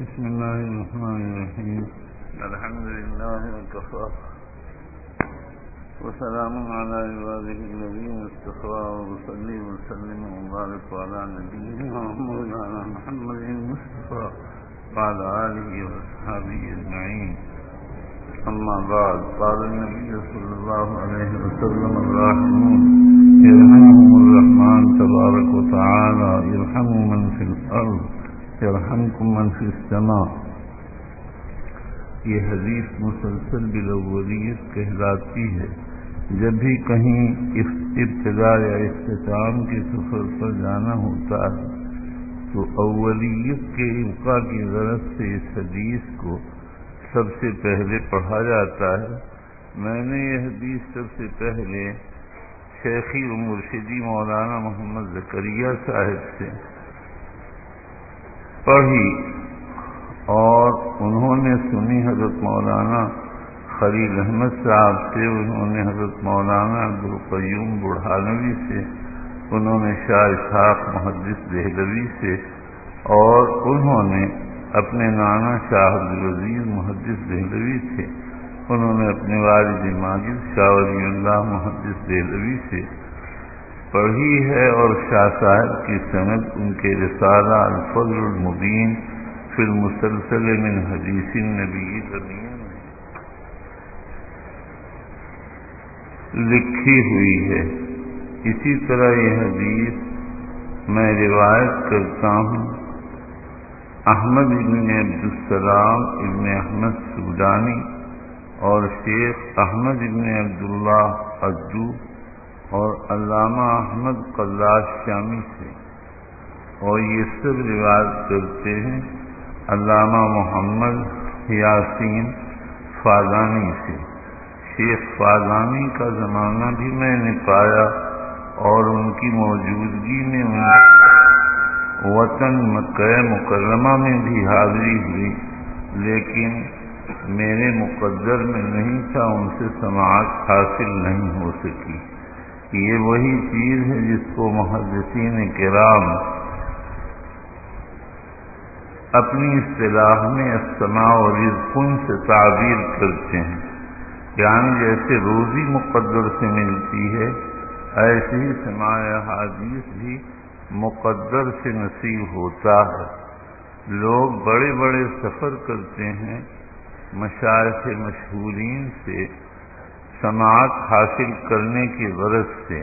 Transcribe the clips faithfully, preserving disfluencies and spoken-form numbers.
بسم الله الرحمن الرحيم. الحمد لله وكفى وسلام على عباده الذين اصطفى وصلي وسلم وبارك على نبينا ومولانا محمد المصطفى وعلى آله وأصحابه أجمعين. أما بعد، قال النبي صلى الله عليه وسلم: الراحمون يرحمهم الرحمن تبارك وتعالى يرحم من في الأرض يرحمكم من في السماء. یہ حدیث مسلسل بالاولیت کہلاتی ہے. جب بھی کہیں ابتدا یا اختتام کے سفر پر جانا ہوتا ہے تو اولیت کے ابقاء کی غرض سے اس حدیث کو سب سے پہلے پڑھا جاتا ہے. میں نے یہ حدیث سب سے پہلے شیخی و مرشدی مولانا محمد زکریا صاحب سے پڑھی اور انہوں نے سنی حضرت مولانا خلیل احمد صاحب سے، انہوں نے حضرت مولانا عبدالقیوم بڑھانوی سے، انہوں نے شاہ اسحاق محدث دہلوی سے، اور انہوں نے اپنے نانا شاہ عبدالعزیز محدث دہلوی سے، انہوں نے اپنے والد ماجد شاہ ولی اللہ محدث دہلوی سے پڑھی ہے. اور شاہ صاحب کی سند ان کے رسالہ الفضل المبین فی المسلسل من حدیث النبی الامین میں لکھی ہوئی ہے. اسی طرح یہ حدیث میں روایت کرتا ہوں احمد ابن عبدالسلام ابن احمد سودانی اور شیخ احمد ابن عبداللہ عدو اور علامہ احمد قلاش شامی سے، اور یہ سب روایت کرتے ہیں علامہ محمد یاسین فاضانی سے. شیخ فاضانی کا زمانہ بھی میں نے پایا اور ان کی موجودگی میں ان وطن مکہ مکرمہ میں بھی حاضری ہوئی، لیکن میرے مقدر میں نہیں تھا، ان سے سماعت حاصل نہیں ہو سکی. یہ وہی چیز ہے جس کو محدثین کرام اپنی اصطلاح میں السماع و رزقن سے تعبیر کرتے ہیں. یعنی جیسے روزی مقدر سے ملتی ہے، ایسے ہی سماع احادیث بھی مقدر سے نصیب ہوتا ہے. لوگ بڑے بڑے سفر کرتے ہیں مشائخ مشہورین سے سماعت حاصل کرنے کی غرض سے.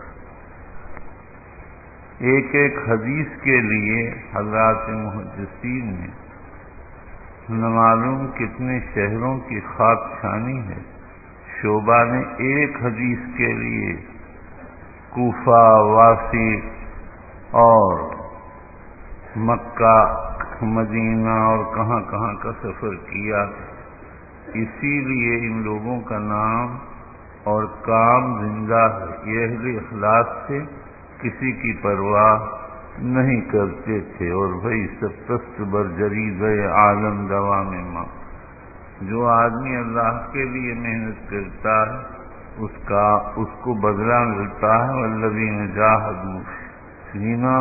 ایک ایک حدیث کے لیے حضرات محدثین نے نہ معلوم کتنے شہروں کی خاک چھانی ہے. شعبہ نے ایک حدیث کے لیے کوفہ، واسط اور مکہ، مدینہ اور کہاں کہاں کا سفر کیا. اسی لیے ان لوگوں کا نام اور کام زندہ ہے. یہ اہل اخلاص سے کسی کی پرواہ نہیں کرتے تھے. اور بھائی سب پست بر جریز عالم دوام ماں، جو آدمی اللہ کے لیے محنت کرتا ہے اس کا اس کو بدلہ ملتا ہے. والذین جاہدوا فینا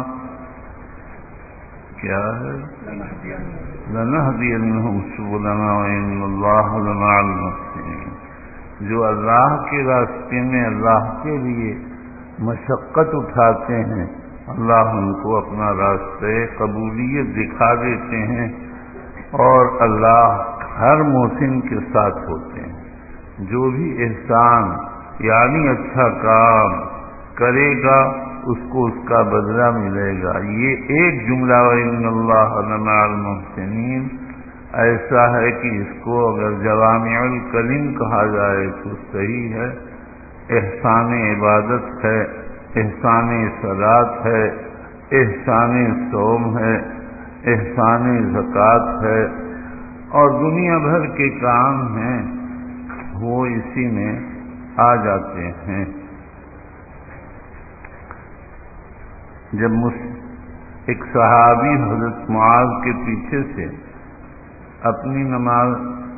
کیا ہے لنہدینہم سبلنا وان اللہ لمع المحسنین. جو اللہ کے راستے میں اللہ کے لیے مشقت اٹھاتے ہیں، اللہ ان کو اپنا راستہ قبولیت دکھا دیتے ہیں، اور اللہ ہر محسن کے ساتھ ہوتے ہیں. جو بھی احسان یعنی اچھا کام کرے گا اس کو اس کا بدلہ ملے گا. یہ ایک جملہ وَإِنَّ اللَّهَ لَمَعَ الْمُحْسِنِينَ ایسا ہے کہ اس کو اگر جوامع الکلم کہا جائے تو صحیح ہے. احسان عبادت ہے، احسان صلاۃ ہے، احسان صوم ہے، احسان زکوٰۃ ہے، اور دنیا بھر کے کام ہیں وہ اسی میں آ جاتے ہیں. جب ایک صحابی حضرت معاذ کے پیچھے سے اپنی نماز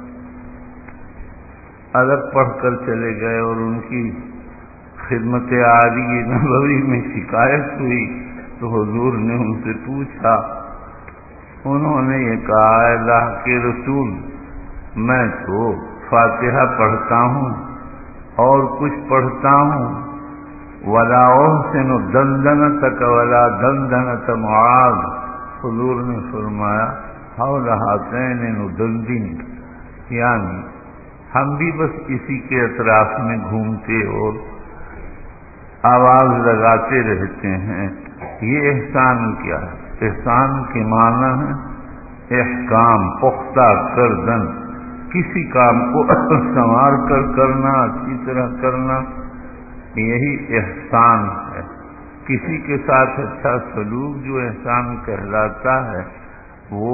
الگ پڑھ کر چلے گئے اور ان کی خدمت عالی نبوی میں شکایت ہوئی تو حضور نے ان سے پوچھا انہوں نے یہ کہا اللہ کے رسول میں تو فاتحہ پڑھتا ہوں اور کچھ پڑھتا ہوں، ولا احسن دندنتک ولا دندنت معاذ، حضور نے فرمایا حول ہاتین ندندن، یعنی ہم بھی بس اسی کے اطراف میں گھومتے اور آواز لگاتے رہتے ہیں۔ یہ احسان کیا ہے؟ احسان کے معنی ہے احکام، پختہ کردن، کسی کام کو سنوار کر کرنا، اچھی طرح کرنا، یہی احسان ہے۔ کسی کے ساتھ اچھا سلوک جو احسان کہلاتا ہے وہ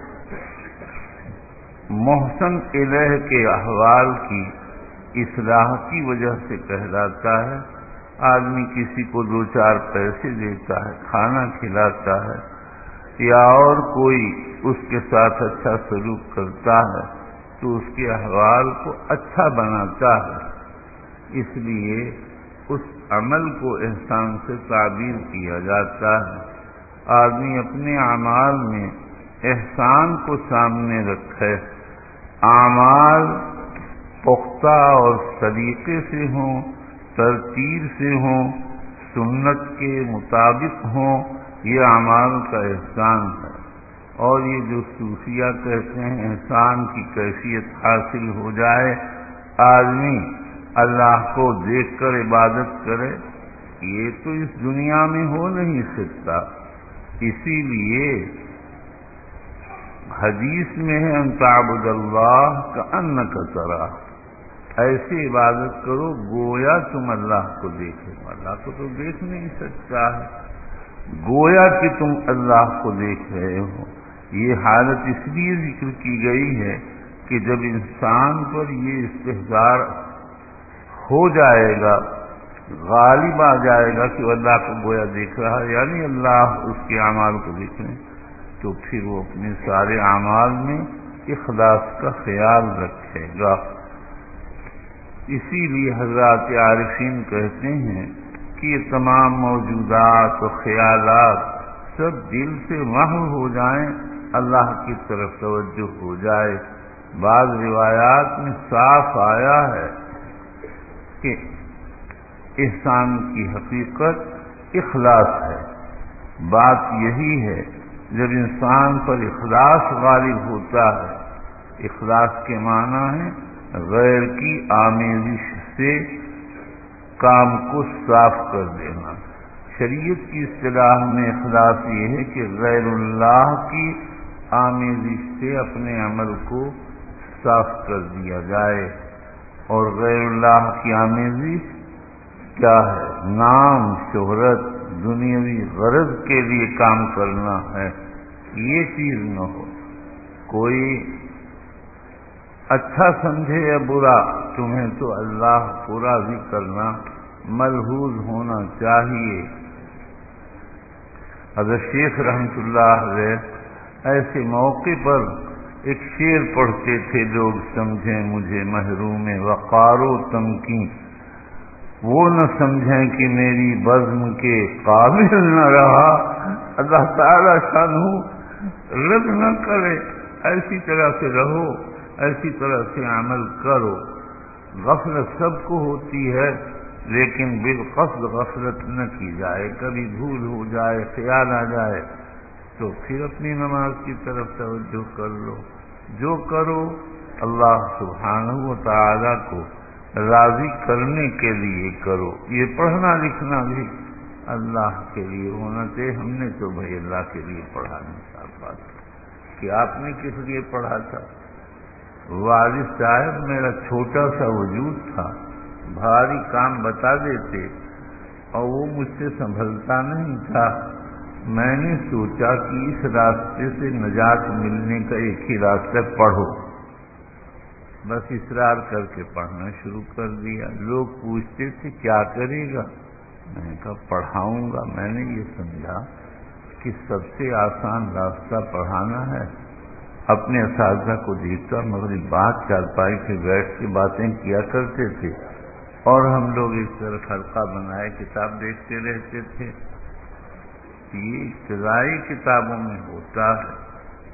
محسن الیہ کے احوال کی اصلاح کی وجہ سے کہلاتا ہے۔ آدمی کسی کو دو چار پیسے دیتا ہے، کھانا کھلاتا ہے، یا اور کوئی اس کے ساتھ اچھا سلوک کرتا ہے تو اس کے احوال کو اچھا بناتا ہے، اس لیے اس عمل کو احسان سے تعبیر کیا جاتا ہے۔ آدمی اپنے اعمال میں احسان کو سامنے رکھے، اعمال پختہ اور سلیقے سے ہوں، ترتیب سے ہوں، سنت کے مطابق ہوں، یہ اعمال کا احسان ہے۔ اور یہ جو صوفیہ کہتے ہیں احسان کی کیفیت حاصل ہو جائے، آدمی اللہ کو دیکھ کر عبادت کرے، یہ تو اس دنیا میں ہو نہیں سکتا۔ اسی لیے حدیث میں ہے ان تعبد اللہ کأنک تراہ، ایسی عبادت کرو گویا تم اللہ کو دیکھو۔ اللہ کو تو دیکھ نہیں سکتا ہے، گویا کہ تم اللہ کو دیکھ رہے ہو۔ یہ حالت اس لیے ذکر کی گئی ہے کہ جب انسان پر یہ استحضار ہو جائے گا، غالب آ جائے گا کہ وہ اللہ کو گویا دیکھ رہا ہے، یعنی اللہ اس کے اعمال کو دیکھ رہے ہیں، تو پھر وہ اپنے سارے اعمال میں اخلاص کا خیال رکھے گا۔ اسی لیے حضرات عارفین کہتے ہیں کہ یہ تمام موجودات و خیالات سب دل سے محو ہو جائیں، اللہ کی طرف توجہ ہو جائے۔ بعض روایات میں صاف آیا ہے کہ احسان کی حقیقت اخلاص ہے۔ بات یہی ہے جب انسان پر اخلاص غالب ہوتا ہے، اخلاص کے معنی ہے غیر کی آمیزش سے کام کو صاف کر دینا۔ شریعت کی اصطلاح میں اخلاص یہ ہے کہ غیر اللہ کی آمیزش سے اپنے عمل کو صاف کر دیا جائے۔ اور غیر اللہ کی آمیزش کیا ہے؟ نام، شہرت، دنیاوی غرض کے لیے کام کرنا ہے، یہ چیز نہ ہو۔ کوئی اچھا سمجھے یا برا، تمہیں تو اللہ کو راضی کرنا ملحوظ ہونا چاہیے۔ حضرت شیخ رحمت اللہ علیہ ایسے موقع پر ایک شعر پڑھتے تھے، لوگ سمجھیں مجھے محروم وقار و تمکین، وہ نہ سمجھیں کہ میری بزم کے قابل نہ رہا۔ اللہ تعالی شانہ رد نہ کرے، ایسی طرح سے رہو، ایسی طرح سے عمل کرو۔ غفلت سب کو ہوتی ہے، لیکن بالقصد غفلت نہ کی جائے۔ کبھی بھول ہو جائے، خیال آ جائے تو پھر اپنی نماز کی طرف توجہ کر لو۔ جو کرو اللہ سبحانہ و تعالی کو راضی کرنے کے لیے کرو۔ یہ پڑھنا لکھنا بھی اللہ کے لیے ہونا چاہیے۔ ہم نے تو بھائی اللہ کے لیے پڑھا نہیں، صاف بات کہ آپ نے کس لیے پڑھا تھا؟ والد صاحب میرا چھوٹا سا وجود تھا، بھاری کام بتا دیتے اور وہ مجھ سے سنبھلتا نہیں تھا۔ میں نے سوچا کہ اس راستے سے نجات ملنے کا ایک ہی راستہ پڑھو، بس اصرار کر کے پڑھنا شروع کر دیا۔ لوگ پوچھتے تھے کیا کرے گا، میں نے کہا پڑھاؤں گا۔ میں نے یہ سمجھا کہ سب سے آسان راستہ پڑھانا ہے۔ اپنے اساتذہ کو دیکھتا، مگر بات چارپائی پہ بیٹھ کے باتیں کیا کرتے تھے اور ہم لوگ اس طرح حلقہ بنائے کتاب دیکھتے رہتے تھے۔ یہ ابتدائی کتابوں میں ہوتا ہے،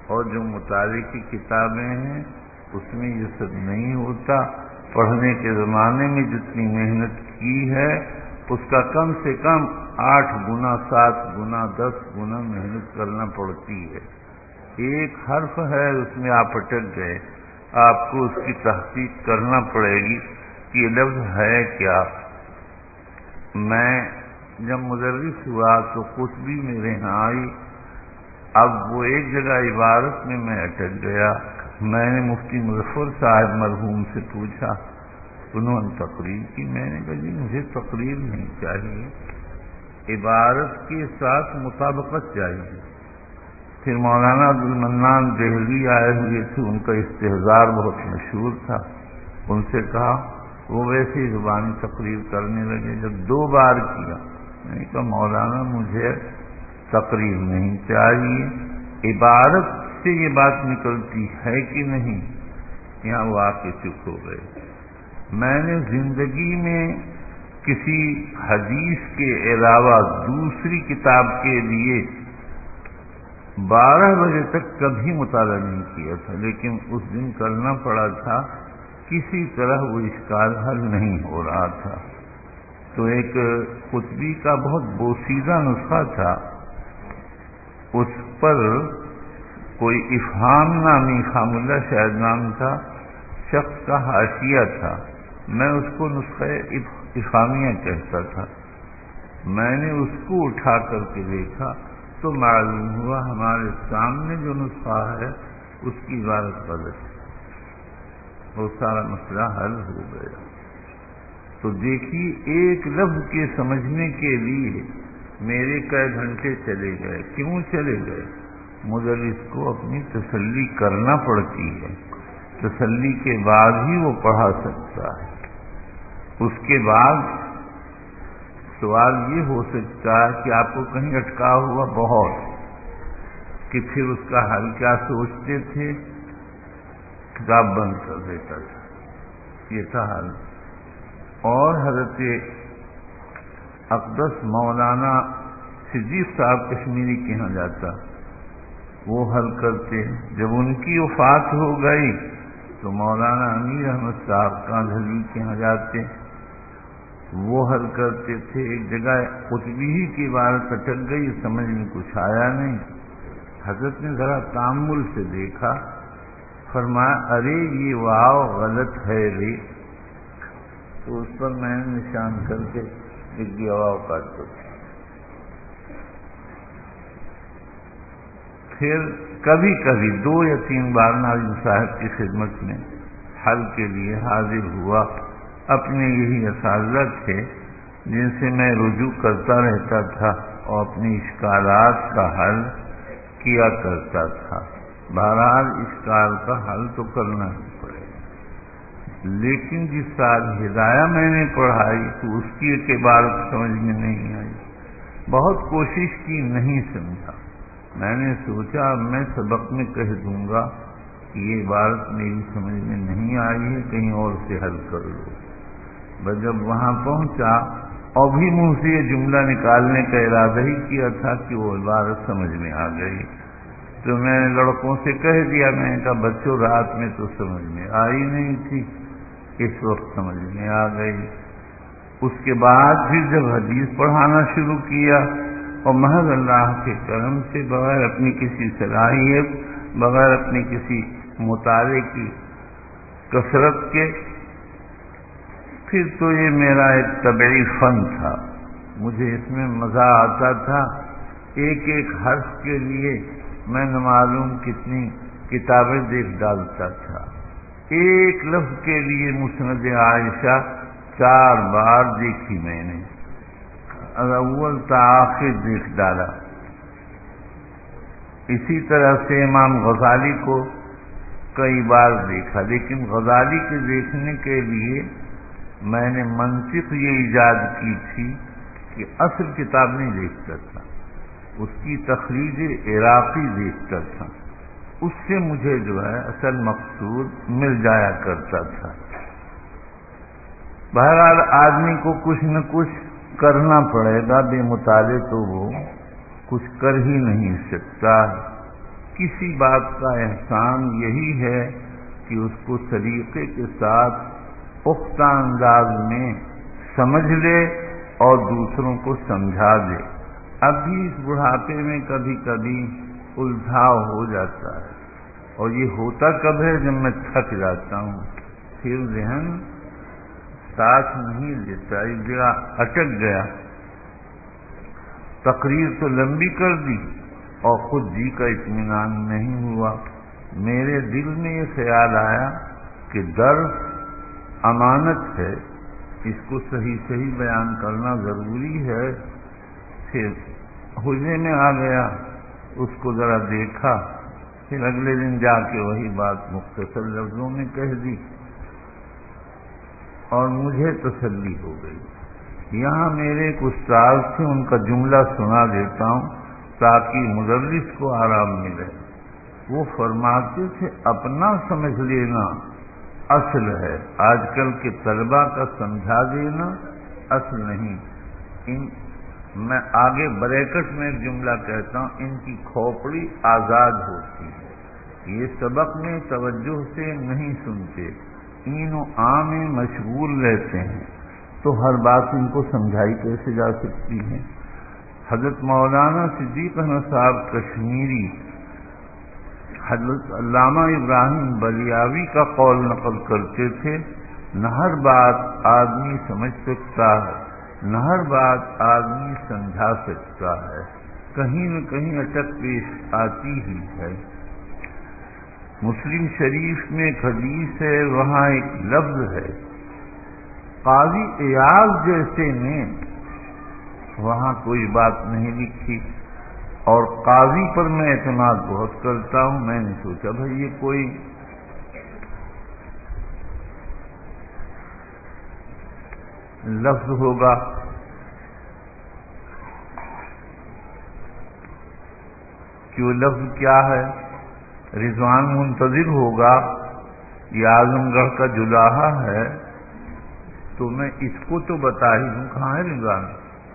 اور جو مطالعے کی کتابیں ہیں اس میں یہ سب نہیں ہوتا. پڑھنے کے زمانے میں جتنی محنت کی ہے اس کا کم سے کم آٹھ گنا سات گنا دس گنا محنت کرنا پڑتی ہے. ایک حرف ہے اس میں آپ اٹک گئے، آپ کو اس کی تحقیق کرنا پڑے گی کہ یہ لفظ ہے کیا. میں جب مدرس ہوا تو کچھ بھی میرے یہاں آئی، اب وہ ایک جگہ عبارت میں میں اٹک گیا. میں نے مفتی مظفر صاحب مرحوم سے پوچھا، انہوں نے تقریر کی. میں نے کہا جی مجھے تقریر نہیں چاہیے، عبارت کے ساتھ مطابقت چاہیے. پھر مولانا عبد المنان دہلوی آئے ہوئے تھے، ان کا استحضار بہت مشہور تھا. ان سے کہا، وہ ویسے ہی زبانی تقریر کرنے لگے. جب دو بار کیا میں نے کہا مولانا مجھے تقریر نہیں چاہیے، عبارت سے یہ بات نکلتی ہے کہ نہیں. یہاں وہ آ کے چپ ہو گئے. میں نے زندگی میں کسی حدیث کے علاوہ دوسری کتاب کے لیے بارہ بجے تک کبھی مطالعہ نہیں کیا تھا، لیکن اس دن کرنا پڑا تھا. کسی طرح وہ اشکال حل نہیں ہو رہا تھا. تو ایک قطبی کا بہت بوسیدہ نسخہ تھا، اس پر کوئی افہام نامی، خام اللہ شاید نام تھا، شخص کا حاشیہ تھا. میں اس کو نسخہ افہامیہ کہتا تھا. میں نے اس کو اٹھا کر کے دیکھا تو معلوم ہوا ہمارے سامنے جو نسخہ ہے اس کی عبارت غلط ہے. وہ سارا مسئلہ حل ہو گیا. تو دیکھیے ایک لفظ کے سمجھنے کے لیے میرے کئی گھنٹے چلے گئے. کیوں چلے گئے؟ مدرس کو اپنی تسلی کرنا پڑتی ہے، تسلی کے بعد ہی وہ پڑھا سکتا ہے. اس کے بعد سوال یہ ہو سکتا ہے کہ آپ کو کہیں اٹکا ہوا بہت، کہ پھر اس کا حل کیا سوچتے تھے؟ کتاب بند کر دیتا تھا. یہ تھا حل. اور حضرت اقدس مولانا صدیق صاحب کشمیری کے یہاں جاتا، وہ حل کرتے. جب ان کی وفات ہو گئی تو مولانا امیر احمد صاحب کاندھلوی کے یہاں جاتے، وہ حل کرتے تھے. ایک جگہ قطبی ہی کی عبارت اٹک گئی، سمجھ میں کچھ آیا نہیں. حضرت نے ذرا تامل سے دیکھا، فرمایا ارے یہ واو غلط ہے رے. تو اس پر میں نے نشان کر کے لکھ دیا واو کاٹ دو. پھر کبھی کبھی دو یا تین بار ناظم صاحب کی خدمت میں حل کے لیے حاضر ہوا. اپنے یہی اساتذہ تھے جن سے میں رجوع کرتا رہتا تھا اور اپنی اشکالات کا حل کیا کرتا تھا. بہرحال اشکال کا حل تو کرنا ہی پڑے گا. لیکن جس سال ہدایہ میں نے پڑھائی تو اس کی ایک عبارت سمجھ میں نہیں آئی. بہت کوشش کی، نہیں سمجھا. میں نے سوچا اب میں سبق میں کہہ دوں گا کہ یہ عبارت میری سمجھ میں نہیں آئی ہے، کہیں اور سے حل کر لو. بس جب وہاں پہنچا اور بھی منہ سے یہ جملہ نکالنے کا ارادہ ہی کیا تھا کہ وہ عبارت سمجھ میں آ گئی. تو میں نے لڑکوں سے کہہ دیا، میں نے کہا بچوں رات میں تو سمجھ میں آئی نہیں تھی، اس وقت سمجھ میں آ گئی. اس کے بعد پھر جب حدیث پڑھانا شروع کیا اور محض اللہ کے کرم سے، بغیر اپنی کسی صلاحیت، بغیر اپنی کسی مطالعے کی کثرت کے، پھر تو یہ میرا ایک طبعی فن تھا. مجھے اس میں مزہ آتا تھا. ایک ایک حرف کے لیے میں نہ معلوم کتنی کتابیں دیکھ ڈالتا تھا. ایک لفظ کے لیے مسند عائشہ چار بار دیکھی میں نے، اول تا آخر دیکھ ڈالا. اسی طرح سے امام غزالی کو کئی بار دیکھا. لیکن غزالی کے دیکھنے کے لیے میں نے منطق یہ ایجاد کی تھی کہ اصل کتاب نہیں دیکھتا تھا، اس کی تخریج عراقی دیکھتا تھا. اس سے مجھے جو ہے اصل مقصود مل جایا کرتا تھا. بہرحال آدمی کو کچھ نہ کچھ کرنا پڑے گا، بے مطالعے تو وہ کچھ کر ہی نہیں سکتا. کسی بات کا احسان یہی ہے کہ اس کو سلیقے کے ساتھ پختہ انداز میں سمجھ لے اور دوسروں کو سمجھا دے. اب بھی اس بڑھاپے میں کبھی کبھی الجھاؤ ہو جاتا ہے، اور یہ ہوتا کب ہے؟ جب میں تھک جاتا ہوں، پھر ذہن ساتھ نہیں دیتا، ایک جگہ اٹک گیا. تقریر تو لمبی کر دی اور خود جی کا اطمینان نہیں ہوا. میرے دل میں یہ خیال آیا کہ درس امانت ہے، اس کو صحیح صحیح بیان کرنا ضروری ہے. پھر حجرے میں آ گیا، اس کو ذرا دیکھا، پھر اگلے دن جا کے وہی بات مختصر لفظوں میں کہہ دی اور مجھے تسلی ہو گئی. یہاں میرے ایک استاد تھے، ان کا جملہ سنا دیتا ہوں تاکہ مدرس کو آرام ملے. وہ فرماتے تھے اپنا سمجھ لینا اصل ہے، آج کل کے طلباء کا سمجھا دینا اصل نہیں. ان میں آگے بریکٹ میں ایک جملہ کہتا ہوں، ان کی کھوپڑی آزاد ہوتی ہے، یہ سبق میں توجہ سے نہیں سنتے، این و آ میں مشغول رہتے ہیں، تو ہر بات ان کو سمجھائی کیسے جا سکتی ہے. حضرت مولانا صدیق احمد صاحب کشمیری حضرت علامہ ابراہیم بلیاوی کا قول نقل کرتے تھے، نہ ہر بات آدمی سمجھ سکتا ہے، نہ ہر بات آدمی سمجھا سکتا ہے، کہیں نہ کہیں اٹک پیش آتی ہی ہے. مسلم شریف میں ایک حدیث ہے، وہاں ایک لفظ ہے، قاضی ایاز جیسے نے وہاں کوئی بات نہیں لکھی، اور قاضی پر میں اعتماد بہت کرتا ہوں. میں نے سوچا بھائی یہ کوئی لفظ ہوگا، کہ وہ لفظ کیا ہے؟ رضوان منتظر ہوگا، یہ اعظم گڑھ کا جلاہا ہے، تو میں اس کو تو بتا ہی دوں. کہاں ہے رضوان؟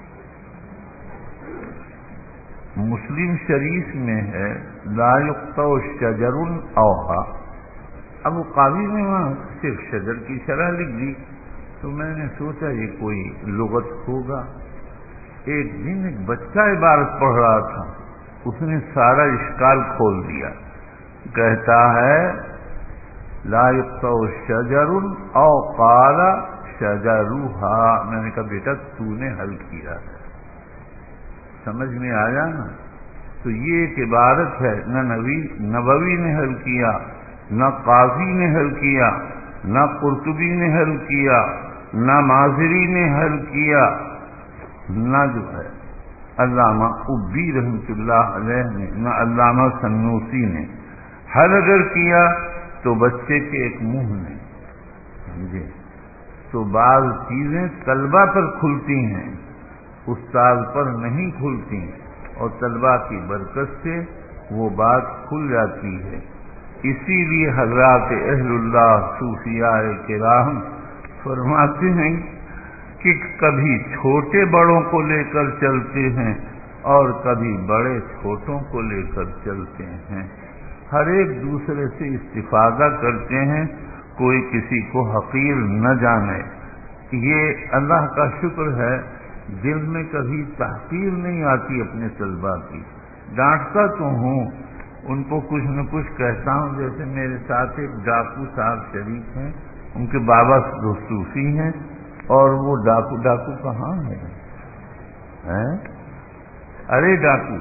مسلم شریف میں ہے لا یقطع شجر اوہا. اب وہ قاضی نے وہاں صرف شجر کی شرح لکھ دی، تو میں نے سوچا یہ کوئی لغت ہوگا. ایک دن ایک بچہ عبارت پڑھ رہا تھا، اس نے سارا اشکال کھول دیا. کہتا ہے لا یقطع شجر او قال شجرها. میں نے کہا بیٹا تو نے حل کیا ہے، سمجھ میں آیا نا؟ تو یہ ایک عبارت ہے، نہ نبی نبوی نے حل کیا، نہ قاضی نے حل کیا، نہ قرطبی نے حل کیا، نہ مازری نے حل کیا، نہ جو ہے علامہ ابی رحمۃ اللہ علیہ نے، نہ علامہ سنوسی نے. حل اگر کیا تو بچے کے ایک منہ نے. سمجھے؟ تو بعض چیزیں طلبہ پر کھلتی ہیں، استاد پر نہیں کھلتی، اور طلبہ کی برکت سے وہ بات کھل جاتی ہے. اسی لیے حضرات اہل اللہ صوفیاء کرام فرماتے ہیں کہ کبھی چھوٹے بڑوں کو لے کر چلتے ہیں اور کبھی بڑے چھوٹوں کو لے کر چلتے ہیں. ہر ایک دوسرے سے استفادہ کرتے ہیں، کوئی کسی کو حقیر نہ جانے. یہ اللہ کا شکر ہے، دل میں کبھی تحقیر نہیں آتی اپنے طلباء کی. ڈانٹتا تو ہوں، ان کو کچھ نہ کچھ کہتا ہوں. جیسے میرے ساتھ ایک ڈاکو صاحب شریف ہیں، ان کے بابا صوفی ہیں، اور وہ ڈاکو ڈاکو کہاں ہے؟ ارے ڈاکو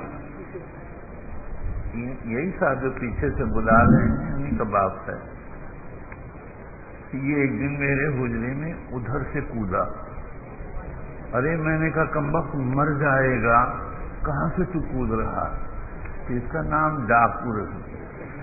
یہی صاحب جو پیچھے سے بلا رہے ہیں، انہیں کا باپ ہے. یہ ایک دن میرے حجرے میں ادھر سے کودا. ارے میں نے کہا کمبخت مر جائے گا، کہاں سے تو کود رہا؟ اس کا نام ڈاکو رکھ دیا،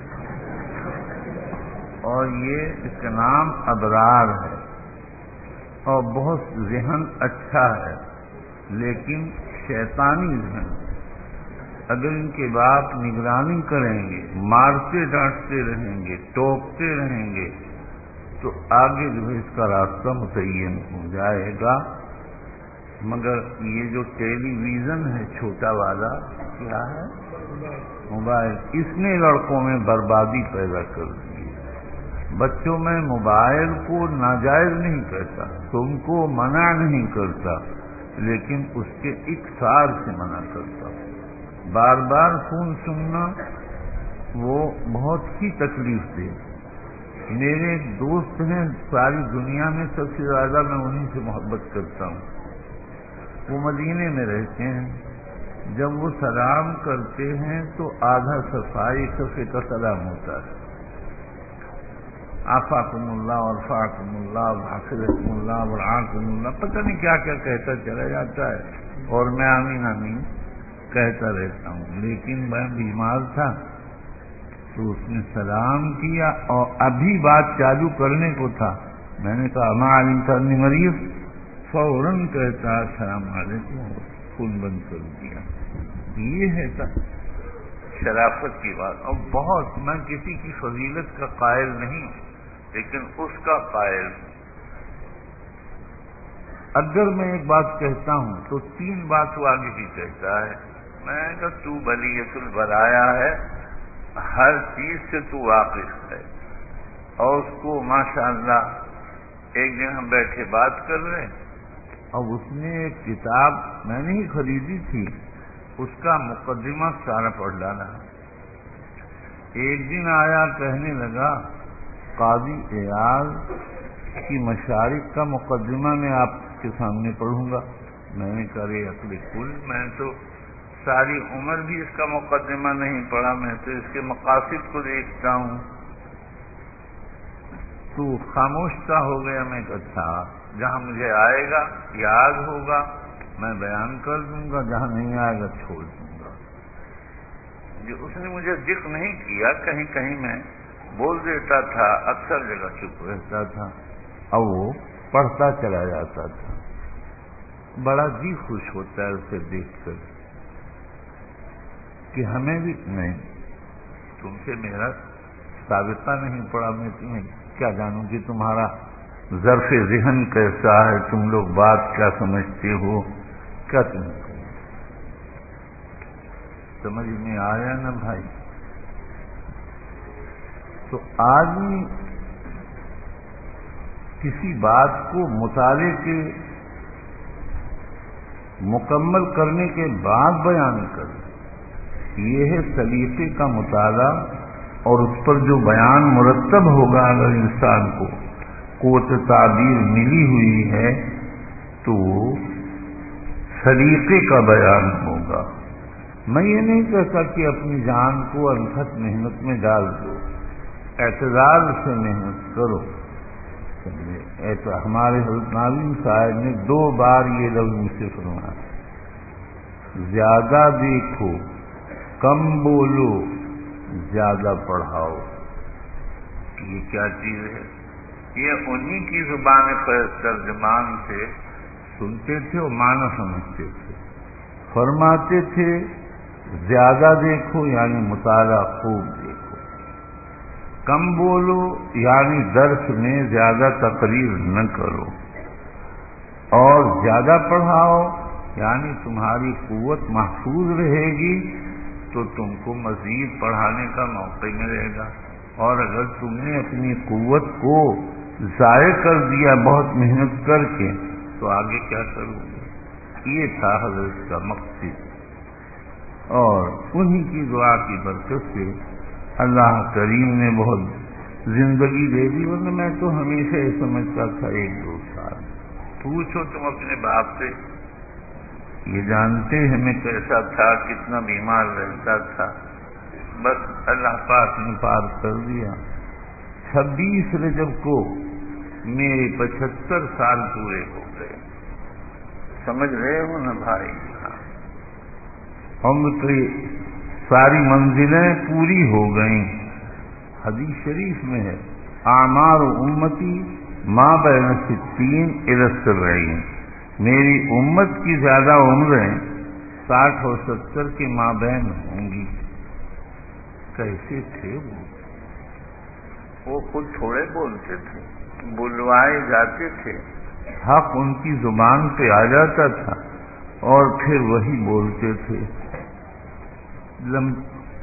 اور یہ اس کا نام ابرار ہے، اور بہت ذہن اچھا ہے، لیکن شیطانی ذہن. اگر ان کے باپ نگرانی کریں گے، مارتے ڈانٹتے رہیں گے، ٹوکتے رہیں گے، تو آگے جو ہے اس کا راستہ متعین ہو جائے گا. مگر یہ جو ٹیلی ویژن ہے چھوٹا والا، کیا ہے موبائل اس نے لڑکوں میں بربادی پیدا کر دی ہے۔ بچوں میں موبائل کو ناجائز نہیں کہتا، تم کو منع نہیں کرتا، لیکن اس کے اکثار سے منع کرتا۔ بار بار فون سننا وہ بہت ہی تکلیف دے۔ میرے ایک دوست ہیں، ساری دنیا میں سب سے زیادہ میں انہیں سے محبت کرتا ہوں، وہ مدینے میں رہتے ہیں۔ جب وہ سلام کرتے ہیں تو آدھا صفائی صفحے کا سلام ہوتا ہے، آفاکم اللہ ورفاکم اللہ وحفظکم اللہ ورعاکم اللہ، پتہ نہیں کیا کیا کہتا چلا جاتا ہے، اور میں آمین آمین کہتا رہتا ہوں۔ لیکن میں بیمار تھا تو اس نے سلام کیا اور ابھی بات چالو کرنے کو تھا، میں نے کہا ما علمت انی مریض، فوراً کہتا السلام علیکم، فون بند کر دیا۔ یہ ہے شرافت کی بات۔ اور بہت، میں کسی کی فضیلت کا قائل نہیں لیکن اس کا قائل ہوں۔ اگر میں ایک بات کہتا ہوں تو تین بات وہ آگے بھی کہتا ہے۔ میں نے کہا تو بلیۃ البرایا ہے، ہر چیز سے تو واقف ہے، اور اس کو ماشاءاللہ ایک دن ہم بیٹھے بات کر رہے، اور اس نے ایک کتاب میں نے ہی خریدی تھی، اس کا مقدمہ سارا پڑھ ڈالا۔ ایک دن آیا کہنے لگا قاضی ایاز کی مشارق کا مقدمہ میں آپ کے سامنے پڑھوں گا۔ میں نے کہا رے عقل کل، میں تو ساری عمر بھی اس کا مقدمہ نہیں پڑھا، میں تو اس کے مقاصد کو دیکھتا ہوں۔ تو خاموش سا ہو گیا۔ میں کہا اچھا، جہاں مجھے آئے گا یاد ہوگا میں بیان کر دوں گا، جہاں نہیں آئے گا چھوڑ دوں گا۔ جو اس نے مجھے ذکر نہیں کیا، کہیں کہیں میں بول دیتا تھا، اکثر جگہ چپ رہتا تھا، اور وہ پڑھتا چلا جاتا تھا۔ بڑا جی خوش ہوتا ہے اسے دیکھ کر کہ ہمیں بھی نہیں، تم سے میرا سابقہ نہیں پڑا، میں تمہیں کیا جانوں کہ تمہارا ظرف ذہن کیسا ہے، تم لوگ بات کیا سمجھتے ہو، کیا تم سمجھ میں آیا نا بھائی؟ تو آدمی کسی بات کو مطالعے کے مکمل کرنے کے بعد بیان کرے، یہ ہے سلیقے کا مطالعہ، اور اس پر جو بیان مرتب ہوگا اگر انسان کو قوت تعبیر ملی ہوئی ہے تو سلیقے کا بیان ہوگا۔ میں یہ نہیں کہتا کہ اپنی جان کو انتھک محنت میں ڈال دو، اعتدال سے محنت کرو۔ ایسا ہمارے حضرت ناظم صاحب نے دو بار یہ لفظ مجھ سے فرمایا، زیادہ دیکھو کم بولو زیادہ پڑھاؤ۔ یہ کیا چیز ہے؟ یہ انہی کی زبان ترجمان سے سنتے تھے اور معنی سمجھتے تھے۔ فرماتے تھے زیادہ دیکھو یعنی مطالعہ خوب دیکھو، کم بولو یعنی درس میں زیادہ تقریر نہ کرو، اور زیادہ پڑھاؤ یعنی تمہاری قوت محفوظ رہے گی تو تم کو مزید پڑھانے کا موقع ملے گا، اور اگر تم نے اپنی قوت کو ضائع کر دیا بہت محنت کر کے تو آگے کیا کرو گے؟ یہ تھا حضرت کا مقصد، اور انہی کی دعا کی برکت سے اللہ کریم نے بہت زندگی دے دی، ورنہ میں تو ہمیشہ یہ سمجھتا تھا ایک دو سال۔ پوچھو تم اپنے باپ سے، یہ جانتے ہیں میں کیسا تھا، کتنا بیمار رہتا تھا، بس اللہ پاک نے پار کر دیا۔ چھبیس رجب کو میرے پچہتر سال پورے ہو گئے، سمجھ رہے ہو نا بھائی؟ عمر کی ساری منزلیں پوری ہو گئیں۔ حدیث شریف میں ہے اعمار امتی ما بین ستین الی سبعین، میری امت کی زیادہ عمریں ساٹھ اور ستر کے مابین ہوں گی۔ کیسے تھے وہ وہ خود تھوڑے بولتے تھے، بلوائے جاتے تھے، حق ان کی زبان پہ آ جاتا تھا اور پھر وہی بولتے تھے۔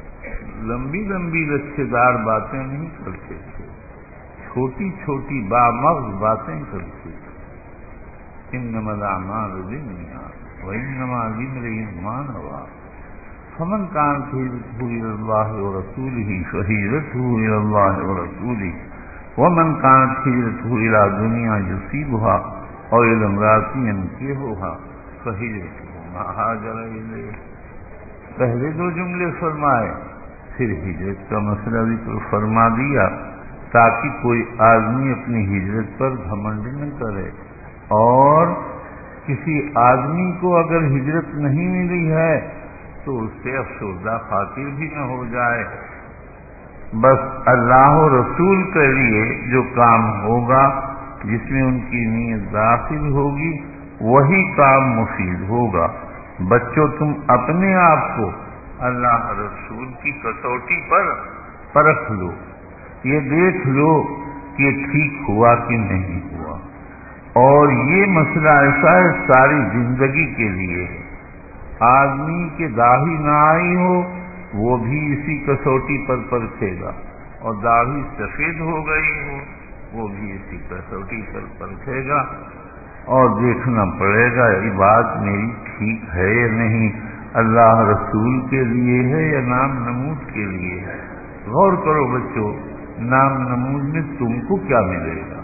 لمبی لمبی لچھے دار باتیں نہیں کرتے تھے، چھوٹی چھوٹی بامغز باتیں کرتے تھے۔ انما الاعمال بالنیات وانما لامرئ ما نوى فمن كانت هجرته الى الله ورسوله فهجرته الى الله ورسوله ومن كانت هجرته الى دنيا يصيبها او الى امرأة ينكحها فهجرته ما هاجر اليه۔ پہلے دو جملے فرمائے، پھر ہجرت کا مسئلہ بھی تو فرما دیا تاکہ کوئی آدمی اپنی ہجرت پر گھمنڈ نہ کرے، اور کسی آدمی کو اگر ہجرت نہیں ملی ہے تو اس سے افسردہ خاطر بھی نہ ہو جائے۔ بس اللہ و رسول کے لیے جو کام ہوگا جس میں ان کی نیت داخل ہوگی وہی کام مفید ہوگا۔ بچوں، تم اپنے آپ کو اللہ رسول کی کسوٹی پر پرکھ لو، یہ دیکھ لو کہ ٹھیک ہوا کہ نہیں ہوا، اور یہ مسئلہ ایسا ہے ساری زندگی کے لیے ہے۔ آدمی کے داڑھی نہ آئی ہو وہ بھی اسی کسوٹی پر پرکھے گا، اور داڑھی سفید ہو گئی ہو وہ بھی اسی کسوٹی پر پرکھے گا، اور دیکھنا پڑے گا یہ بات میری ٹھیک ہے یا نہیں، اللہ رسول کے لیے ہے یا نام نمود کے لیے ہے۔ غور کرو بچوں، نام نمود میں تم کو کیا ملے گا؟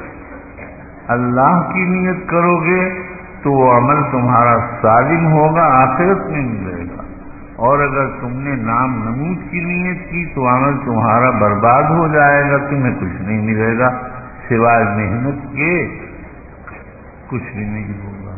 اللہ کی نیت کرو گے تو وہ عمل تمہارا سالم ہوگا، آخرت میں ملے گا، اور اگر تم نے نام نمود کی نیت کی تو عمل تمہارا برباد ہو جائے گا، تمہیں کچھ نہیں ملے گا سوائے محنت کے، کچھ بھی نہیں ہوگا۔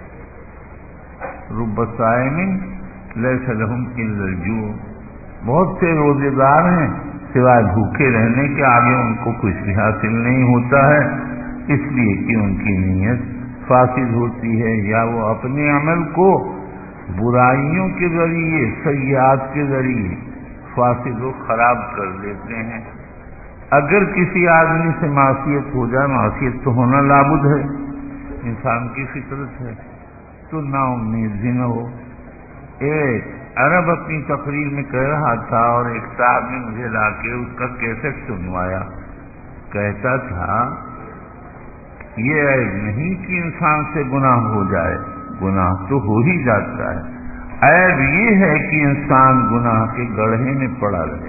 رب صائم لیس لہم الا الجوع، بہت سے روزے دار ہیں سوائے بھوکے رہنے کے آگے ان کو کچھ بھی حاصل نہیں ہوتا ہے، اس لیے کہ ان کی نیت فاسد ہوتی ہے، یا وہ اپنے عمل کو برائیوں کے ذریعے، سیئات کے ذریعے فاسد و خراب کر دیتے ہیں۔ اگر کسی آدمی سے معصیت ہو جائے، معصیت تو ہونا لابد ہے، انسان کی فطرت ہے، تو نا امید بھی نہ ہو۔ ایک عرب اپنی تقریر میں کہہ رہا تھا، اور ایک صاحب نے مجھے لا کے اس کا کیسٹ سنوایا، کہتا تھا یہ عیب نہیں کہ انسان سے گناہ ہو جائے، گناہ تو ہو ہی جاتا ہے، عیب یہ ہے کہ انسان گناہ کے گڑھے میں پڑا رہے،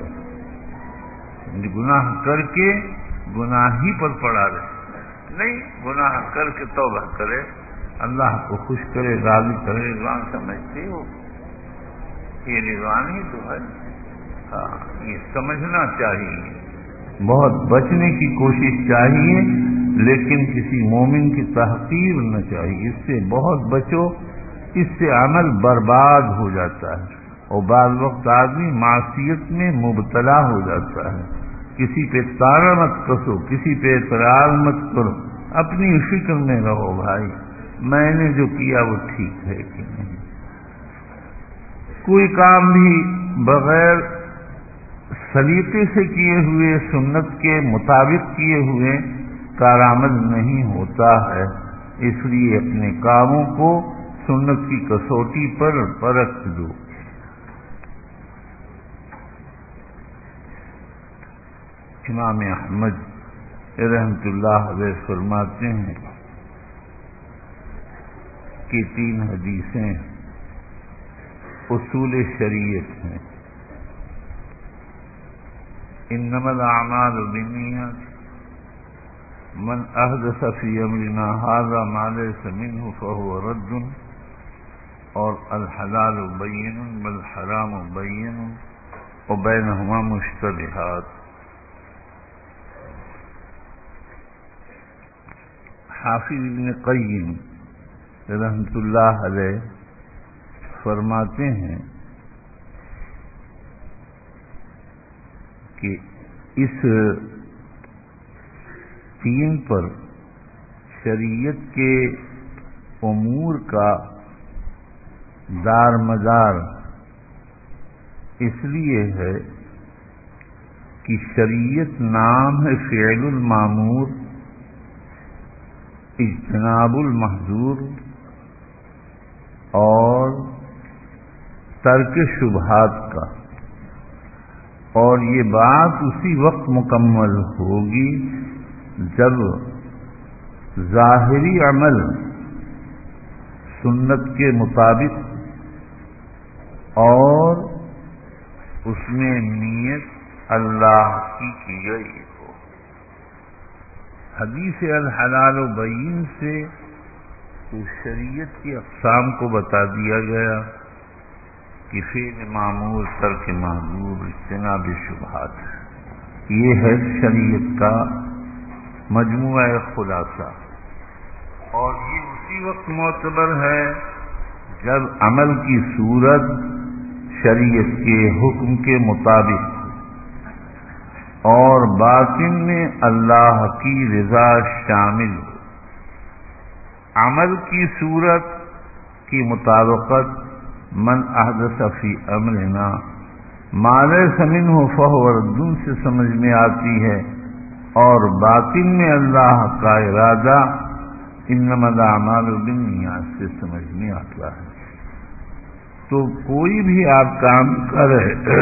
گناہ کر کے گناہ ہی پر پڑا رہے، نہیں گناہ کر کے توبہ کرے، اللہ کو خوش کرے، راضی کرے، رضوان سمجھتے ہو، یہ رضوان ہی تو ہے، ہاں یہ سمجھنا چاہیے، بہت بچنے کی کوشش چاہیے، لیکن کسی مومن کی تحقیر نہ چاہیے، اس سے بہت بچو، اس سے عمل برباد ہو جاتا ہے، اور بعض وقت آدمی معصیت میں مبتلا ہو جاتا ہے۔ کسی پہ تانا مت کسو، کسی پہ اعتراض مت کرو، اپنی فکر میں رہو بھائی میں نے جو کیا وہ ٹھیک ہے کہ نہیں۔ کوئی کام بھی بغیر سلیقے سے کیے ہوئے، سنت کے مطابق کیے ہوئے کارآمد نہیں ہوتا ہے، اس لیے اپنے کاموں کو سنت کی کسوٹی پر پرکھ دو۔ امام احمد رحمۃ اللہ علیہ فرماتے ہیں کہ تین حدیثیں اصول شریعت ہیں، انما الاعمال بالنیات، من احدث فی امرنا ھذا ما لیس منہ فہو رد، اور الحلال بین والحرام بین وبینہما مشتبہات۔ حافظ ابن قیم رحمۃ اللہ علیہ فرماتے ہیں کہ اس تین پر شریعت کے امور کا دار مدار اس لیے ہے کہ شریعت نام ہے فعل المامور، اجتناب المحظور اور ترک شبہات کا، اور یہ بات اسی وقت مکمل ہوگی جب ظاہری عمل سنت کے مطابق اور اس میں نیت اللہ کی کی گئی ہو. حدیث الحلال و بین سے تو شریعت کی اقسام کو بتا دیا گیا کہ فعل معمول ترک محظور اجتناب شبہات. یہ ہے شریعت کا مجموعہ خلاصہ، اور یہ اسی وقت معتبر ہے جب عمل کی صورت شریعت کے حکم کے مطابق اور باطن میں اللہ کی رضا شامل ہو. عمل کی صورت کی مطابقت من احدث فی امرنا ما لیس منہ فہو رد سے سمجھ میں آتی ہے، اور باطن میں اللہ کا ارادہ انما الاعمال بالنیات سے سمجھ میں آتا ہے. تو کوئی بھی آپ کام کرے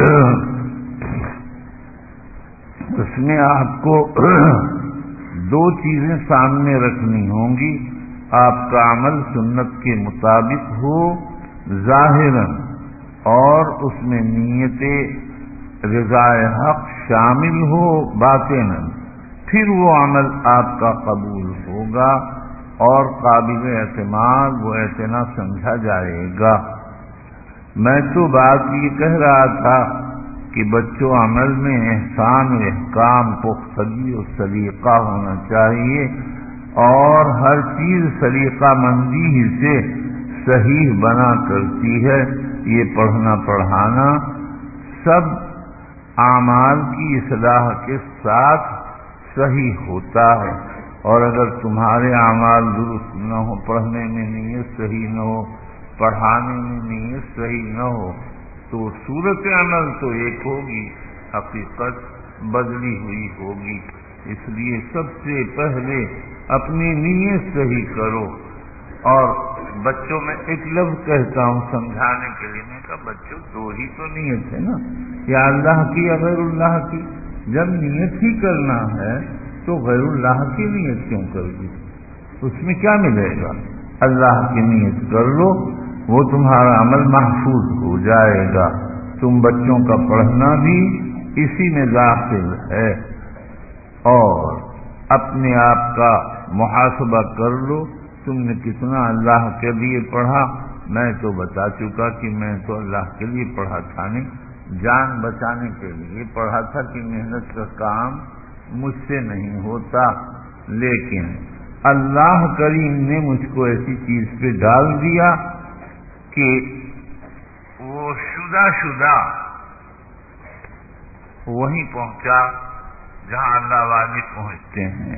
اس میں آپ کو دو چیزیں سامنے رکھنی ہوں گی. آپ کا عمل سنت کے مطابق ہو ظاہراً، اور اس میں نیت رضا حق شامل ہو باطناً، پھر وہ عمل آپ کا قبول ہوگا اور قابل اعتماد و اعتنا سمجھا جائے گا. میں تو بات یہ کہہ رہا تھا کہ بچوں عمل میں احسان و احکام پختگی و سلیقہ ہونا چاہیے، اور ہر چیز سلیقہ مندی ہی سے صحیح بنا کرتی ہے. یہ پڑھنا پڑھانا سب اعمال کی اصلاح کے ساتھ صحیح ہوتا ہے، اور اگر تمہارے اعمال درست نہ ہو، پڑھنے میں نیت صحیح نہ ہو، پڑھانے میں نیت صحیح نہ ہو، تو صورت عمل تو ایک ہوگی، حقیقت بدلی ہوئی ہوگی. اس لیے سب سے پہلے اپنی نیت صحیح کرو. اور بچوں میں ایک لفظ کہتا ہوں سمجھانے کے لیے، میں کہا بچوں دو ہی تو نیت ہے نا، یا اللہ کی یا غیر اللہ کی. جب نیت ہی کرنا ہے تو غیر اللہ کی نیت کیوں کر دی؟ اس میں کیا ملے گا؟ اللہ کی نیت کر لو، وہ تمہارا عمل محفوظ ہو جائے گا. تم بچوں کا پڑھنا بھی اسی میں داخل ہے، اور اپنے آپ کا محاسبہ کر لو تم نے کتنا اللہ کے لیے پڑھا. میں تو بتا چکا کہ میں تو اللہ کے لیے پڑھا تھا نہیں، جان بچانے کے لیے پڑھا تھا کہ محنت کا کام مجھ سے نہیں ہوتا. لیکن اللہ کریم نے مجھ کو ایسی چیز پہ ڈال دیا کہ وہ شدہ شدہ وہیں پہنچا جہاں اللہ والے پہنچتے ہیں.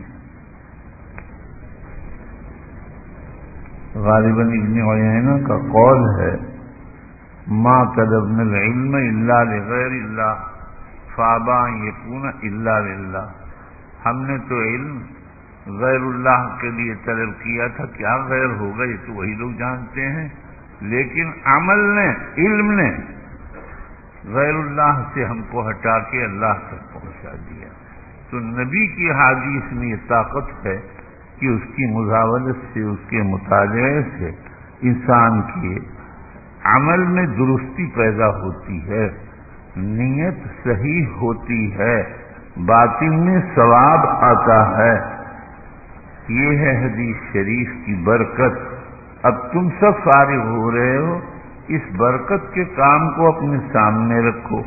غالباً ابن عیینہ کا قول ہے ما کذبنا العلم الا لغیر اللہ فابى ان یکون الا للہ. ہم نے تو علم غیر اللہ کے لیے طلب کیا تھا، کیا غیر ہوگا یہ تو وہی لوگ جانتے ہیں، لیکن عمل نے، علم نے غیر اللہ سے ہم کو ہٹا کے اللہ تک پہنچا دیا. تو نبی کی حدیث میں یہ طاقت ہے کہ اس کی مزاولت سے، اس کے مطالعے سے انسان کے عمل میں درستی پیدا ہوتی ہے، نیت صحیح ہوتی ہے، باطن میں ثواب آتا ہے. یہ ہے حدیث شریف کی برکت. اب تم سب فارغ ہو رہے ہو، اس برکت کے کام کو اپنے سامنے رکھو.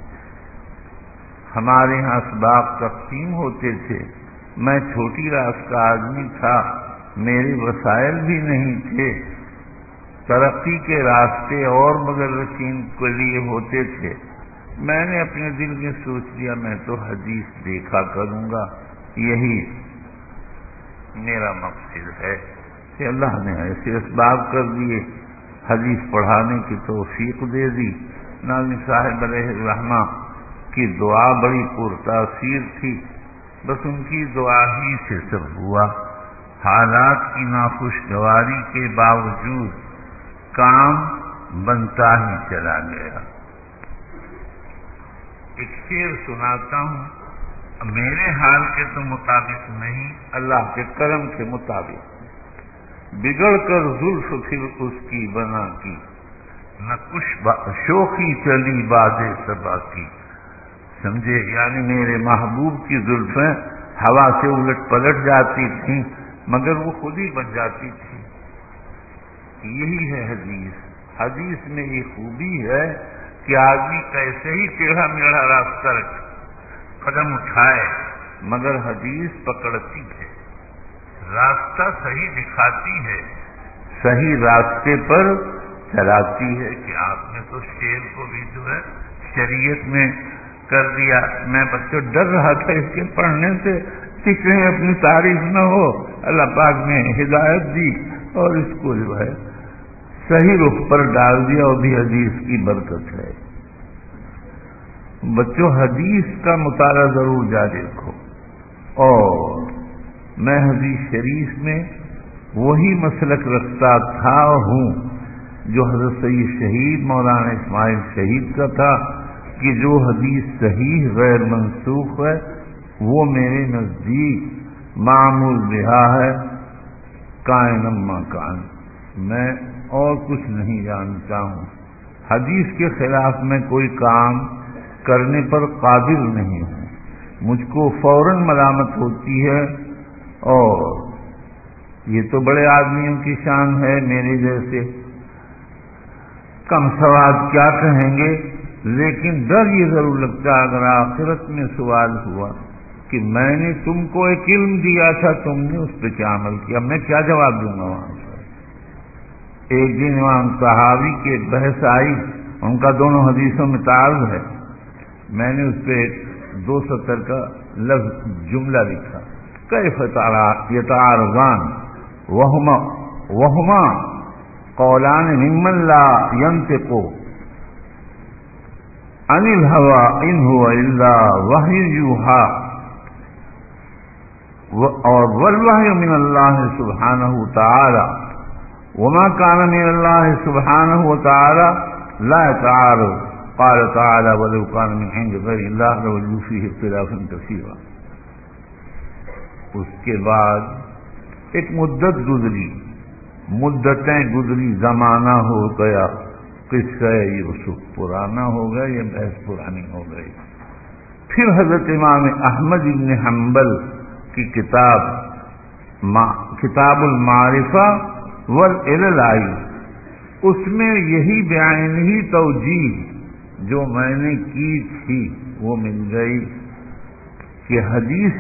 ہمارے ہاں اسباق تقسیم ہوتے تھے، میں چھوٹی راس کا آدمی تھا، میرے وسائل بھی نہیں تھے، ترقی کے راستے اور مدرسین کے لیے ہوتے تھے. میں نے اپنے دل میں سوچ لیا میں تو حدیث دیکھا کروں گا، یہی میرا مقصد ہے. کہ اللہ نے ایسے اسباب کر دیے، حدیث پڑھانے کی توفیق دے دی. ناظم صاحب علیہ الرحمہ کی دعا بڑی پرتاثیر تھی، بس ان کی دعا ہی سے سب ہوا. حالات کی ناخوشگواری کے باوجود کام بنتا ہی چلا گیا. ایک شعر سناتا ہوں، میرے حال کے تو مطابق نہیں، اللہ کے کرم کے مطابق. بگڑ کر زلف پھر اس کی بنا کی، نہ کچھ شوخی چلی بازے صبا کی. سمجھے؟ یعنی میرے محبوب کی زلفیں ہوا سے الٹ پلٹ جاتی تھیں مگر وہ خود ہی بن جاتی تھی. یہی ہے حدیث. حدیث میں یہ خوبی ہے کہ آدمی کیسے ہی ٹیڑھا میڑھا راستہ رکھ قدم اٹھائے مگر حدیث پکڑتی ہے، راستہ صحیح دکھاتی ہے، صحیح راستے پر چلاتی ہے. کہ آپ نے تو شعر کو بھی جو ہے شریعت میں کر دیا. میں بچوں ڈر رہا تھا اس کے پڑھنے سے کہ کہیں اپنی تعریف نہ ہو. اللہ پاک نے ہدایت دی اور اس کو جو ہے صحیح رخ پر ڈال دیا، اور بھی حدیث کی برکت ہے. بچوں حدیث کا مطالعہ ضرور جاری رکھو. اور میں حدیث شریف میں وہی مسلک رکھتا تھا ہوں جو حضرت سید شہید مولانا اسماعیل شہید کا تھا کہ جو حدیث صحیح غیر منسوخ ہے وہ میرے نزدیک معمول بہا ہے، کائنم ما کان. میں اور کچھ نہیں جانتا ہوں. حدیث کے خلاف میں کوئی کام کرنے پر قادر نہیں ہوں. مجھ کو فوراً ملامت ہوتی ہے، اور یہ تو بڑے آدمیوں کی شان ہے، میرے جیسے کم سواد کیا کہیں گے. لیکن ڈر یہ ضرور لگتا ہے اگر آخرت میں سوال ہوا کہ میں نے تم کو ایک علم دیا تھا، تم نے اس پہ کیا عمل کیا، میں کیا جواب دوں گا وہاں پر. ایک دن امام صحابی کے بحث آئی، ان کا دونوں حدیثوں میں تعارض ہے. میں نے اس پہ دو سطر کا لفظ جملہ لکھا، کیف یتعارضان وہما وہما قولان ممن لا ينطق عن الهوى ان هو الا وحی یوحی، اور والوحی من اللہ سبحانہ تعالی وما كان من اللہ سبحانہ وتعالی لا يتعارض. قال تعالی ولو كان من عند غیر اللہ لوجدوا فیہ اختلافا کثیرا. اس کے بعد ایک مدت گزری، مدتیں گزری، زمانہ ہو گیا، قصہ یوسف پرانا ہو گیا، یہ بحث پرانی ہو گئی. پھر حضرت امام احمد بن حنبل کی کتاب کتاب المعرفہ والعلل آئی. اس میں یہی بیان ہی توجیہ جو میں نے کی تھی وہ مل گئی کہ حدیث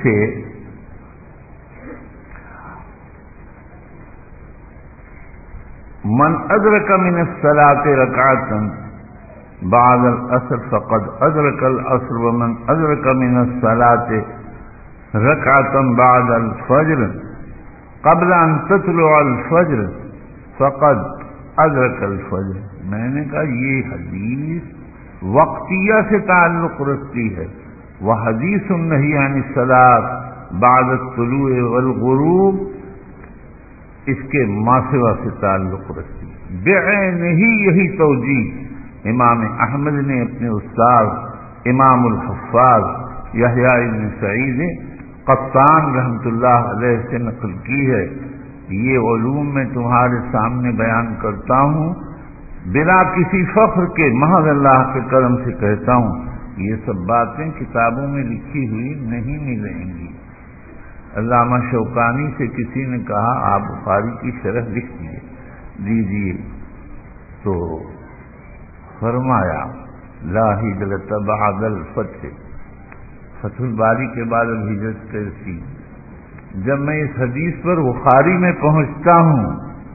من ادرک من الصلاة رکعتا بعد العصر فقد ادرک العصر ومن ادرک من الصلاة رکعتا بعد الفجر قبل ان تطلع الفجر فقد ادرک الفجر. میں نے کہا یہ حدیث وقتیہ سے تعلق رکھتی ہے، وہ حدیث النہی عن الصلاة بعد الطلوع والغروب اس کے ماسوا سے تعلق رکھتی ہے. بعین ہی یہی توجیہ امام احمد نے اپنے استاد امام الحفاظ یحییٰ بن سعید قطان رحمۃ اللہ علیہ سے نقل کی ہے. یہ علوم میں تمہارے سامنے بیان کرتا ہوں بلا کسی فخر کے، محض اللہ کے کرم سے کہتا ہوں. یہ سب باتیں کتابوں میں لکھی ہوئی نہیں ملیں گی. علامہ شوکانی سے کسی نے کہا آپ بخاری کی شرح لکھ دیجیے، تو فرمایا لا ہجرت بعد الفتح، فتح الباری کے بعد اب ہجرت کیسی. جب میں اس حدیث پر بخاری میں پہنچتا ہوں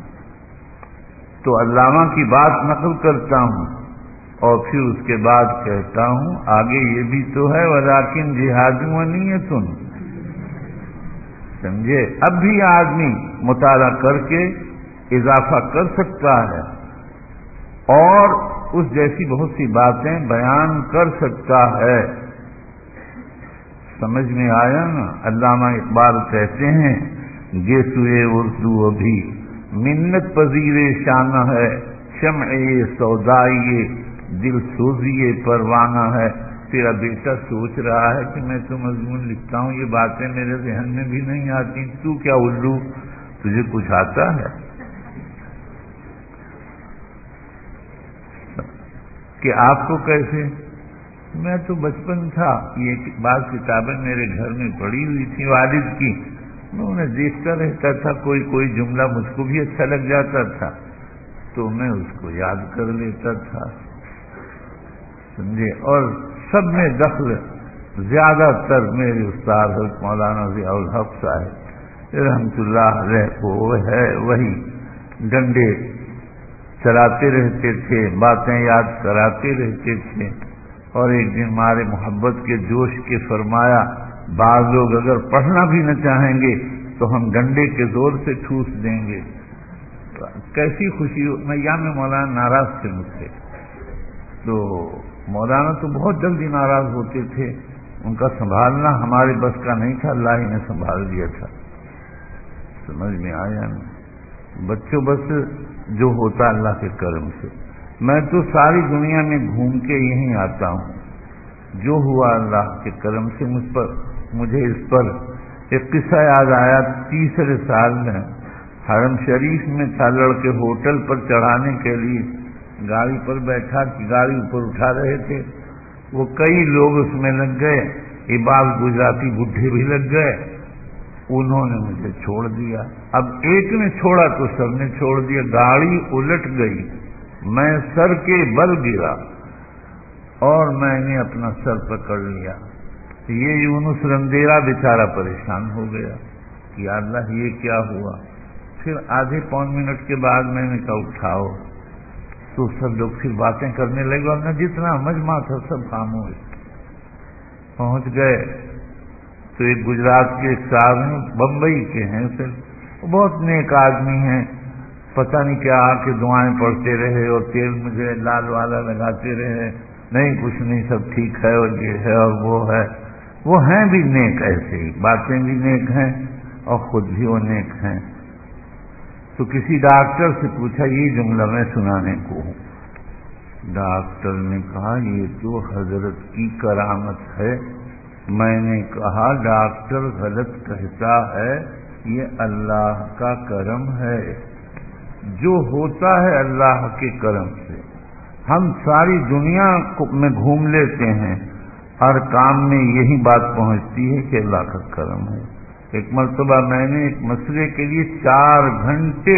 تو علامہ کی بات نقل کرتا ہوں اور پھر اس کے بعد کہتا ہوں آگے یہ بھی تو ہے ولیکن جہاد و نیت. سمجھے؟ اب بھی آدمی مطالعہ کر کے اضافہ کر سکتا ہے اور اس جیسی بہت سی باتیں بیان کر سکتا ہے. سمجھ میں آیا نا؟ علامہ اقبال کہتے ہیں گیسوئے اردو ابھی منت پذیر شانہ ہے، شمع سودائیے دل سوزیے پروانہ ہے. تیرا بیٹا سوچ رہا ہے کہ میں تو مضمون لکھتا ہوں، یہ باتیں میرے ذہن میں بھی نہیں آتی، تو کیا الو تجھے کچھ آتا ہے کہ آپ کو کیسے؟ میں تو بچپن تھا، یہ بعض کتابیں میرے گھر میں پڑی ہوئی تھی والد کی، میں انہیں دیکھتا رہتا تھا، کوئی کوئی جملہ مجھ کو بھی اچھا لگ جاتا تھا تو میں اس کو یاد کر لیتا تھا، سمجھے؟ اور سب میں دخل زیادہ تر میرے استاد حضرت مولانا ضیاء الحق صاحب رحمۃ اللہ علیہ کو ہے، وہی ڈنڈے چلاتے رہتے تھے، باتیں یاد کراتے رہتے تھے، اور ایک دن ہمارے محبت کے جوش کے فرمایا بعض لوگ اگر پڑھنا بھی نہ چاہیں گے تو ہم ڈنڈے کے زور سے ٹھوس دیں گے۔ کیسی خوشی ہو، میں یا میں مولانا ناراض تھے مجھ سے، تو مولانا تو بہت جلدی ناراض ہوتے تھے، ان کا سنبھالنا ہمارے بس کا نہیں تھا، اللہ ہی نے سنبھال دیا تھا۔ سمجھ میں آیا نہیں؟ بچوں بس جو ہوتا اللہ کے کرم سے۔ میں تو ساری دنیا میں گھوم کے یہیں آتا ہوں، جو ہوا اللہ کے کرم سے مجھ پر۔ مجھے اس پر ایک قصہ یاد آیا، تیسرے سال میں حرم شریف میں تھا، لڑکے ہوٹل پر چڑھانے کے لیے گاڑی پر بیٹھا کہ گاڑی اوپر اٹھا رہے تھے، وہ کئی لوگ اس میں لگ گئے، یہ بعض گجراتی بڈھے بھی لگ گئے، انہوں نے مجھے چھوڑ دیا۔ اب ایک نے چھوڑا تو سب نے چھوڑ دیا، گاڑی الٹ گئی، میں سر کے بل گرا اور میں نے اپنا سر پکڑ لیا۔ یہ یونس رندیرا بیچارہ پریشان ہو گیا کہ یا اللہ یہ کیا ہوا۔ پھر آدھے پون منٹ کے بعد میں نے کہا اٹھاؤ، تو سب لوگ پھر باتیں کرنے لگے اور نہ جتنا مجمع تھا سب خاموش۔ پہنچ گئے تو ایک گجرات کے ایک صاحب ہیں، بمبئی کے ہیں، پھر بہت نیک آدمی ہیں، پتہ نہیں کیا آ کے دعائیں پڑھتے رہے اور تیل مجھے لال والا لگاتے رہے، نہیں کچھ نہیں سب ٹھیک ہے اور یہ ہے اور وہ ہے۔ وہ ہیں بھی نیک، ایسے ہی باتیں بھی نیک ہیں اور خود بھی وہ نیک ہیں۔ تو کسی ڈاکٹر سے پوچھا یہ جملہ میں سنانے کو ہوں۔ ڈاکٹر نے کہا یہ تو حضرت کی کرامت ہے۔ میں نے کہا ڈاکٹر غلط کہتا ہے، یہ اللہ کا کرم ہے، جو ہوتا ہے اللہ کے کرم سے۔ ہم ساری دنیا میں گھوم لیتے ہیں، ہر کام میں یہی بات پہنچتی ہے کہ اللہ کا کرم ہے۔ ایک مرتبہ میں نے ایک مسئلے کے لیے چار گھنٹے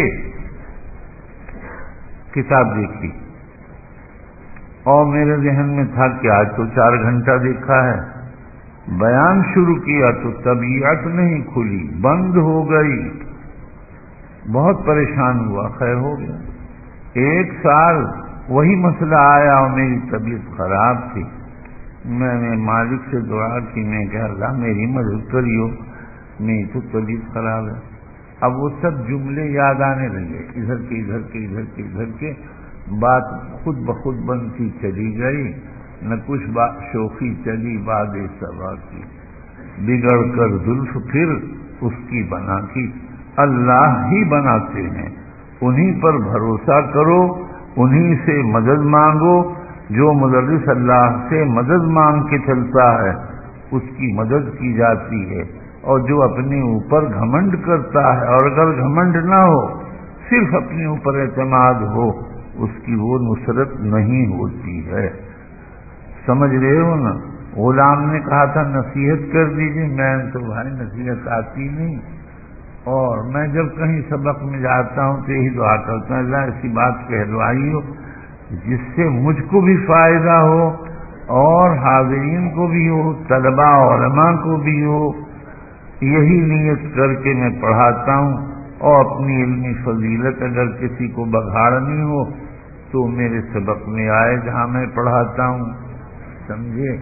کتاب دیکھی اور میرے ذہن میں تھا کہ آج تو چار گھنٹہ دیکھا ہے، بیان شروع کیا تو طبیعت نہیں کھلی، بند ہو گئی، بہت پریشان ہوا، خیر ہو گیا۔ ایک سال وہی مسئلہ آیا اور میری طبیعت خراب تھی، میں نے مالک سے دعا کی، میں کہ اللہ میری مدد کریو، میری تو طبیعت خراب ہے۔ اب وہ سب جملے یاد آنے لگے، ادھر کے ادھر کے ادھر کے ادھر کے، بات خود بخود بنتی چلی گئی، نہ کچھ بات شوخی چلی، باد صبا کی بگڑ کر زلف پھر اس کی بنا کی۔ اللہ ہی بناتے ہیں، انہی پر بھروسہ کرو، انہی سے مدد مانگو۔ جو مدرس اللہ سے مدد مانگ کے چلتا ہے اس کی مدد کی جاتی ہے، اور جو اپنے اوپر گھمنڈ کرتا ہے، اور اگر گھمنڈ نہ ہو صرف اپنے اوپر اعتماد ہو، اس کی وہ نصرت نہیں ہوتی ہے۔ سمجھ رہے ہو نا؟ غلام نے کہا تھا نصیحت کر دیجیے، میں تو بھائی نصیحت آتی نہیں، اور میں جب کہیں سبق میں جاتا ہوں تو یہی دعا کرتا ہوں اللہ ایسی بات کہلوائی ہو جس سے مجھ کو بھی فائدہ ہو اور حاضرین کو بھی ہو، طلباء علماء کو بھی ہو۔ یہی نیت کر کے میں پڑھاتا ہوں، اور اپنی علمی فضیلت اگر کسی کو بگاڑنی ہو تو میرے سبق میں آئے جہاں میں پڑھاتا ہوں، سمجھے؟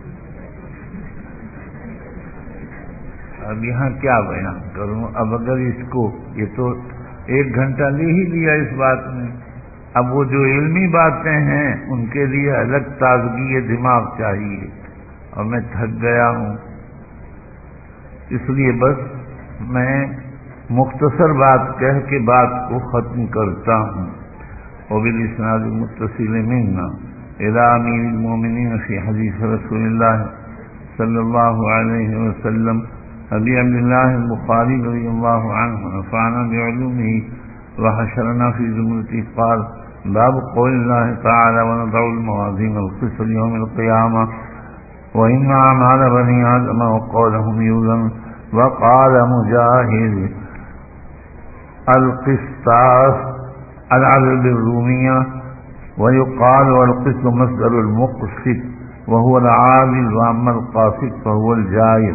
اب یہاں کیا بیان کروں؟ اب اگر اس کو، یہ تو ایک گھنٹہ لے ہی لیا اس بات میں، اب وہ جو علمی باتیں ہیں ان کے لیے الگ تازگی دماغ چاہیے، اور میں تھک گیا ہوں، اس لیے بس میں مختصر بات کہہ کے بات کو ختم کرتا ہوں۔ وبالاسناد المتصل منا إلى أمير المؤمنين في حديث رسول الله صلى الله عليه وسلم أبي عبد الله البخاري رضي الله عنه ونفعنا بعلومه وحشرنا في زمرته قال باب قول الله تعالى ونضع الموازين القسط ليوم القيامة وإن أعمال بني آدم وقولهم يوزن وقال مجاهد القسطاس العدل بالرومية ويقال والقسط مصدر المقسط وهو العادل وأما القاسط فهو الجائر.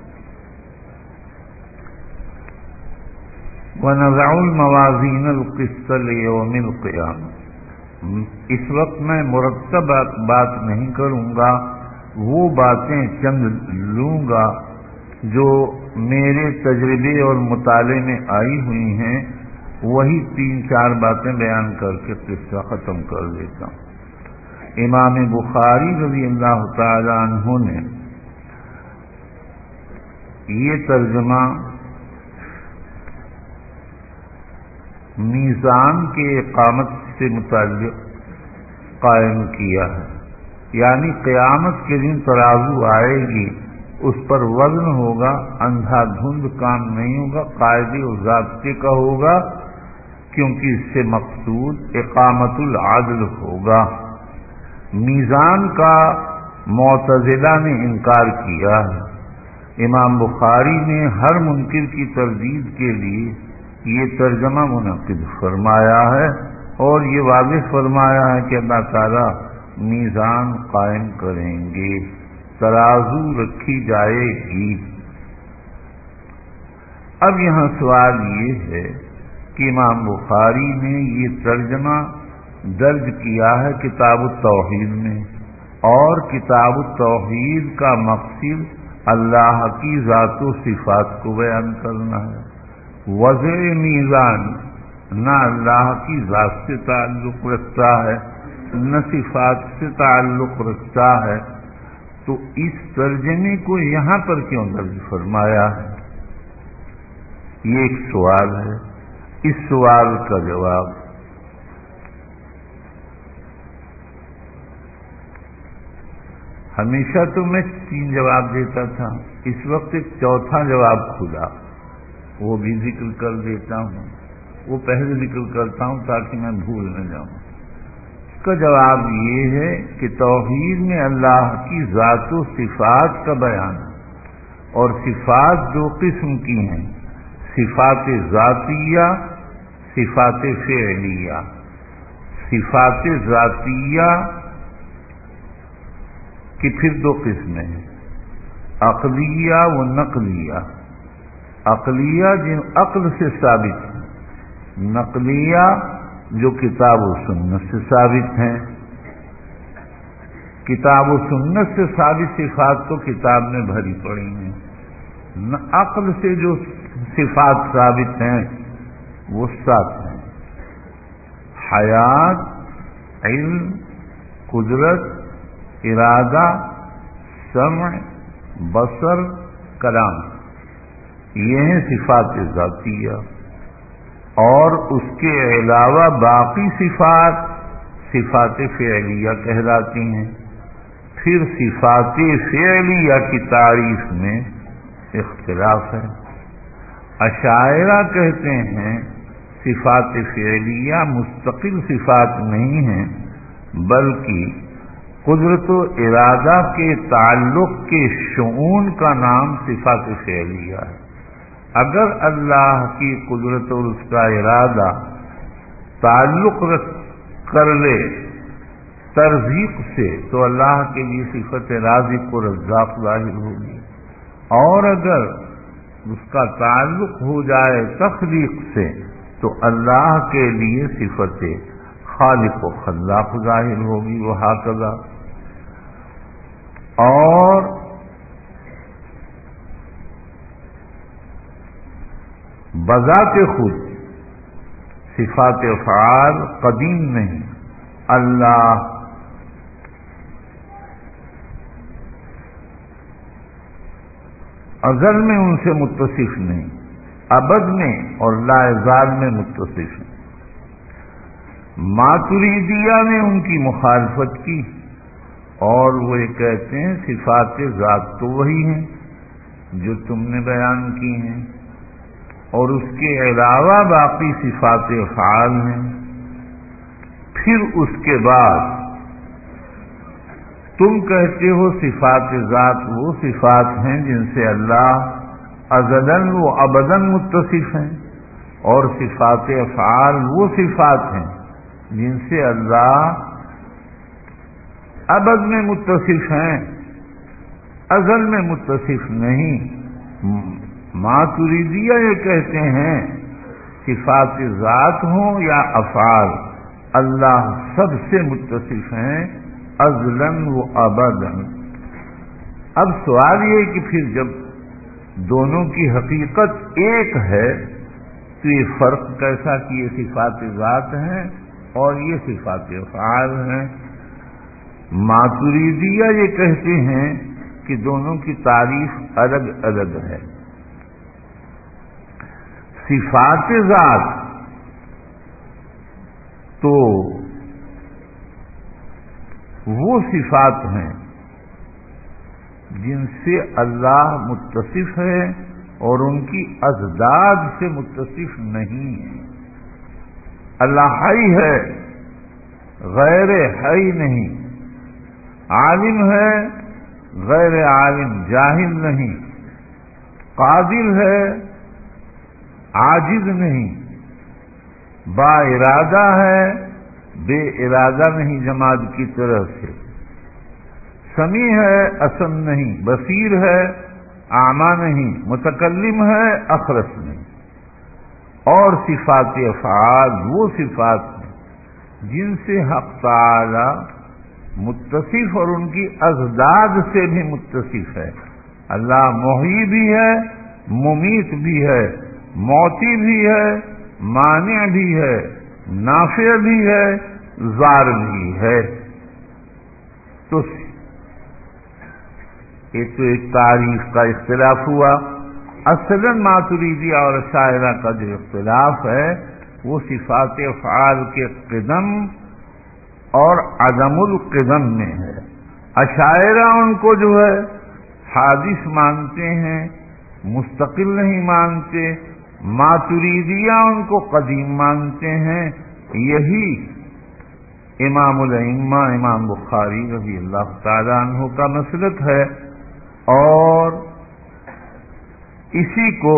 ونضع الموازين القسط ليوم القيامة. اس وقت میں مرتب بات نہیں کروں گا، وہ باتیں چند لوں گا جو میرے تجربے اور مطالعے میں آئی ہوئی ہیں، وہی تین چار باتیں بیان کر کے قصہ ختم کر دیتا ہوں۔ امام بخاری رضی اللہ تعالی عنہ نے یہ ترجمہ میزان کے اقامت سے متعلق قائم کیا ہے، یعنی قیامت کے دن ترازو آئے گی، اس پر وزن ہوگا، اندھا دھند کام نہیں ہوگا، قاعدے و ضابطے کا ہوگا، کیونکہ اس سے مقصود اقامت العدل ہوگا۔ میزان کا معتزلہ نے انکار کیا ہے۔ امام بخاری نے ہر منکر کی تردید کے لیے یہ ترجمہ منعقد فرمایا ہے اور یہ واضح فرمایا ہے کہ اللہ تعالیٰ میزان قائم کریں گے، ترازو رکھی جائے گی۔ اب یہاں سوال یہ ہے کہ امام بخاری نے یہ ترجمہ درج کیا ہے کتاب التوحید میں، اور کتاب التوحید کا مقصد اللہ کی ذات و صفات کو بیان کرنا ہے۔ وضع میزان نہ اللہ کی ذات سے تعلق رکھتا ہے نہ صفات سے تعلق رکھتا ہے، تو اس ترجمے کو یہاں پر کیوں درج فرمایا ہے؟ یہ ایک سوال ہے۔ اس سوال کا جواب ہمیشہ تو میں تین جواب دیتا تھا، اس وقت ایک چوتھا جواب کھلا، وہ بھی ذکر کر دیتا ہوں۔ وہ پہلے ذکر کرتا ہوں تاکہ میں بھول نہ جاؤں۔ اس کا جواب یہ ہے کہ توحید میں اللہ کی ذات و صفات کا بیان ہے، اور صفات دو قسم کی ہیں، صفات ذاتیہ، صفات فعلیہ۔ صفات ذاتیہ کی پھر دو قسمیں ہیں، عقلیہ و نقلیہ۔ عقلیہ جن عقل سے ثابت ہیں، نقلیہ جو کتاب و سنت سے ثابت ہیں۔ کتاب و سنت سے ثابت صفات تو کتاب میں بھری پڑی ہیں، عقل سے جو صفات ثابت ہیں وہ سات ہیں: حیات، علم، قدرت، ارادہ، سمع، بصر، کلام۔ یہ ہیں صفات ذاتیہ، اور اس کے علاوہ باقی صفات صفات فعلیہ کہلاتی ہیں۔ پھر صفات فعلیہ کی تعریف میں اختلاف ہے۔ اشاعرہ کہتے ہیں صفات فعلیہ مستقل صفات نہیں ہیں، بلکہ قدرت و ارادہ کے تعلق کے شؤون کا نام صفات فعلیہ ہے۔ اگر اللہ کی قدرت اور اس کا ارادہ تعلق کر لے ترزیق سے تو اللہ کے لیے صفت رازق و رزاق ظاہر ہوگی، اور اگر اس کا تعلق ہو جائے تخلیق سے تو اللہ کے لیے صفت خالق و خلاق ظاہر ہوگی، وہکذا۔ اور بذات خود صفات افعال قدیم نہیں، اللہ ازل میں ان سے متصف نہیں، ابد میں اور لا ازال میں متصف ہیں۔ ماتریدیہ نے ان کی مخالفت کی، اور وہ یہ کہتے ہیں صفات ذات تو وہی ہیں جو تم نے بیان کی ہیں، اور اس کے علاوہ باقی صفات افعال ہیں۔ پھر اس کے بعد تم کہتے ہو صفات ذات وہ صفات ہیں جن سے اللہ ازلاً و ابداً متصف ہیں، اور صفات افعال وہ صفات ہیں جن سے اللہ ابد میں متصف ہیں، ازل میں متصف نہیں۔ ماتریدیہ یہ کہتے ہیں صفات ذات ہوں یا افعال، اللہ سب سے متصف ہیں ازلاً و ابداً۔ اب سوال یہ کہ پھر جب دونوں کی حقیقت ایک ہے تو یہ فرق کیسا کہ یہ صفات ذات ہیں اور یہ صفات افعال ہیں؟ ماتریدیہ یہ کہتے ہیں کہ دونوں کی تعریف الگ الگ ہے۔ صفات ذات تو وہ صفات ہیں جن سے اللہ متصف ہے اور ان کی ازداد سے متصف نہیں ہے۔ اللہ حی ہے، غیر حی نہیں، عالم ہے، غیر عالم جاہل نہیں، قادر ہے، عاجز نہیں، با ارادہ ہے، بے ارادہ نہیں جماد کی طرف سے، سمیع ہے، اسم نہیں، بصیر ہے، اعمیٰ نہیں، متکلم ہے، اخرس نہیں۔ اور صفات افعال وہ صفات ہیں جن سے حق تعالی متصف اور ان کی ازداد سے بھی متصف ہے۔ اللہ محیی بھی ہے، ممیت بھی ہے، موتی بھی ہے، مانع بھی ہے، نافع بھی ہے، ضار بھی ہے۔ تو یہ تو ایک تعریف کا اختلاف ہوا۔ اصلاً ماتریدیہ اور اشاعرہ کا جو اختلاف ہے وہ صفات افعال کے قدم اور عدم القدم میں ہے۔ اشاعرہ ان کو جو ہے حادث مانتے ہیں، مستقل نہیں مانتے، ماتریدیہ ان کو قدیم مانتے ہیں۔ یہی امام الائمہ امام بخاری رضی اللہ تعالیٰ عنہ کا مسلک ہے، اور اسی کو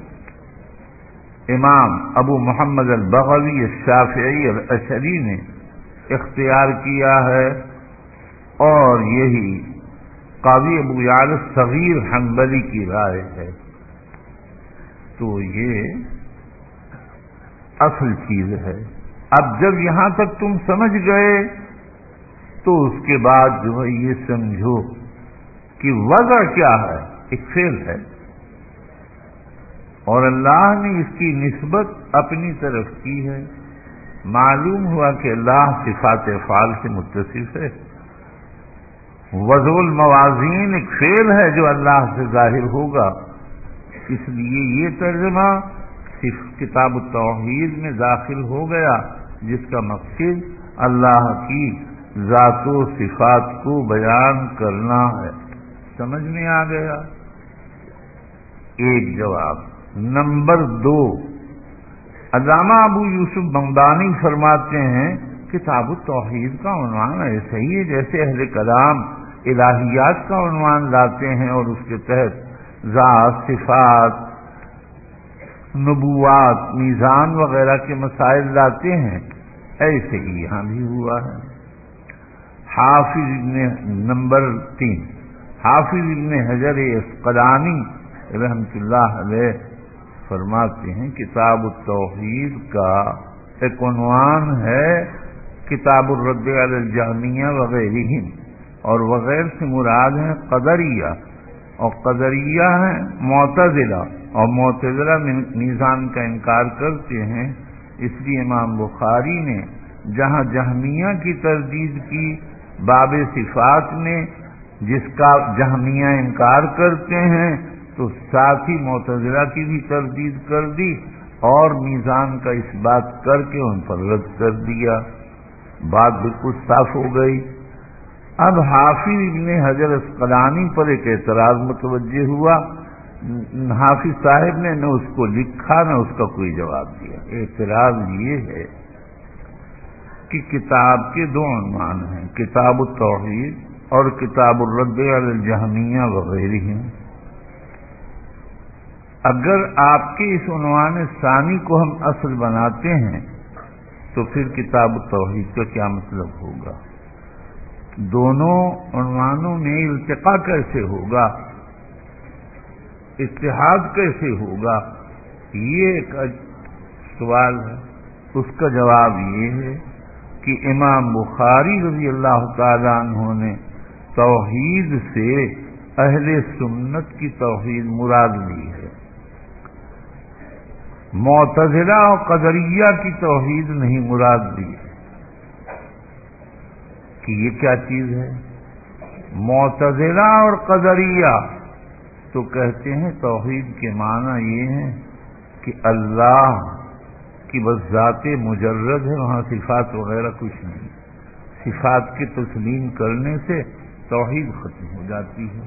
امام ابو محمد البغوی الشافعی الاشعری نے اختیار کیا ہے، اور یہی قاضی ابو یعلا الصغیر حنبلی کی رائے ہے۔ تو یہ اصل چیز ہے۔ اب جب یہاں تک تم سمجھ گئے تو اس کے بعد جو ہے یہ سمجھو کہ وضع کیا ہے، ایک فعل ہے، اور اللہ نے اس کی نسبت اپنی طرف کی ہے۔ معلوم ہوا کہ اللہ صفات افعال سے متصف ہے۔ وضع الموازین ایک فعل ہے جو اللہ سے ظاہر ہوگا، اس لیے یہ ترجمہ صرف کتاب التوحید میں داخل ہو گیا، جس کا مقصد اللہ کی ذات و صفات کو بیان کرنا ہے۔ سمجھ میں آ گیا؟ ایک جواب۔ نمبر دو، علامہ ابو یوسف بغدادی فرماتے ہیں کتاب التوحید کا عنوان ایسا ہی ہے جیسے اہل کلام الہیات کا عنوان لاتے ہیں اور اس کے تحت ذات، صفات، نبوات، میزان وغیرہ کے مسائل لاتے ہیں، ایسے ہی یہاں بھی ہوا ہے۔ حافظ ابن نمبر تین حافظ ابن حجر عسقلانی رحمۃ اللہ علیہ فرماتے ہیں کتاب التوحید کا ایک عنوان ہے کتاب الرد علی الجہمیہ وغیرہم، اور وغیر سے مراد ہیں قدریہ، اور قدریہ ہیں معتزلہ، اور معتزلہ میزان کا انکار کرتے ہیں۔ اس لیے امام بخاری نے جہاں جہمیہ کی تردید کی باب صفات میں، جس کا جہمیہ انکار کرتے ہیں، تو ساتھ ہی معتزلہ کی بھی تردید کر دی اور میزان کا اس بات کر کے ان پر رد کر دیا۔ بات بالکل صاف ہو گئی۔ اب حافظ ابن حجر اسقلانی پر ایک اعتراض متوجہ ہوا. حافظ صاحب نے نہ اس کو لکھا نہ اس کا کوئی جواب دیا. اعتراض یہ ہے کہ کتاب کے دو عنوان ہیں، کتاب التوحید اور کتاب الرد علی الجہمیہ وغیرہ. اگر آپ کے اس عنوان ثانی کو ہم اصل بناتے ہیں تو پھر کتاب التوحید کا کیا مطلب ہوگا؟ دونوں عنوانوں میں التقاء کیسے ہوگا، اتحاد کیسے ہوگا؟ یہ ایک سوال ہے. اس کا جواب یہ ہے کہ امام بخاری رضی اللہ تعالی عنہ نے توحید سے اہل سنت کی توحید مراد لی ہے، معتزلہ اور قدریہ کی توحید نہیں مراد لی ہے. کہ یہ کیا چیز ہے؟ معتزلہ اور قدریہ تو کہتے ہیں توحید کے معنی یہ ہے کہ اللہ کی بس ذات مجرد ہے، وہاں صفات وغیرہ کچھ نہیں. صفات کی تسلیم کرنے سے توحید ختم ہو جاتی ہے.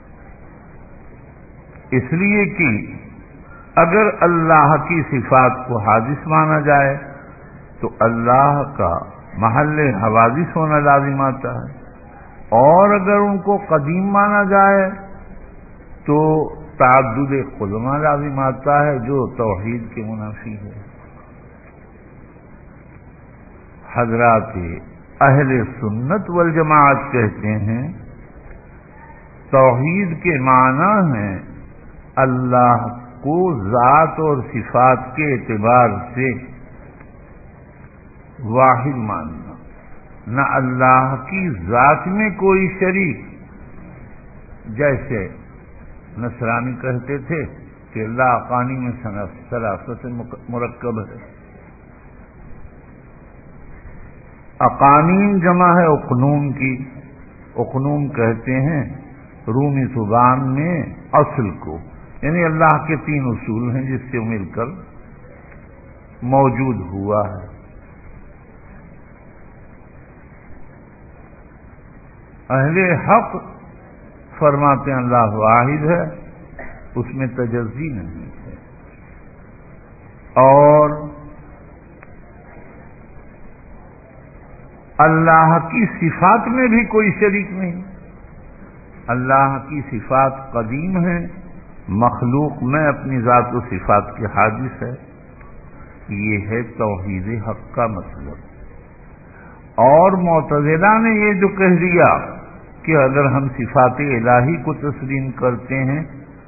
اس لیے کہ اگر اللہ کی صفات کو حادث مانا جائے تو اللہ کا محل حوادث ہونا لازم آتا ہے، اور اگر ان کو قدیم مانا جائے تو تعدد قدمہ لازم آتا ہے جو توحید کے منافی ہے. حضرات اہل سنت والجماعت کہتے ہیں توحید کے معنی ہیں اللہ کو ذات اور صفات کے اعتبار سے واحد ماننا، نہ اللہ کی ذات میں کوئی شریک. جیسے نصرانی کہتے تھے کہ اللہ اقانی میں ثلاثہ سے مرکب ہے. اقانین جمع ہے اقنوم کی. اقنوم کہتے ہیں رومی زبان میں اصل کو، یعنی اللہ کے تین اصول ہیں جس سے مل کر موجود ہوا ہے. اہل حق فرماتے ہیں اللہ واحد ہے، اس میں تجزی نہیں ہے، اور اللہ کی صفات میں بھی کوئی شریک نہیں. اللہ کی صفات قدیم ہیں، مخلوق میں اپنی ذات و صفات کے حادث ہے. یہ ہے توحید حق کا مطلب. اور معتزلہ نے یہ جو کہہ دیا کہ اگر ہم صفات الہی کو تسلیم کرتے ہیں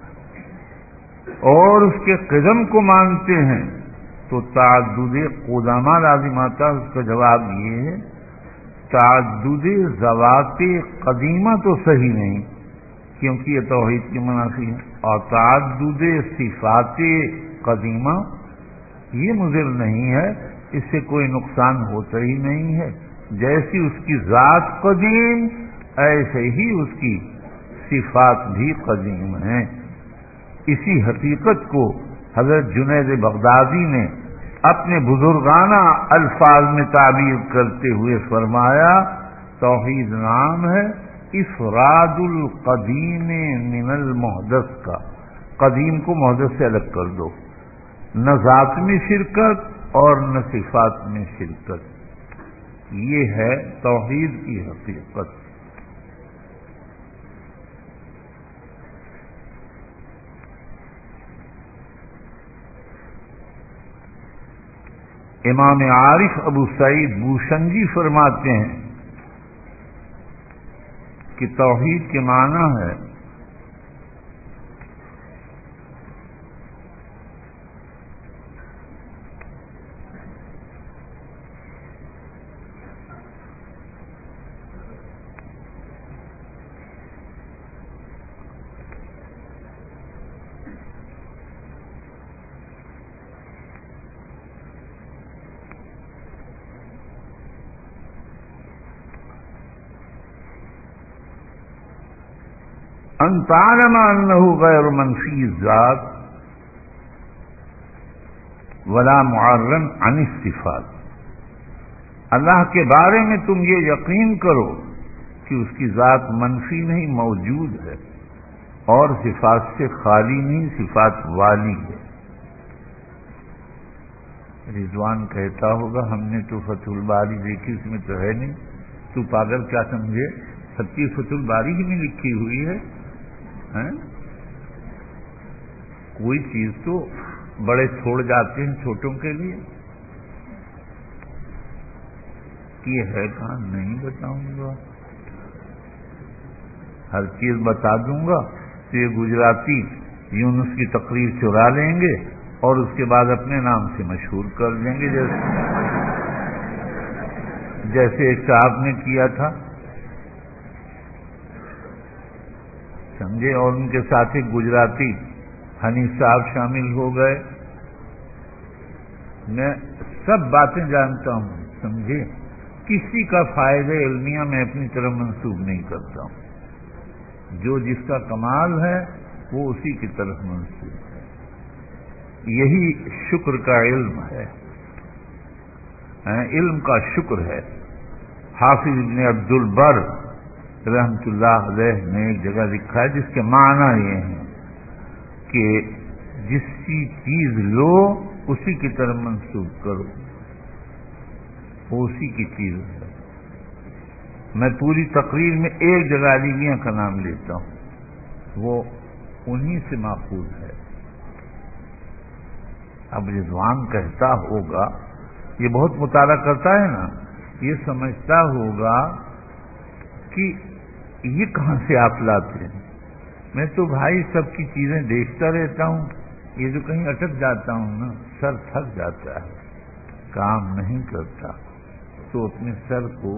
اور اس کے قدم کو مانتے ہیں تو تعدد قدمہ لازم آتا ہے. اس کا جواب یہ ہے تعدد ذوات قدیمہ تو صحیح نہیں کیونکہ یہ توحید کی منافی ہے، اور تعدد صفات قدیمہ یہ مضر نہیں ہے، اس سے کوئی نقصان ہوتا ہی نہیں ہے. جیسی اس کی ذات قدیم ایسے ہی اس کی صفات بھی قدیم ہیں. اسی حقیقت کو حضرت جنید بغدادی نے اپنے بزرگانہ الفاظ میں تعبیر کرتے ہوئے فرمایا توحید نام ہے افراد القدیم من المحدث کا. قدیم کو محدث سے الگ کر دو، نہ ذات میں شرکت اور نہ صفات میں شرکت. یہ ہے توحید کی حقیقت. امام عارف ابو سعید بوشنگی فرماتے ہیں کہ توحید کے معنی ہے ان تعلم انه غیر منفی الذات ولا معرن عن الصفات. اللہ کے بارے میں تم یہ یقین کرو کہ اس کی ذات منفی نہیں، موجود ہے، اور صفات سے خالی نہیں، صفات والی ہے۔ رضوان کہتا ہوگا ہم نے تو فتح الباری دیکھی، اس میں تو ہے نہیں، تو پاگل کیا سمجھے، سب کی فتح الباری ہی میں لکھی ہوئی ہے۔ کوئی چیز تو بڑے چھوڑ جاتے ہیں چھوٹوں کے لیے، یہ ہے کہاں، نہیں بتاؤں گا، ہر چیز بتا دوں گا تو یہ گجراتی یونس کی تقریر چرا لیں گے اور اس کے بعد اپنے نام سے مشہور کر دیں گے، جیسے جیسے ایک صاحب نے کیا تھا، سمجھے، اور ان کے ساتھ ایک گجراتی حنیف صاحب شامل ہو گئے۔ میں سب باتیں جانتا ہوں، سمجھے، کسی کا فائدہ علمیہ میں اپنی طرف منسوب نہیں کرتا ہوں، جو جس کا کمال ہے وہ اسی کی طرف منسوب ہے۔ یہی شکر کا علم ہے، علم کا شکر ہے۔ حافظ ابن عبد البر رحمت اللہ علیہ نے ایک جگہ لکھا ہے جس کے معنی یہ ہیں کہ جس کی چیز لو اسی کی طرف منسوب کرو، وہ اسی کی چیز ہے۔ میں پوری تقریر میں ایک جگہ علیمیہ کا نام لیتا ہوں، وہ انہی سے ماخوذ ہے۔ اب رضوان کہتا ہوگا، یہ بہت مطالعہ کرتا ہے نا، یہ سمجھتا ہوگا کہ یہ کہاں سے آپ لاتے ہیں، میں تو بھائی سب کی چیزیں دیکھتا رہتا ہوں، یہ جو کہیں اٹک جاتا ہوں نا، سر تھک جاتا ہے، کام نہیں کرتا، تو اپنے سر کو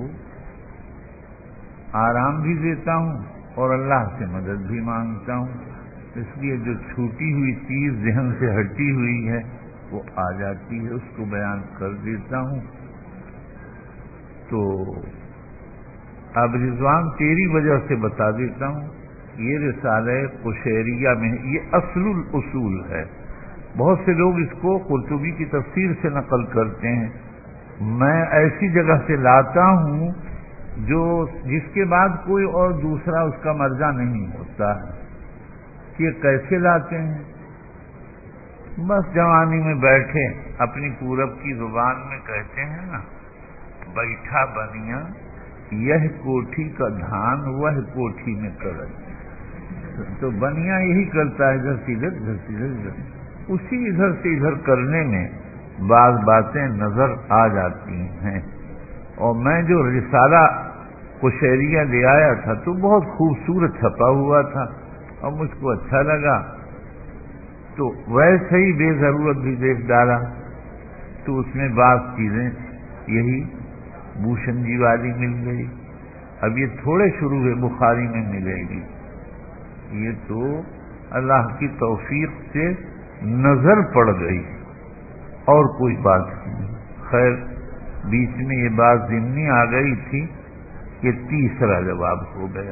آرام بھی دیتا ہوں اور اللہ سے مدد بھی مانگتا ہوں، اس لیے جو چھوٹی ہوئی چیز ذہن سے ہٹی ہوئی ہے وہ آ جاتی ہے، اس کو بیان کر دیتا ہوں۔ تو اب رضوان تیری وجہ سے بتا دیتا ہوں، یہ رسالہ قشیریہ میں یہ اصل الاصول ہے۔ بہت سے لوگ اس کو قرطبی کی تفسیر سے نقل کرتے ہیں، میں ایسی جگہ سے لاتا ہوں جو جس کے بعد کوئی اور دوسرا اس کا مرجع نہیں ہوتا ہے۔ کہ کیسے لاتے ہیں؟ بس جوانی میں بیٹھے اپنی پورب کی زبان میں کہتے ہیں نا، بیٹھا بنیا یہ کوٹھی کا دھان وہ کوٹھی میں کرے، تو بنیا یہی کرتا ہے، ادھر سے ادھر ادھر سے ادھر، اسی ادھر سے ادھر کرنے میں بعض باتیں نظر آ جاتی ہیں۔ اور میں جو رسالہ قشیریہ لے آیا تھا تو بہت خوبصورت چھپا ہوا تھا اور مجھ کو اچھا لگا، تو ویسے ہی بے ضرورت بھی دیکھ ڈالا، تو اس میں بعض چیزیں یہی بھوشن جی والی مل گئی، اب یہ تھوڑے شروع ہے بخاری میں ملے گی، یہ تو اللہ کی توفیق سے نظر پڑ گئی اور کوئی بات نہیں۔ خیر بیچ میں یہ بات ضمنی آ گئی تھی کہ تیسرا جواب ہو گیا۔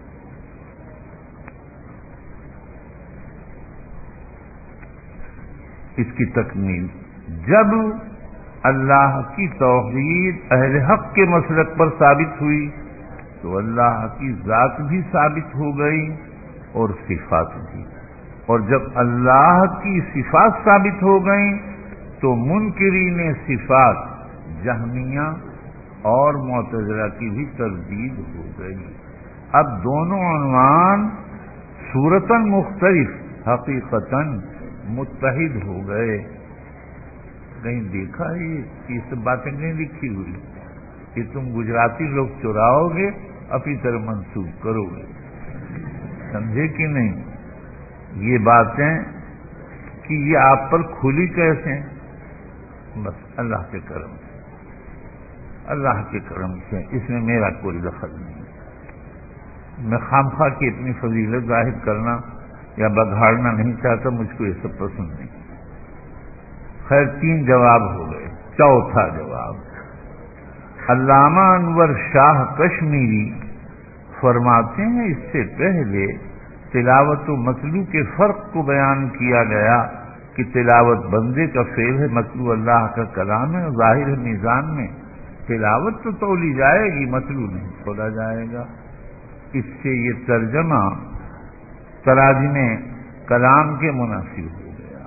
اس کی تکمیل، جب اللہ کی توحید اہل حق کے مسلک پر ثابت ہوئی تو اللہ کی ذات بھی ثابت ہو گئی اور صفات بھی، اور جب اللہ کی صفات ثابت ہو گئیں تو منکرین صفات جہمیہ اور معتزلہ کی بھی تردید ہو گئی۔ اب دونوں عنوان صورتاً مختلف حقیقتاً متحد ہو گئے۔ کہیں دیکھا یہ سب باتیں نہیں لکھی ہوئی کہ تم گجراتی لوگ چراؤ گے اپنی طرح منسوخ کرو گے، سمجھے کہ نہیں؟ یہ باتیں کہ یہ آپ پر کھلی کیسے؟ بس اللہ کے کرم سے، اللہ کے کرم سے، اس میں میرا کوئی دخل نہیں۔ میں خام خواہ کی اپنی فضیلت ظاہر کرنا یا بگاڑنا نہیں چاہتا، مجھ کو یہ سب پسند نہیں۔ خیر تین جواب ہو گئے، چوتھا جواب علامہ انور شاہ کشمیری فرماتے ہیں اس سے پہلے تلاوت و مطلوع کے فرق کو بیان کیا گیا کہ تلاوت بندے کا فعل ہے، مطلوع اللہ کا کلام ہے، ظاہر میزان میں تلاوت تو تولی جائے گی، مطلوع نہیں تولا جائے گا۔ اس سے یہ ترجمہ تراجم کلام کے مناسب ہو گیا۔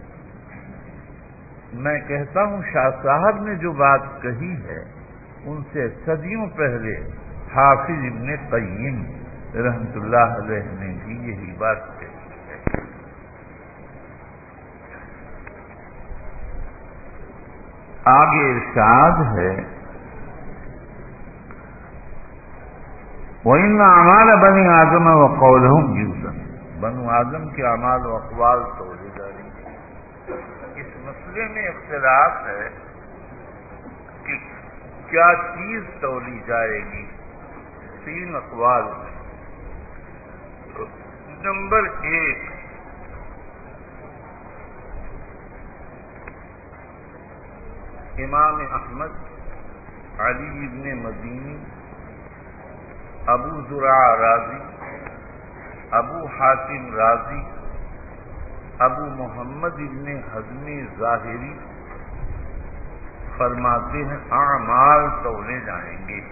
میں کہتا ہوں شاہ صاحب نے جو بات کہی ہے ان سے صدیوں پہلے حافظ ابن قیم رحمت اللہ علیہ نے بھی یہی بات کہی ہے۔ آگے ارشاد ہے وَإِنَّ أَعْمَالَ بَنِي آدَمَ وَقَوْلَهُمْ يُوزَنُ، بنو آدم کے اعمال و اقوال تولے جائیں گے۔ اس مسئلے میں اختلاف ہے کہ کیا چیز تولی جائے گی؟ تین اقوال میں۔ نمبر ایک، امام احمد، علی ابن مدینی، ابو زرع رازی، ابو حاتم رازی، ابو محمد ابن حزم ظاہری فرماتے ہیں اعمال تولے جائیں گے۔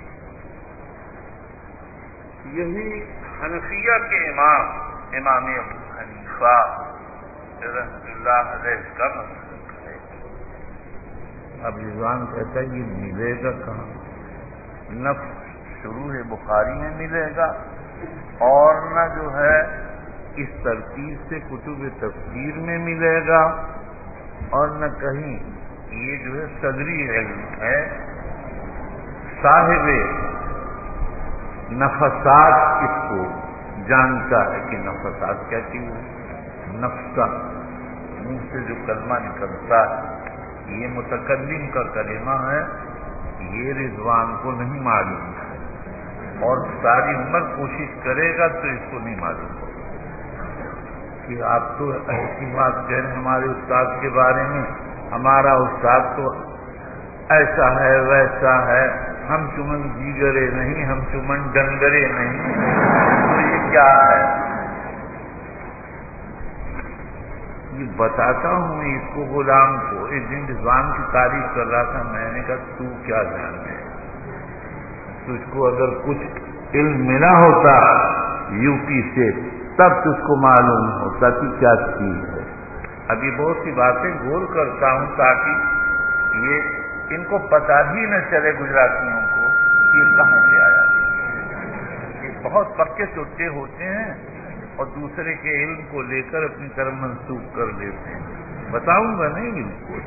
یہی حنفیہ کے امام امام ابو حنیفہ رحمۃ اللہ علیہ کا مسلک ہے۔ اب رضوان کہتا ہے یہ ملے گا کہاں؟ نہ شروع بخاری میں ملے گا اور نہ جو ہے اس ترتیب سے کتب تفسیر میں ملے گا اور نہ کہیں۔ یہ جو ہے صدری علم ہے، صاحب نفسات اس کو جانتا ہے کہ نفسات کیا چیز ہے۔ نفس کا منہ سے جو کلمہ نکلتا ہے یہ متکلم کا کلمہ ہے، یہ رضوان کو نہیں معلوم ہے اور ساری عمر کوشش کرے گا تو اس کو نہیں معلوم ہوگا کہ آپ تو ایسی بات کہہ رہے ہیں ہمارے استاد کے بارے میں، ہمارا استاد تو ایسا ہے ویسا ہے، ہم چمن جیگرے نہیں، ہم چمن ڈنگرے نہیں، تو یہ کیا ہے؟ یہ بتاتا ہوں میں اس کو غلام کو۔ ایک دن رضوان کی تعریف کر رہا تھا، میں نے کہا تو کیا جانے، تجھ کو اگر کچھ علم ملا ہوتا یو پی سے تب تجھ کو معلوم ہوتا کہ کیا چیز ہے۔ ابھی بہت سی باتیں گول کرتا ہوں تاکہ یہ ان کو پتہ ہی نہ چلے گجراتیوں کو کہ یہ کہاں سے آیا۔ یہ بہت پکے چٹے ہوتے ہیں اور دوسرے کے علم کو لے کر اپنی طرف منسوخ کر لیتے ہیں۔ بتاؤں گا نہیں ان کو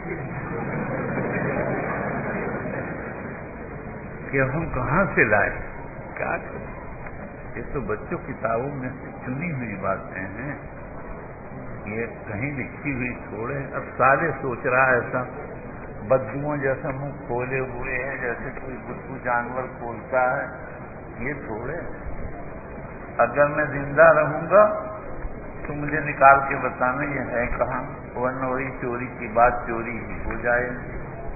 کہ ہم کہاں سے لائے، کیا کریں۔ یہ تو بچوں کتابوں میں سے چنی ہوئی باتیں ہیں، یہ کہیں لکھی ہوئی چھوڑے۔ اب سارے سوچ رہا ایسا بدبوؤں جیسا منہ کھولے ہوئے ہیں جیسے کوئی بدبو جانور کھولتا ہے، یہ چھوڑے۔ اگر میں زندہ رہوں گا تو مجھے نکال کے بتانا یہ ہے کہاں، ورنہ وہی چوری کی بات چوری ہی ہو جائے گی۔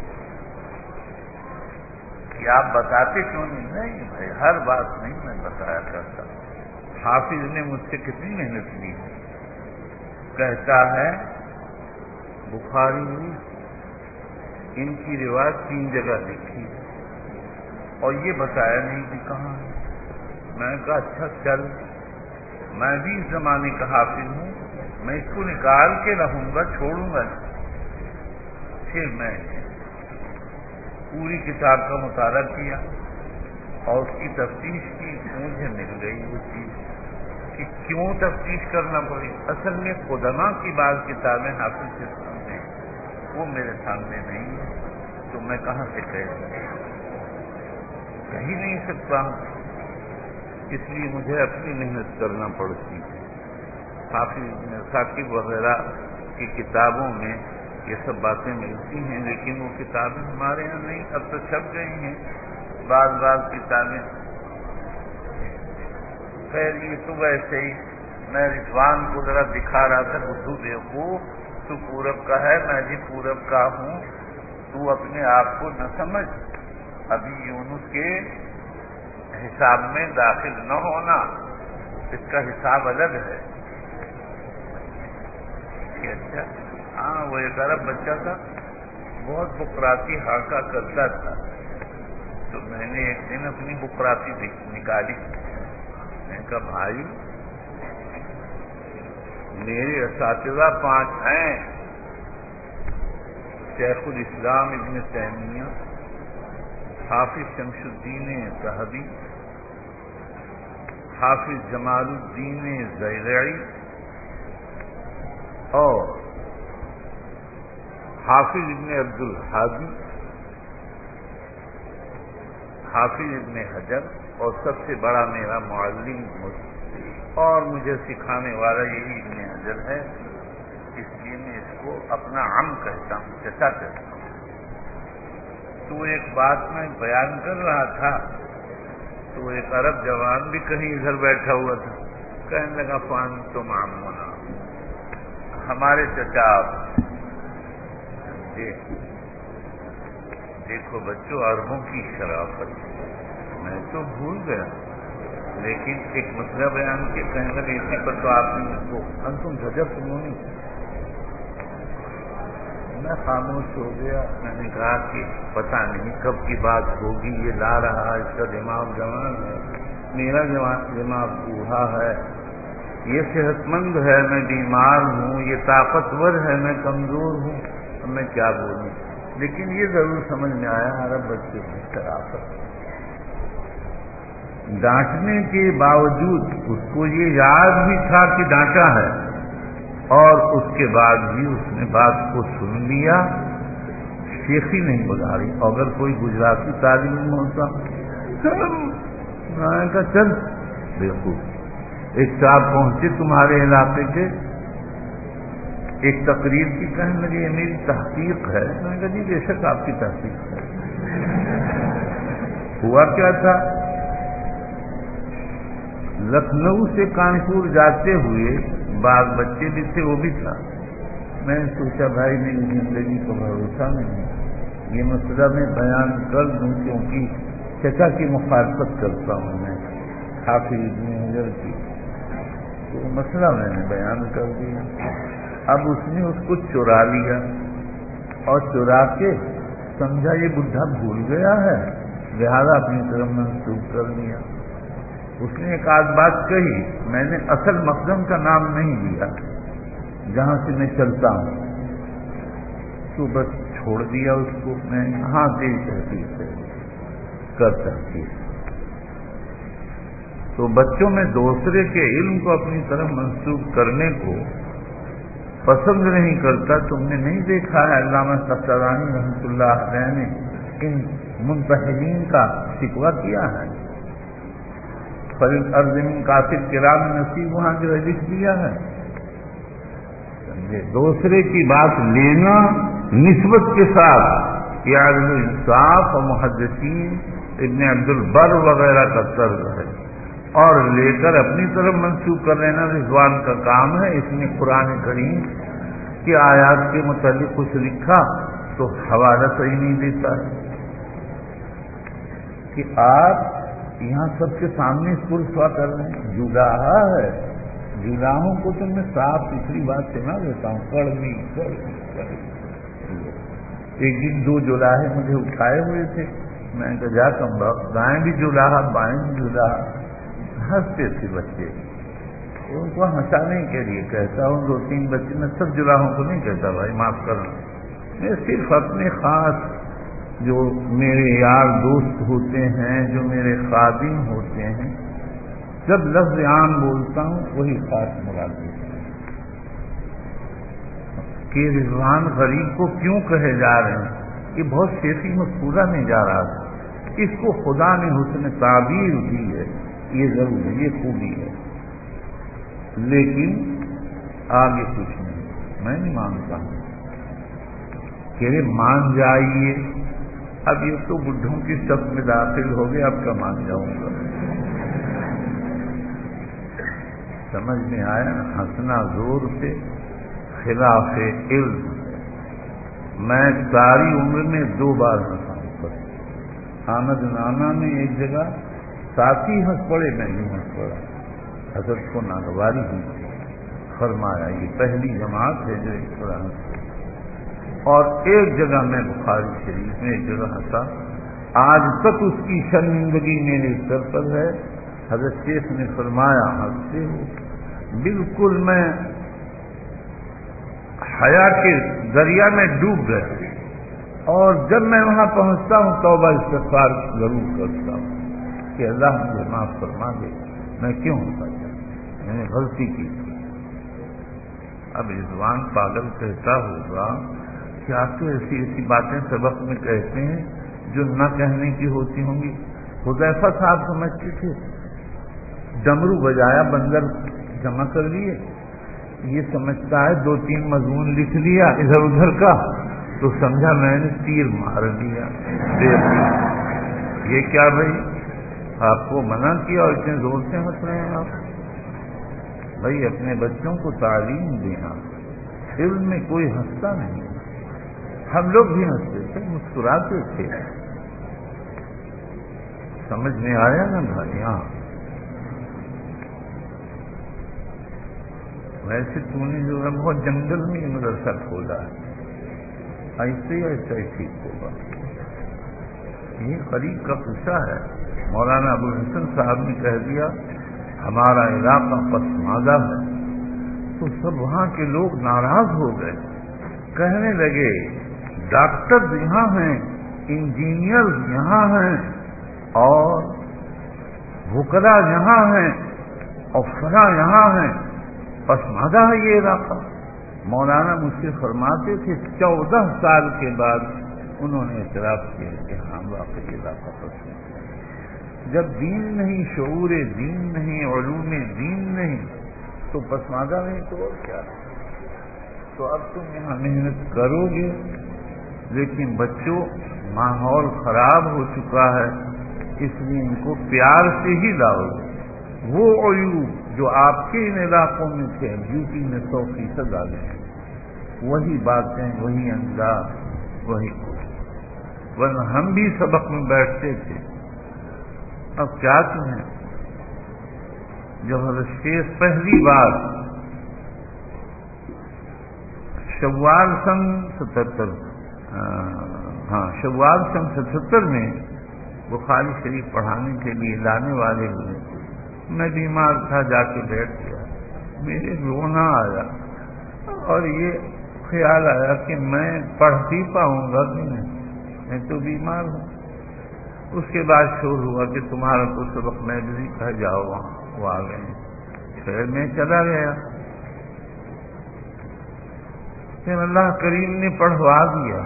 کہ آپ بتاتے کیوں نہیں؟ نہیں بھائی، ہر بات نہیں میں بتایا کرتا۔ حافظ نے مجھ سے کتنی محنت لی ہے، کہتا ہے بخاری میں ان کی روایت تین جگہ لکھی اور یہ بتایا نہیں کہ کہاں ہے۔ میں نے کہا اچھا چل، میں بھی اس زمانے کا حافظ ہوں، میں اس کو نکال کے رہوں گا، چھوڑوں گا نہیں۔ پھر میں پوری کتاب کا مطالعہ کیا اور اس کی تفتیش کی، مجھے مل گئی وہ چیز کہ کیوں تفتیش کرنا پڑی۔ اصل میں قدماء کی بعض کتابیں حافظ کے سامنے وہ میرے سامنے نہیں ہے، تو میں کہاں سے کہہ کہہ ہی نہیں سکتا ہوں، اس لیے مجھے اپنی محنت کرنا پڑتی ہے۔ حافظ ثاقب وغیرہ کی کتابوں میں یہ سب باتیں ملتی ہیں، لیکن وہ کتابیں ہمارے یہاں نہیں، اب تو چھپ گئی ہیں بعض بعض کتابیں۔ خیر یہ تو ویسے ہی میں رضوان کو ذرا دکھا رہا تھا، بدھو دیکھو تو پورب کا ہے، میں بھی پورب کا ہوں، تو اپنے آپ کو نہ سمجھ، ابھی یونس کے حساب میں داخل نہ ہونا، اس کا حساب الگ ہے۔ اچھا ہاں، وہ ایک عرب بچہ تھا، بہت بکراتی ہانکا کرتا تھا، تو میں نے ایک دن اپنی بکراتی نکالی، میں نے کہا بھائی میرے اساتذہ پانچ ہیں، شیخ الاسلام ابن تیمیہ، حافظ شمس الدین ذہبی، حافظ جمال الدین زیلعی اور حافظ ابن عبد الحادی، حافظ ابن حجر، اور سب سے بڑا میرا معلم اور مجھے سکھانے والا یہی ابن حجر ہے، اس لیے میں اس کو اپنا عم کہتا ہوں، چچا کہتا ہوں۔ تو ایک بات میں بیان کر رہا تھا تو ایک عرب جوان بھی کہیں ادھر بیٹھا ہوا تھا، کہنے لگا فان تم عمنا، ہمارے چچا آپ۔ دیکھو بچوں عربوں کی شرافت، میں تو بھول گیا لیکن ایک مسئلہ بیان کے کہنے لگے اسی پر تو آپ نے اس کو انتم ججب سنونی۔ میں خاموش ہو گیا، میں نے کہا کہ پتہ نہیں کب کی بات ہوگی، یہ لا رہا ہے، اس کا دماغ جوان ہے، میرا دماغ بوڑھا ہے، یہ صحت مند ہے، میں بیمار ہوں، یہ طاقتور ہے، میں کمزور ہوں، اب میں کیا بولوں۔ لیکن یہ ضرور سمجھ میں آیا عرب بچے کی شرافت، ڈانٹنے کے باوجود اس کو یہ یاد بھی تھا کہ ڈانٹا ہے، اور اس کے بعد بھی اس نے بات کو سن لیا، شیخی نہیں بگا رہی۔ اگر کوئی گجراتی طالب علم ہوتا میں نے کہا چل دیکھو، ایک صاحب پہنچے تمہارے علاقے کے، ایک تقریر کی، کہنے لگے یہ میری تحقیق ہے۔ میں نے کہا جی بے شک آپ کی تحقیق ہے۔ ہوا کیا تھا، لکھنؤ سے کانپور جاتے ہوئے بعض بچے بھی تھے، وہ بھی تھا۔ میں نے سوچا بھائی میری زندگی کو بھروسہ نہیں، یہ مسئلہ میں بیان کر دوں کیونکہ چچا کی مخالفت کرتا ہوں میں، حافظ ابن حجر کی، تو مسئلہ میں نے بیان کر دیا۔ اب اس نے اس کو چرا لیا اور چرا کے سمجھا یہ بڈھا بھول گیا ہے، لہذا اپنی طرف منسوخ کر دیا۔ اس نے ایک آدھ بات کہی، میں نے اصل مقدم کا نام نہیں لیا جہاں سے میں چلتا ہوں، تو بس چھوڑ دیا اس کو میں، ہاں تیری تحقیق ہے کر تحقیق۔ تو بچوں میں دوسرے کے علم کو اپنی طرف منسوخ کرنے کو پسند نہیں کرتا۔ تم نے نہیں دیکھا ہے علامہ قسطلانی رحمۃ اللہ علیہ نے ان منتحلین کا شکوہ کیا ہے، فرض ارض من قاصد کرام نصیب وہاں جو لکھ دیا ہے، سمجھے؟ دوسرے کی بات لینا نسبت کے ساتھ، یہ عدل و انصاف اور محدثین ابن عبد البر وغیرہ کا طرز ہے، اور لے کر اپنی طرف منسوخ کر لینا رضوان کا کام ہے۔ اس نے قرآن کریم کی آیات کے متعلق کچھ لکھا تو حوالہ صحیح نہیں دیتا ہے کہ آپ یہاں سب کے سامنے اس کو رسوا کر رہے ہیں، جلاہا ہے، جلاہوں کو تو میں صاف ستھری بات سنا دیتا ہوں، کڑوی کڑوی کڑوی۔ ایک دن دو جلاہے مجھے اٹھائے ہوئے تھے، میں نے کہا جا کم دائیں بھی جلاہا بائیں بھی جلاہا، ہنستے تھے بچے، ان کو ہنسانے کے لیے کہتا ہوں، دو تین بچے، میں سب جلاہوں کو نہیں کہتا بھائی معاف کرنا، میں صرف اپنے خاص جو میرے یار دوست ہوتے ہیں، جو میرے خادم ہوتے ہیں، جب لفظ عام بولتا ہوں وہی خاص مراد دیتا ہوں کہ رضوان غریب کو کیوں کہے جا رہے ہیں، یہ بہت شیخی مفکورہ نہیں جا رہا تھا، اس کو خدا نے حسن تعبیر دی ہے، یہ ضرور ہے، یہ خوبی ہے، لیکن آگے کچھ نہیں، میں نہیں مانتا ہوں کہ مان جائیے۔ اب یہ تو بڈھوں کی صف میں داخل ہو گئے، اب کا مان جاؤں گا، سمجھ میں آیا؟ ہنسنا زور سے خلاف علم، میں ساری عمر میں دو بار ہنسا ہوں، آمد نامہ میں ایک جگہ ساتھی ہنس پڑے، میں بھی ہنس پڑا، حضرت کو ناگواری ہوئی، فرمایا یہ پہلی جماعت ہے جو اس طرح ہنس، اور ایک جگہ میں بخاری شریف میں ایک جگہ ہنسا آج تک اس کی شرمندگی میرے سر پر ہے۔ حضرت شیخ نے فرمایا ہنستے ہو، بالکل میں حیا کے دریا میں ڈوب گیا، اور جب میں وہاں پہنچتا ہوں توبہ استغفار ضرور کرتا ہوں کہ اللہ مجھے معاف فرما دے، میں کیوں ہوتا تھا، میں نے غلطی کی تھی۔ اب رضوان پاگل کہتا ہوگا کہ آپ تو ایسی ایسی باتیں سبق میں کہتے ہیں جو نہ کہنے کی ہوتی ہوں گی۔ حذیفہ صاحب سمجھتے تھے ڈمرو بجایا بندر جمع کر لیے، یہ سمجھتا ہے دو تین مضمون لکھ لیا ادھر ادھر کا تو سمجھا میں نے تیر مار دیا۔ یہ کیا بھائی، آپ کو منع کیا اور اتنے زور سے ہنس رہے ہیں آپ؟ بھائی اپنے بچوں کو تعلیم دینا، علم میں کوئی ہنستا نہیں، ہم لوگ بھی ہنستے تھے، مسکراتے تھے۔ سمجھ میں آیا نا بھائی؟ ہاں ویسے تو نے جو ہے بہت جنگل میں یہ مدرسہ کھولا ہے، ایسے ہی ایسا ہی ٹھیک ہوگا۔ یہ قریب کا قصہ ہے، مولانا ابو الحسن صاحب نے کہہ دیا ہمارا علاقہ پسماندہ ہے، تو سب وہاں کے لوگ ناراض ہو گئے، کہنے لگے ڈاکٹر یہاں ہیں، انجینئر یہاں ہیں، اور وکلاء یہاں ہیں، اور فلاں یہاں ہیں، پسماندہ ہے یہ علاقہ۔ مولانا مجھ سے فرماتے تھے چودہ سال کے بعد انہوں نے اعتراف کیا کہ ہاں واقعی علاقہ پسماندہ ہے۔ جب دین نہیں، شعور دین نہیں، علوم دین نہیں تو پسماندہ نہیں تو اور کیا؟ تو اب تم یہاں محنت کرو گے، لیکن بچوں ماحول خراب ہو چکا ہے، اس لیے ان کو پیار سے ہی لاؤ گے۔ وہ عیوب جو آپ کے ان علاقوں میں تھے ڈیوٹی میں سو فیصد آ گئے ہیں، وہی باتیں، وہی انداز، وہی کچھ، ورنہ ہم بھی سبق میں بیٹھتے تھے۔ اب کیا تمہیں جب حضرت شیخ پہلی بار شوال سن ستہتر ہاں شوال سن ستہتر میں بخاری شریف پڑھانے کے لیے لانے والے ہوئے، میں بیمار تھا، جا کے بیٹھ گیا، میرے رونا آیا اور یہ خیال آیا کہ میں پڑھ بھی پاؤں گا کہ نہیں، میں تو بیمار ہوں۔ اس کے بعد شور ہوا کہ تمہارا تو سبق میں بھی کہہ جاؤ وہاں، وہ آ گئے، پھر میں چلا گیا، پھر اللہ کریم نے پڑھوا دیا،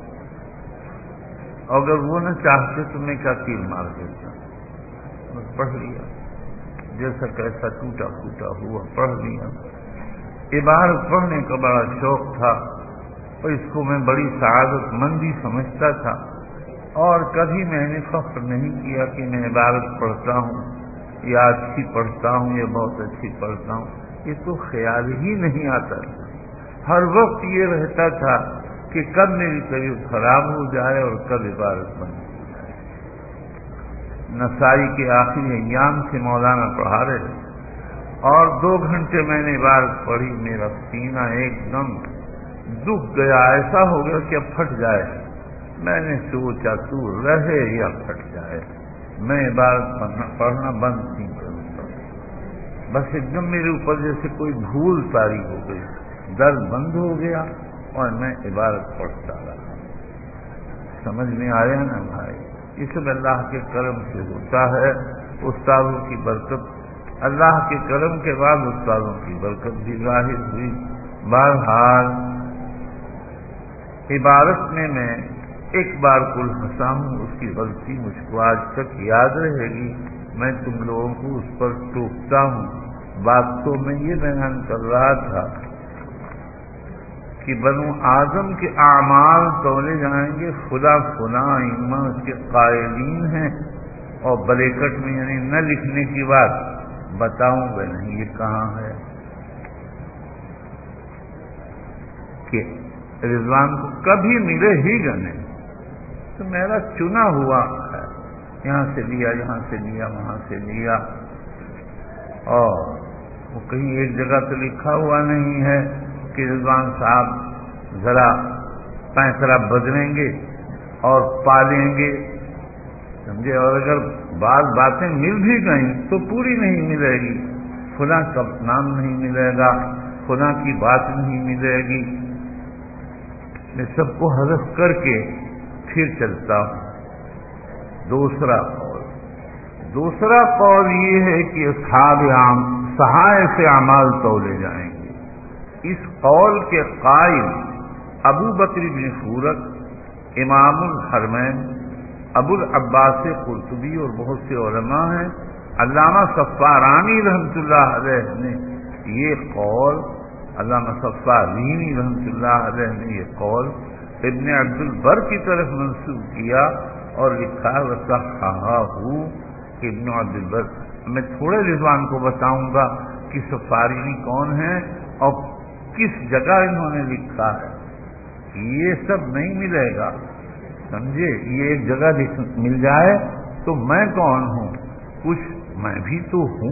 اگر وہ نہ چاہتے تو میں کیا تیر مار دیتا، بس پڑھ لیا، جیسا کیسا ٹوٹا پھوٹا ہوا پڑھ لیا۔ عبارت پڑھنے کا بڑا شوق تھا اور اس کو میں بڑی سعادت مندی سمجھتا تھا، اور کبھی میں نے فخر نہیں کیا کہ میں عبارت پڑھتا ہوں یا اچھی پڑھتا ہوں یا بہت اچھی پڑھتا ہوں، یہ تو خیال ہی نہیں آتا تھا۔ ہر وقت یہ رہتا تھا کہ کب میری طبیعت خراب ہو جائے اور کب عبارت بن جائے۔ نسائی کے آخری ایام سے مولانا پڑھا رہے اور دو گھنٹے میں نے عبارت پڑھی، میرا سینہ ایک دم دکھ گیا، ایسا ہو گیا کہ اب پھٹ جائے۔ میں نے سوچا تو رہے یا پھٹ جائے، میں عبارت پڑھنا بند نہیں کروں گا۔ بس ایک دم میرے اوپر جیسے کوئی بھول طاری ہو گئی، درد بند ہو گیا اور میں عبارت پڑھتا رہا۔ سمجھ میں آیا نا بھائی؟ یہ سب اللہ کے کرم سے ہوتا ہے، استادوں کی برکت، اللہ کے کرم کے بعد استادوں کی برکت بھی ظاہر ہوئی۔ بہرحال عبارت میں میں ایک بار کل ہنسا ہوں، اس کی غلطی مجھ کو آج تک یاد رہے گی، میں تم لوگوں کو اس پر ٹوکتا ہوں۔ بات تو میں یہ بیان کر رہا تھا کہ بنو آدم کے اعمال تولے جائیں گے، خدا فلاں ائمہ اس کے قائلین ہیں، اور بریکٹ میں یعنی نہ لکھنے کی بات بتاؤں گا نہیں یہ کہاں ہے کہ رضوان کو کبھی ملے ہی گا نہیں، تو میرا چنا ہوا ہے، یہاں سے لیا، یہاں سے لیا، وہاں سے لیا، اور وہ کہیں ایک جگہ تو لکھا ہوا نہیں ہے کہ رضوان صاحب ذرا پیسرا بدلیں گے اور پالیں گے سمجھے؟ اور اگر بعض باتیں مل بھی گئیں تو پوری نہیں ملے گی، فلاں کا نام نہیں ملے گا، فلاں کی بات نہیں ملے گی، میں سب کو حذف کر کے پھر چلتا ہوں۔ دوسرا قول دوسرا قول یہ ہے کہ اصحاب عام صحائف اعمال تولے جائیں گے۔ اس قول کے قائل ابو بکر بن فورک، امام الحرمین، ابو العباس قرطبی اور بہت سے علماء ہیں۔ علامہ صفارانی رحمۃ اللہ علیہ نے یہ قول علامہ صفارینی رحمۃ اللہ علیہ نے یہ قول ابن عبد البر کی طرف منسوب کیا اور لکھا وصححہ ابن عبد البر۔ میں تھوڑے رضوان کو بتاؤں گا کہ صفارینی کون ہیں اور کس جگہ انہوں نے لکھا ہے۔ یہ سب نہیں ملے گا، سمجھے؟ یہ ایک جگہ مل جائے تو میں کون ہوں، کچھ میں بھی تو ہوں۔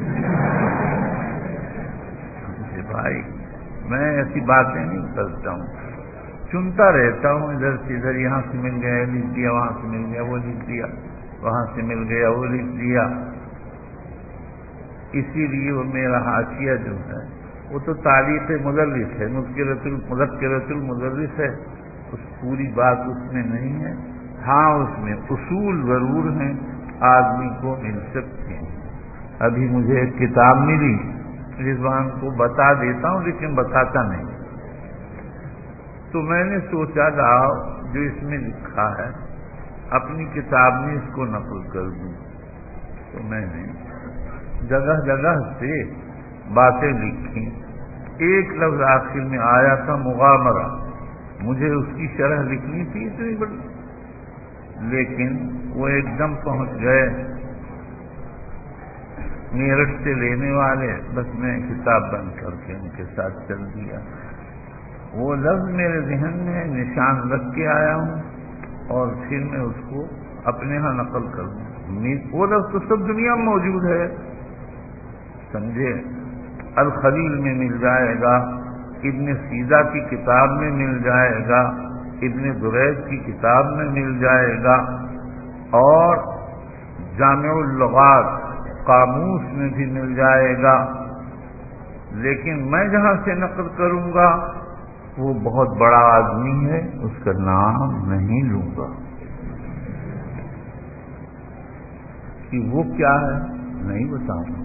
سمجھے بھائی، میں ایسی باتیں نہیں کرتا ہوں، چنتا رہتا ہوں ادھر سے ادھر، یہاں سے مل گیا لکھ دیا، وہاں سے مل گیا وہ لکھ دیا، وہاں سے مل گیا وہ لکھ دیا۔ اسی لیے وہ میرا حاشیہ جو ہے وہ تو تعلیق مدرس ہے، مذکرۃ مذکرۃ المدرس ہے، اس پوری بات اس میں نہیں ہے۔ ہاں اس میں اصول ضرور ہیں، آدمی کو مل سکتے ہیں۔ ابھی مجھے ایک کتاب ملی، رضوان کو بتا دیتا ہوں لیکن بتاتا نہیں، تو میں نے سوچا لاؤ جو اس میں لکھا ہے اپنی کتاب میں اس کو نقل کر دوں، تو میں نے جگہ جگہ سے باتیں لکھی۔ ایک لفظ آخر میں آیا تھا مغامرہ، مجھے اس کی شرح لکھنی تھی اتنی بڑی، لیکن وہ ایک دم پہنچ گئے میرٹھ سے لینے والے، بس میں کتاب بند کر کے ان کے ساتھ چل دیا۔ وہ لفظ میرے ذہن میں نشان رکھ کے آیا ہوں اور پھر میں اس کو اپنے ہاں نقل کروں۔ وہ لفظ تو سب دنیا میں موجود ہے، سمجھے؟ الخلیل میں مل جائے گا، ابن سیدہ کی کتاب میں مل جائے گا، ابن دریج کی کتاب میں مل جائے گا، اور جامع اللغات قاموس میں بھی مل جائے گا۔ لیکن میں جہاں سے نقل کروں گا وہ بہت بڑا آدمی ہے، اس کا نام نہیں لوں گا کہ وہ کیا ہے نہیں بتاؤں گا۔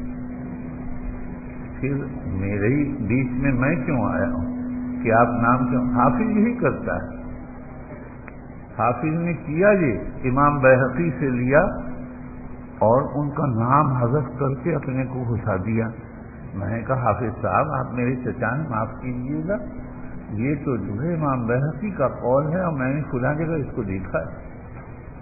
پھر میرے ہی بیچ میں میں کیوں آیا ہوں کہ آپ نام کیوں؟ حافظ یہی کرتا ہے، حافظ نے کیا یہ امام بیہقی سے لیا اور ان کا نام حذف کر کے اپنے کو گھسا دیا۔ میں نے کہا حافظ صاحب آپ میرے چچا ہیں، معاف کیجیے گا، یہ تو جو ہے امام بیہقی کا قول ہے اور میں نے فلاں جگہ اس کو دیکھا ہے۔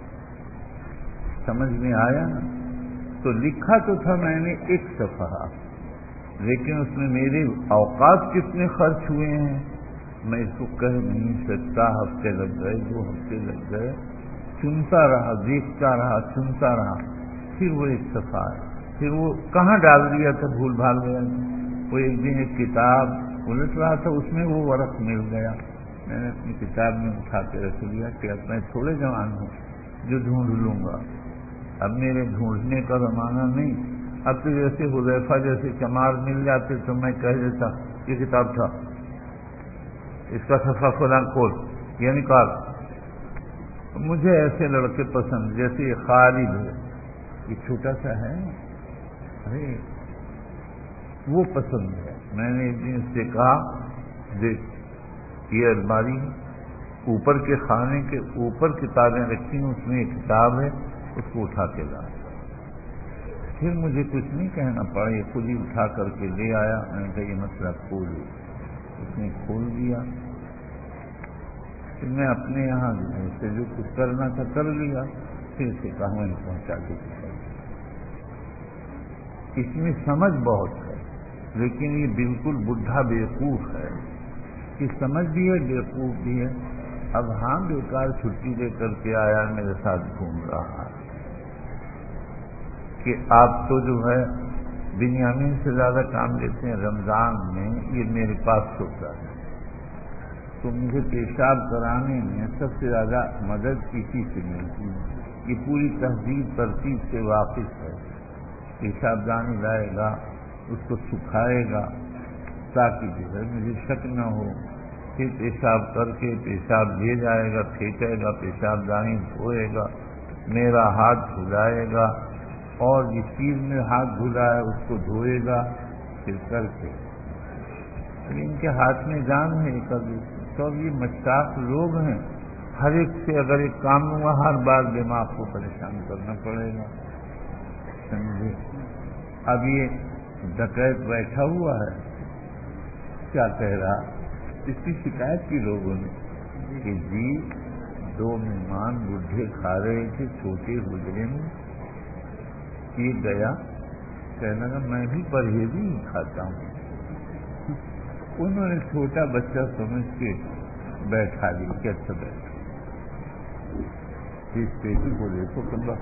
سمجھ میں آیا نا؟ تو لکھا تو تھا میں نے ایک صفحہ، لیکن اس میں میرے اوقات کتنے خرچ ہوئے ہیں میں اس کو کہہ نہیں سکتا۔ ہفتے لگ گئے، دو ہفتے لگ گئے، چنتا رہا، دیکھتا رہا، چنتا رہا، پھر وہ ایک صفحہ ہے، پھر وہ کہاں ڈال دیا تھا، بھول بھال گیا تھا۔ وہ ایک دن ایک کتاب الٹ رہا تھا، اس میں وہ ورق مل گیا، میں نے اپنی کتاب میں اٹھا کے رکھ لیا کہ اب میں تھوڑے جوان ہوں جو ڈھونڈ لوں گا، اب میرے ڈھونڈنے کا زمانہ نہیں۔ اب تو جیسے حذیفہ جیسے چمار مل جاتے تو میں کہہ دیتا یہ کتاب تھا، اس کا صفحہ فلاں کھول یہ نکال۔ مجھے ایسے لڑکے پسند، جیسے یہ خالد ہے، یہ چھوٹا سا ہے، ارے وہ پسند ہے۔ میں نے ایک دن اس سے کہا دیکھ یہ الماری اوپر کے خانے کے اوپر کتابیں رکھی ہیں، اس میں ایک کتاب ہے، اس کو اٹھا کے لا۔ پھر مجھے کچھ نہیں کہنا پڑا، یہ خود ہی اٹھا کر کے لے آیا۔ میں نے کہا یہ مسئلہ کھولو، اس نے کھول دیا۔ پھر میں اپنے یہاں سے جو کچھ کرنا تھا کر لیا، پھر سے کہا میں نے پہنچا کے کیا۔ اس میں سمجھ بہت ہے، لیکن یہ بالکل بڈھا بیوقوف ہے، کہ سمجھ بھی ہے بیوقوف بھی ہے۔ اب ہاں بیکار چھٹی لے کر کے آیا، میرے ساتھ گھوم رہا ہے کہ آپ تو جو ہے بنیامین سے زیادہ کام لیتے ہیں، رمضان میں یہ میرے پاس ہوتا ہے تو مجھے پیشاب کرانے میں سب سے زیادہ مدد اسی سے ملتی ہے۔ یہ پوری تہذیب ترتیب سے واقف ہے. پیشاب دانی لائے گا، اس کو سکھائے گا تاکہ جو ہے مجھے شک نہ ہو. پھر پیشاب کر کے پیشاب لے جائے گا، پھینکے گا، پیشاب دانی دھوئے گا، میرا ہاتھ دھلائے گا اور جس چیز میں ہاتھ دھلا ہے اس کو دھوئے گا پھر کر کے. ان کے ہاتھ میں جان ہے. کبھی تو یہ مشتاق لوگ ہیں، ہر ایک سے اگر ایک کام ہوا ہر بار دماغ کو پریشان کرنا پڑے گا. سمجھے؟ اب یہ ڈکیت بیٹھا ہوا ہے، کیا کہہ رہا، اس کی شکایت کی لوگوں نے کہ جی دو مہمان بڈھے کھا رہے تھے چھوٹے حجرے میں، یہ گیا کہنے لگا میں بھی پرہیزی ہی کھاتا ہوں. انہوں نے چھوٹا بچہ سمجھ کے بیٹھا لی کہ اچھا بیٹھا. اس پیٹی کو دیکھو کمبا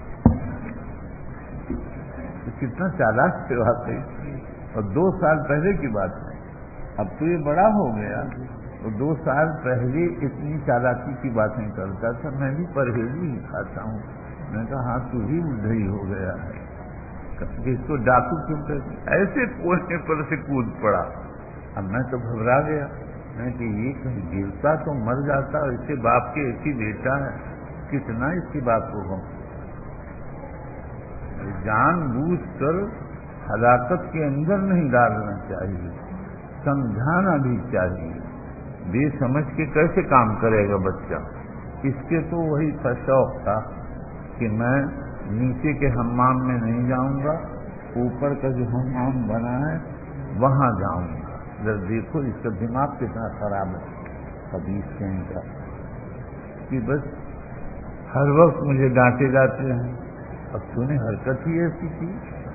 کتنا چالاک سے واقعی. اور دو سال پہلے کی بات ہے، اب تو یہ بڑا ہو گیا، اور دو سال پہلے اتنی چالاکی کی باتیں کرتا تھا. میں بھی پرہیزی ہی کھاتا ہوں. میں نے کہا ہاں تو بھی بڈھا ہی ہو گیا ہے، اس کو ڈاکو کیوں کہتے. ایسے کونے پر سے کود پڑا. اب میں تو گھبرا گیا، میں کہ یہ کہیں گرتا تو مر جاتا، اور اس کے باپ کے ایک ہی بیٹا ہے، کتنا اس کی بات کو غم. جان بوجھ کر ہلاکت کے اندر نہیں ڈالنا چاہیے، سمجھانا بھی چاہیے. بے سمجھ کے کیسے کام کرے گا بچہ. اس کے تو وہی تھا، شوق تھا کہ میں نیچے کے حمام میں نہیں جاؤں گا، اوپر کا جو حمام بنا ہے وہاں جاؤں گا. جب دیکھو اس کا دماغ کتنا خراب ہے حدیث کہیں کا کہ بس ہر وقت مجھے ڈانٹے جاتے ہیں. اب تو نے حرکت ہی ایسی کی.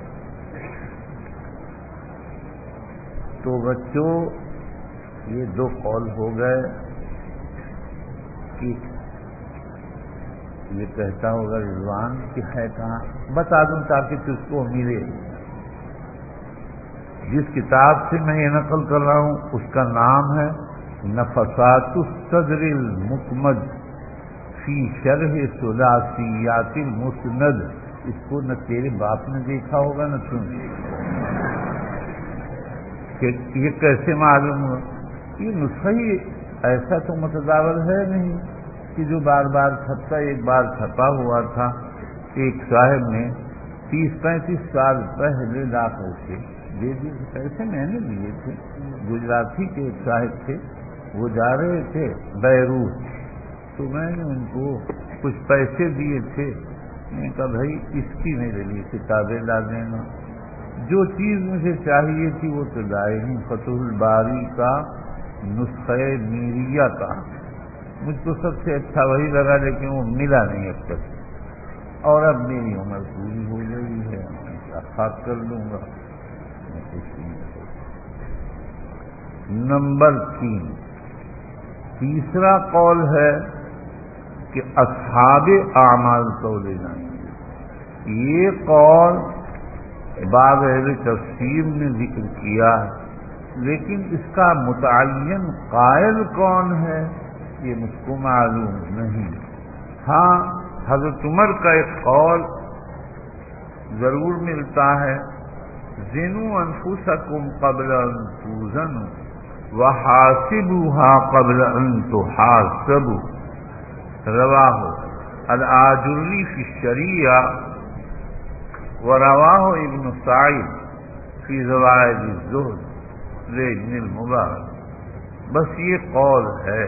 تو بچوں یہ دو قول ہو گئے کہ یہ کہتا ہوگا رضوان کہ ہے کہاں، بتا دوں تاکہ تجھ کو ملے. جس کتاب سے میں یہ نقل کر رہا ہوں اس کا نام ہے نفسات الصدر المکمد فی شرح ثلاثیات المسند. اس کو نہ تیرے باپ نے دیکھا ہوگا نہ تم. کہ یہ کیسے معلوم ہوا؟ یہ نسخہ ہی ایسا تو متداول ہے نہیں کہ جو بار بار چھپتا. ایک بار چھپا ہوا تھا، ایک صاحب نے تیس پینتیس سال پہلے لا کر کے دے دیے. پیسے میں نے دیے تھے. گجراتی کے ایک صاحب تھے، وہ جا رہے تھے بیروت، تو میں نے ان کو کچھ پیسے دیے تھے. میں نے کہا بھائی اس کی میرے لیے کتابیں لا دینا. جو چیز مجھے چاہیے تھی وہ تو لائے نہیں. فتح الباری کا نسخہ میریہ کا مجھ کو سب سے اچھا وہی لگا، لیکن وہ ملا نہیں اب تک. اور اب میری عمر پوری ہو گئی ہے، میں کیا خاک کر لوں گا. نمبر تین، تیسرا قول ہے کہ اصحاب اعمال تولے جائیں گے. یہ قول بعض اہل تفسیر نے ذکر کیا ہے، لیکن اس کا متعین قائل کون ہے یہ مجھ کو معلوم نہیں. ہاں حضرت عمر کا ایک قول ضرور ملتا ہے، زنوا انفسکم قبل ان توزنوا وحاسبوها قبل ان تحاسبوا. رواہ الآجری فی الشریعہ ورواہ ابن سعید فی زوائد الزہد لابن المبارک. بس یہ قول ہے.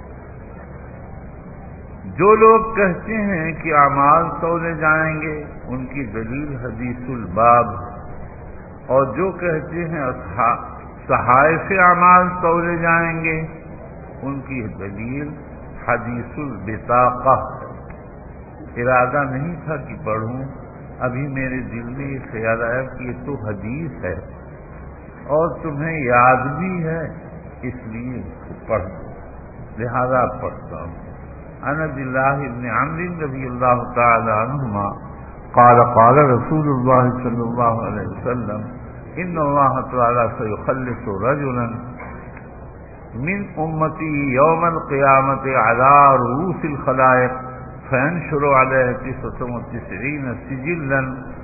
جو لوگ کہتے ہیں کہ اعمال تولے جائیں گے ان کی دلیل حدیث الباب، اور جو کہتے ہیں صحائف اعمال تولے جائیں گے ان کی دلیل حدیث البطاقہ. ارادہ نہیں تھا کہ پڑھوں، ابھی میرے دل میں یہ خیال آیا کہ یہ تو حدیث ہے اور تمہیں یاد بھی ہے، اس لیے پڑھ لہذا پڑھتا ہوں. عن عبد اللہ بن عمرو رضی اللہ تعالی عنہما قال قال رسول اللہ صلی اللہ علیہ وسلم ان اللہ تعالی سيخلص رجلا من امتی یوم القیامت علی رؤوس الخلائق فينشر عليه تسعة وتسعين سجلا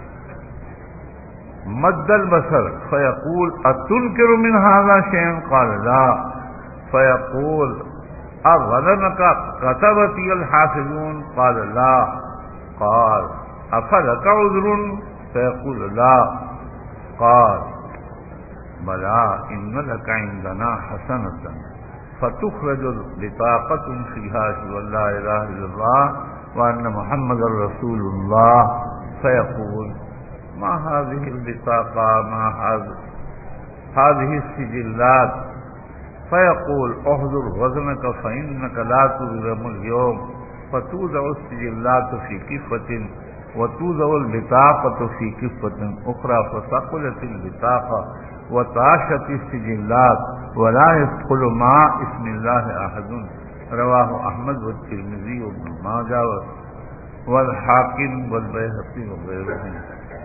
مد البصر فيقول أتنكر من هذا شيئا؟ قال لا. فيقول أظلمك كتبتي الحافظون؟ قال لا. قال أفلك عذر؟ فيقول لا. قال بلى إن لك عندنا حسنة فتخرج بطاقة فيها أشهد أن لا إله إلا الله وأن محمد رسول الله. فيقول ما هذه البطاقة ما هذه السجلات؟ فيقول احضر وزنك فإنك لا تظلم اليوم. فتوضع السجلات في كفة وتوضع البطاقة في كفة أخرى فثقلت البطاقة وطاشت السجلات ولا يدخل مع اسم الله أحد. رواه أحمد والترمذي وابن ماجه والحاکم والبیہقی وغیرهم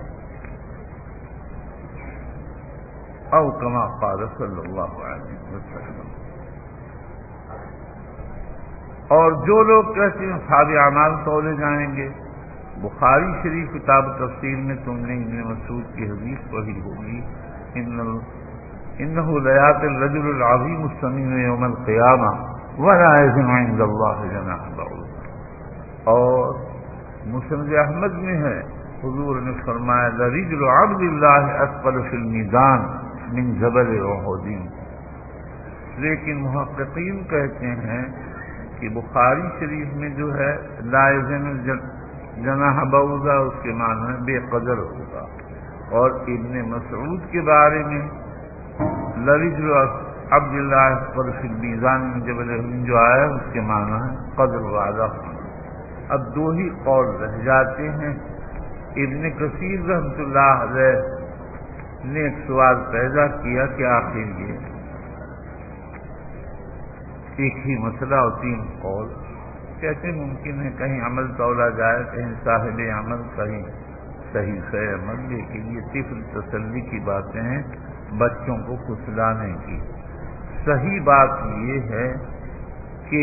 او کما قال صلی اللہ علیہ وسلم. اور جو لوگ کہتے ہیں صحابہ اعمال تولے جائیں گے، بخاری شریف کتاب تفسیر میں تم نے ابن مسعود کی حدیث پڑھی ہوگی، انه لیات الرجل العظیم السمین یوم القیامہ ولا یزن عند اللہ جناح بعوضہ. اور مسند احمد میں ہے حضور نے فرمایا لرجل عبد اللہ اثقل فی المیزان من جبل احد. لیکن محققین کہتے ہیں کہ بخاری شریف میں جو ہے لا یزن جناح بعوضہ اس کے معنی ہے بے قدر ہوگا، اور ابن مسعود کے بارے میں لرجل عبد اللہ اثقل فی المیزان من جبل احد جو آیا اس کے معنی ہے قدر والا ہونا. اب دو ہی قول رہ جاتے ہیں. ابن کثیر رحمۃ اللہ علیہ نے ایک سوال پیدا کیا کہ آخر یہ ایک ہی مسئلہ اور تین قول کیسے ممکن ہے؟ کہیں عمل تولا جائے، کہیں صاحب عمل، کہیں صحیفہ عمل. لیکن یہ طفل تسلی کی باتیں ہیں، بچوں کو پھسلانے کی. صحیح بات یہ ہے کہ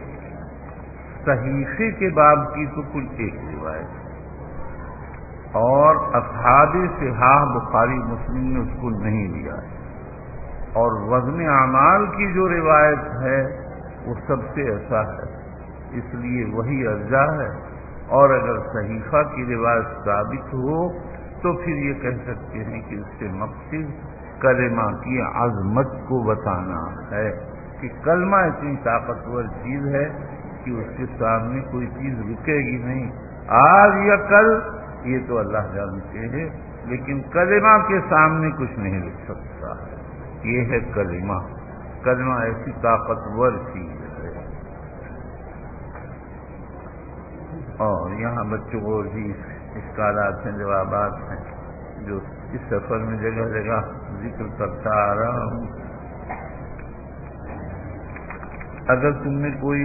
صحیفے کے باب کی تو کل ایک روایت ہے، اور اصحاب صحاح بخاری مسلم نے اس کو نہیں لیا ہے. اور وزن اعمال کی جو روایت ہے وہ سب سے ایسا ہے، اس لیے وہی ارجح ہے. اور اگر صحیفہ کی روایت ثابت ہو تو پھر یہ کہہ سکتے ہیں کہ اس سے مقصد کلمہ کی عظمت کو بتانا ہے کہ کلمہ اتنی طاقتور چیز ہے کہ اس کے سامنے کوئی چیز رکے گی نہیں. آج یا کل یہ تو اللہ جانتے ہیں، لیکن کلمہ کے سامنے کچھ نہیں رک سکتا ہے. یہ ہے کلمہ. کلمہ ایسی طاقتور چیز ہے. اور یہاں بچوں کو بھی اشکالات ہیں، جوابات ہیں جو اس سفر میں جگہ جگہ ذکر کرتا آ رہا ہوں. اگر تم نے کوئی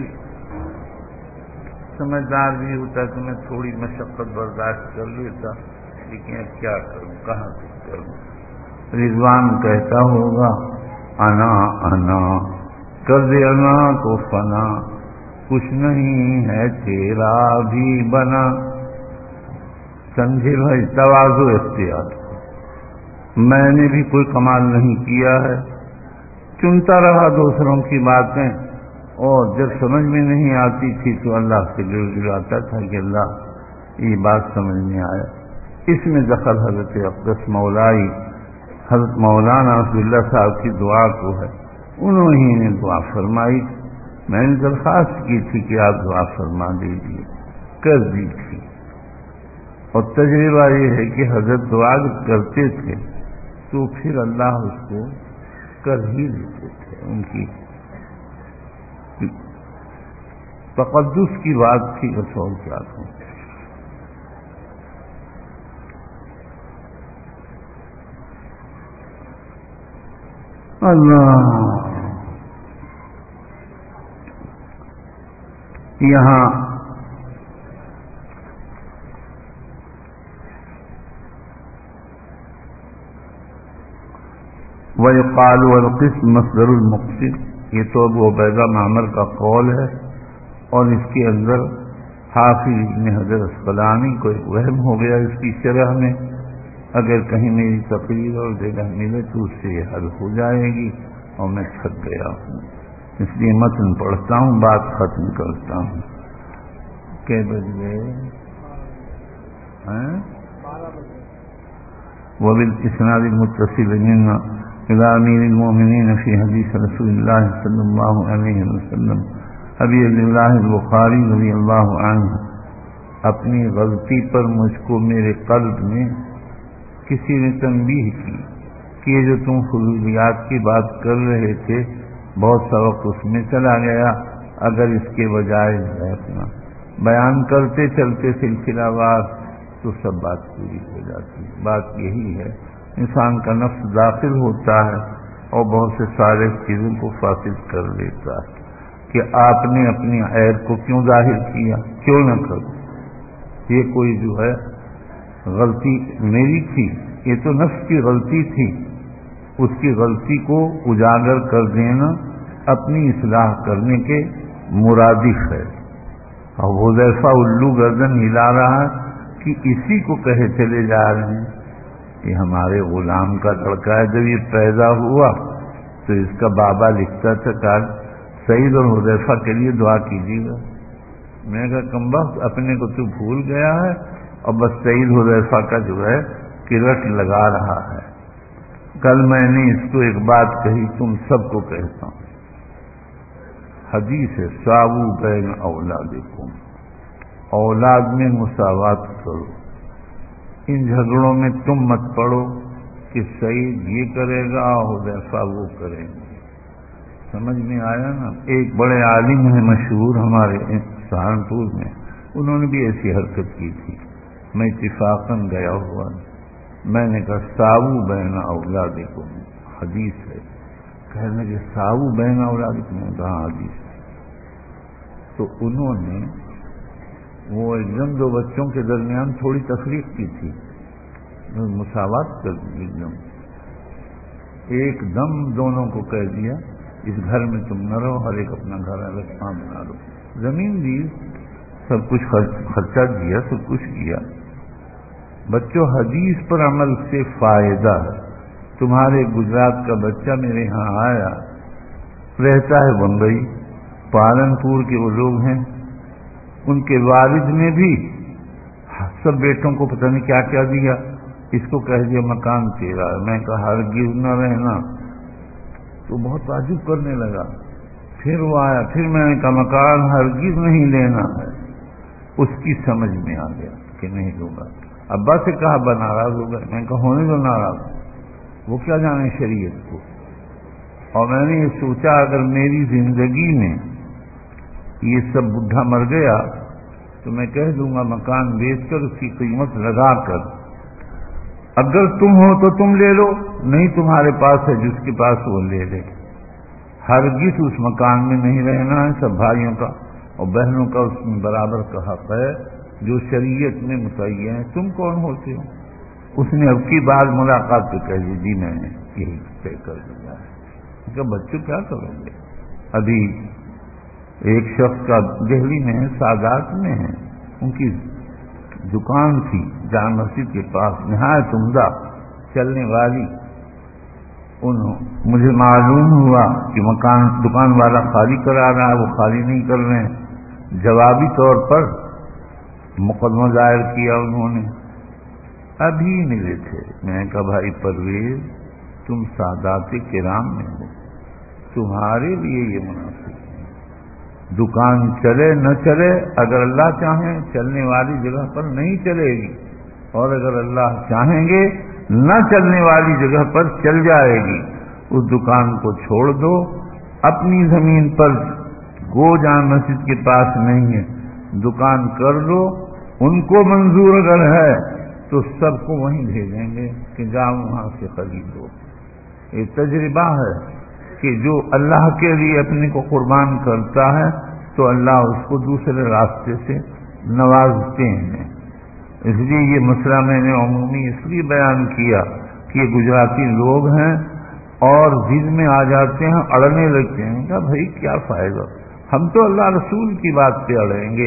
سمجھدار بھی ہوتا تو میں تھوڑی مشقت برداشت کر لیتا، لیکن اب کیا کروں، کہاں سے کروں. رضوان کہتا ہوگا انا انا کر دے انا تو فنا، کچھ نہیں ہے تیرا بھی بنا. سمجھے بھائی، تواضع اختیار. میں نے بھی کوئی کمال نہیں کیا ہے، چنتا رہا دوسروں کی باتیں، اور جب سمجھ میں نہیں آتی تھی تو اللہ سے گر گراتا تھا کہ اللہ یہ بات سمجھ میں آیا. اس میں دخل حضرت اقدس مولائی حضرت مولانا عبداللہ صاحب کی دعا کو ہے. انہوں ہی نے دعا فرمائی. میں نے درخواست کی تھی کہ آپ دعا فرما دیجیے، کر دی تھی. اور تجربہ یہ ہے کہ حضرت دعا کرتے تھے تو پھر اللہ اس کو کر ہی دیتے تھے. ان کی تقدس کی بات تھی، بس اور کیا تھا. اللہ یہاں وَيُقَالُ وَالْقِسْطُ مَصْدَرُ الْمُقْسِطِ، یہ تو ابو عبیدہ معمر کا قول ہے، اور اس کے اندر حافظ ابن حجر اسقلانی کو ایک وہم ہو گیا اس کی شرح میں، اگر کہیں میری تقریر اور جگہ ملے تو اس سے یہ حل ہو جائے گی، اور میں تھک گیا ہوں، اس لیے متن پڑھتا ہوں، بات ختم کرتا ہوں۔ کہ بج گئے وبالاسناد المتصل منا الى امیر المؤمنین فی حدیث رسول اللہ صلی اللہ علیہ وسلم ابی عبداللہ البخاری رضی اللہ عنہ، اپنی غلطی پر مجھ کو میرے قلب میں کسی نے تنبیہ کی کہ یہ جو تم فضولیات کی بات کر رہے تھے بہت سا وقت اس میں چلا گیا، اگر اس کے بجائے اپنا بیان کرتے چلتے سلسلہ وار تو سب بات پوری ہو جاتی۔ بات یہی ہے، انسان کا نفس داخل ہوتا ہے اور بہت سے سارے چیزوں کو فاسد کر لیتا ہے کہ آپ نے اپنی عیب کو کیوں ظاہر کیا، کیوں نہ کرو، یہ کوئی جو ہے غلطی میری تھی، یہ تو نفس کی غلطی تھی، اس کی غلطی کو اجاگر کر دینا اپنی اصلاح کرنے کے مرادف ہے۔ اور حذیفہ الو گردن ہلا رہا ہے کہ اسی کو کہے چلے جا رہے ہیں، یہ ہمارے غلام کا لڑکا ہے، جب یہ پیدا ہوا تو اس کا بابا لکھتا تھا کہ سعید اور حذیفہ کے لیے دعا کیجیے گا۔ میں نے کہا کم وقت اپنے کو تو بھول گیا ہے اور بس سعید حذیفہ کا جو ہے کرٹ لگا رہا ہے۔ کل میں نے اس کو ایک بات کہی، تم سب کو کہتا ہوں، حدیث ہے ساوو بین اولادکم، اولاد میں مساوات کرو، ان جھگڑوں میں تم مت پڑو کہ سعید یہ کرے گا حذیفہ وہ کریں گے۔ سمجھ میں آیا نا؟ ایک بڑے عالم ہیں مشہور ہمارے سہارنپور میں، انہوں نے بھی ایسی حرکت کی تھی، میں اتفاقاً گیا ہوا، میں نے کہا ساوو بین اولادکم حدیث ہے، کہنے کہ ساوو بین اولادکم، کہاں حدیث؟ تو انہوں نے وہ ایک دم دو بچوں کے درمیان تھوڑی تفریق کی تھی، مساوات کر دی، ایک دم ایک دم دونوں کو کہہ دیا اس گھر میں تم نہ رہو، ہر ایک اپنا گھر الگ کام بنا لو، زمین دی، سب کچھ خرچہ دیا، سب کچھ کیا۔ بچوں حدیث پر عمل سے فائدہ ہے۔ تمہارے گجرات کا بچہ میرے ہاں آیا، رہتا ہے بمبئی، پالنپور کے وہ لوگ ہیں، ان کے والد نے بھی سب بیٹوں کو پتہ نہیں کیا کیا دیا، اس کو کہہ دیا مکان تیرا ہے۔ میں کہا ہرگز نہ رہنا، تو بہت تعجب کرنے لگا۔ پھر وہ آیا، پھر میں نے کہا مکان ہرگز نہیں لینا ہے، اس کی سمجھ میں آ گیا کہ نہیں لوں گا۔ ابا سے کہا ابا ناراض ہو گئے، میں نے کہا ہونے دو ناراض، وہ کیا جانے شریعت کو۔ اور میں نے یہ سوچا اگر میری زندگی میں یہ سب بڈھا مر گیا تو میں کہہ دوں گا مکان بیچ کر اس کی قیمت لگا کر، اگر تم ہو تو تم لے لو، نہیں تمہارے پاس ہے جس کے پاس وہ لے لے۔ ہرگز اس مکان میں نہیں رہنا ہے، سب بھائیوں کا اور بہنوں کا اس میں برابر کا حق ہے جو شریعت میں متعین ہے۔ تم کون ہوتے ہو؟ اس نے اب کی بار ملاقات پہ کہہ دی جی میں نے یہی طے کر دیا ہے۔ کہ بچوں کیا کرو گے؟ ابھی ایک شخص کا دہلی میں ہے، سادات میں ہے، ان کی دکان تھی جامع مسجد کے پاس، نہایت عمدہ چلنے والی، انہوں مجھے معلوم ہوا کہ مکان دکان والا خالی کرا رہا ہے، وہ خالی نہیں کر رہے ہیں، جوابی طور پر مقدمہ دائر کیا انہوں نے، ابھی ملے تھے۔ میں نے کہا بھائی پرویز تم سادات کرام میں ہو، تمہارے لیے یہ مناسب ہے، دکان چلے نہ چلے، اگر اللہ چاہیں چلنے والی جگہ پر نہیں چلے گی، اور اگر اللہ چاہیں گے نہ چلنے والی جگہ پر چل جائے گی۔ اس دکان کو چھوڑ دو، اپنی زمین پر گو جامع مسجد کے پاس نہیں ہے، دکان کر لو، ان کو منظور اگر ہے تو سب کو وہیں بھیجیں گے کہ جاؤ وہاں سے خریدو۔ یہ تجربہ ہے کہ جو اللہ کے لیے اپنے کو قربان کرتا ہے تو اللہ اس کو دوسرے راستے سے نوازتے ہیں۔ اس لیے یہ مسئلہ میں نے عمومی اس لیے بیان کیا کہ یہ گجراتی لوگ ہیں اور ضد میں آ جاتے ہیں، اڑنے لگتے ہیں۔ کہا بھائی کیا فائدہ، ہم تو اللہ رسول کی بات پہ اڑیں گے،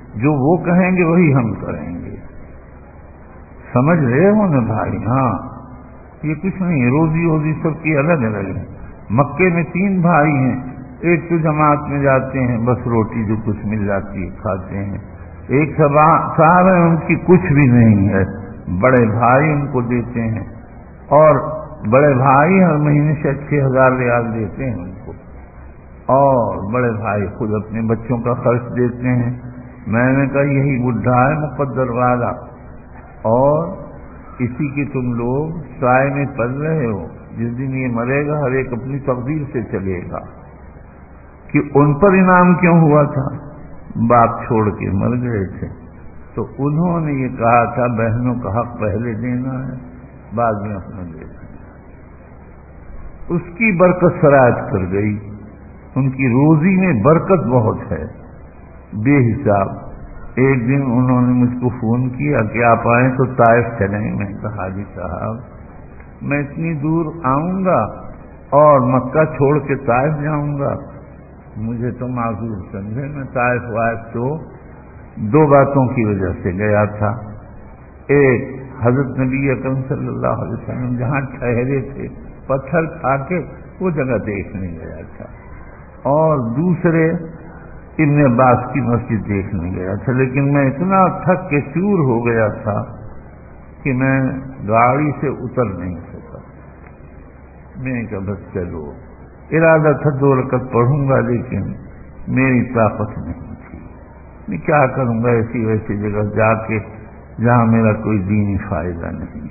جو وہ کہیں گے وہی ہم کریں گے. سمجھ رہے ہو نا بھائی؟ ہاں یہ کچھ نہیں، روزی روزی سب کی الگ الگ ہے. مکے میں تین بھائی ہیں، ایک تو جماعت میں جاتے ہیں، بس روٹی جو کچھ مل جاتی ہے کھاتے ہیں. ایک صاحب ہے ان کی کچھ بھی نہیں ہے، بڑے بھائی ان کو دیتے ہیں، اور بڑے بھائی ہر مہینے سے چھ ہزار ریال دیتے ہیں ان کو، اور بڑے بھائی خود اپنے بچوں کا خرچ دیتے ہیں. میں نے کہا یہی بڈھا ہے مقدر والا، اور اسی کے تم لوگ سائے میں پل رہے ہو. جس دن یہ مرے گا ہر ایک اپنی تقدیر سے چلے گا. کہ ان پر انعام کیوں ہوا تھا؟ باپ چھوڑ کے مر گئے تھے، تو انہوں نے یہ کہا تھا بہنوں کا حق پہلے دینا ہے، بعد میں اپنا دینا ہے. اس کی برکت سرایت کر گئی. ان کی روزی میں برکت بہت ہے بے حساب. ایک دن انہوں نے مجھ کو فون کیا کہ آپ آئیں تو طائف چلیں. میں نے کہا حاجی صاحب میں اتنی دور آؤں گا اور مکہ چھوڑ کے طائف جاؤں گا؟ مجھے تو معذور سمجھے. میں طائف وائف تو دو باتوں کی وجہ سے گیا تھا. ایک، حضرت نبی اکرم صلی اللہ علیہ وسلم جہاں ٹھہرے تھے پتھر کھا کے وہ جگہ دیکھنے گیا تھا، اور دوسرے ابن عباس کی مسجد دیکھنے گیا تھا. لیکن میں اتنا تھک کے چور ہو گیا تھا کہ میں گاڑی سے اتر نہیں سکا. میں نے کہا بس چلو. ارادہ تھا دو رکعت پڑھوں گا، لیکن میری طاقت نہیں تھی. میں کیا کروں گا ایسی ویسی جگہ جا کے جہاں میرا کوئی دینی فائدہ نہیں،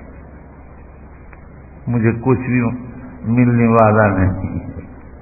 مجھے کچھ بھی ملنے والا نہیں ہے.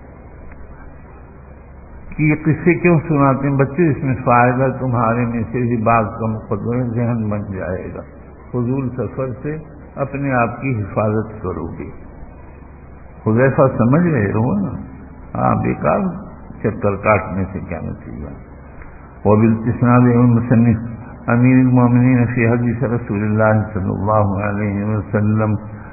کہ یہ قصے کیوں سناتے ہیں بچے؟ اس میں فائدہ تمہارے میں سے ہی بعض کا مقدمہ ذہن بن جائے گا. فضول سفر سے اپنے آپ کی حفاظت کرو گے. حذیفہ سمجھ رہے ہو نا؟ ہاں، بیکار چکر کاٹنے سے کیا نتیجہ. وبالاسناد المصنف امیر المومنین فی حدیث رسول اللہ صلی اللہ علیہ وسلم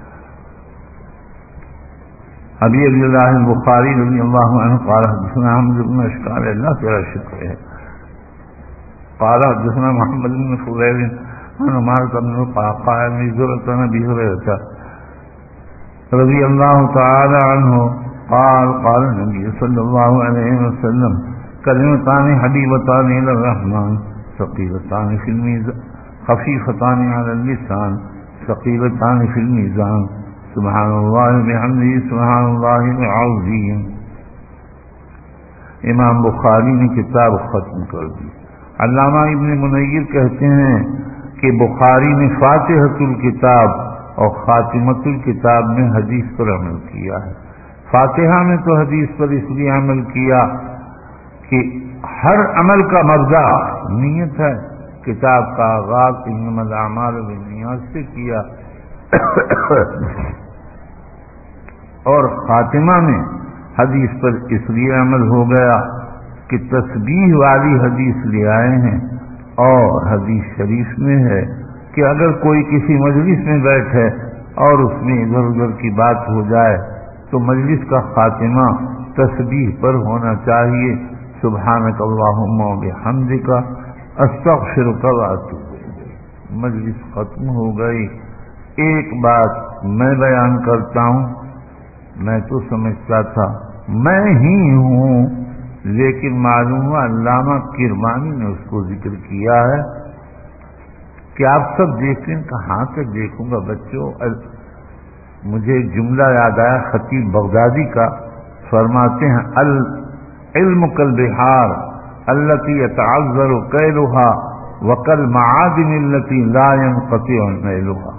ابی عبد اللہ البخاری رضی اللہ عنہ قال حدثنا حمد بن اشکال. اللہ تیرا شکر ہے. قال حدثنا محمد بن فضیل عن عمارة بن القعقاع بن زرة عن ابي هريرة رضی اللہ تعالی عنہ قال قال النبي صلی اللہ علیہ وسلم کلمتان حبیبتان الی الرحمن ثقیلتان فی المیزان خفیفتان علی اللسان ثقیلتان فی المیزان سبحان اللہ بحمدہ سبحان اللہ العظیم. امام بخاری نے کتاب ختم کر دی. علامہ ابن منیر کہتے ہیں کہ بخاری نے فاتحۃ الکتاب اور خاتمۃ الکتاب میں حدیث پر عمل کیا ہے. فاتحہ میں تو حدیث پر اس لیے عمل کیا کہ ہر عمل کا مبدا نیت ہے. کتاب کا آغاز انما الاعمال بالنیات سے کیا اور خاتمہ میں حدیث پر اس لیے عمل ہو گیا کہ تسبیح والی حدیث لے آئے ہیں. اور حدیث شریف میں ہے کہ اگر کوئی کسی مجلس میں بیٹھے اور اس میں ادھر ادھر کی بات ہو جائے تو مجلس کا خاتمہ تسبیح پر ہونا چاہیے. سبحانک اللہم و بحمدک استغفرک و اتوب الیک. مجلس ختم ہو گئی. ایک بات میں بیان کرتا ہوں، میں تو سمجھتا تھا میں ہی ہوں، لیکن معلوم ہوا علامہ کرمانی نے اس کو ذکر کیا ہے کہ آپ سب دیکھیں. کہاں تک دیکھوں گا بچوں؟ مجھے ایک جملہ یاد آیا خطیب بغدادی کا. فرماتے ہیں العلم کالبحار التي يتعذر كيلها وكالمعادن التي لا ينقطع نيلها.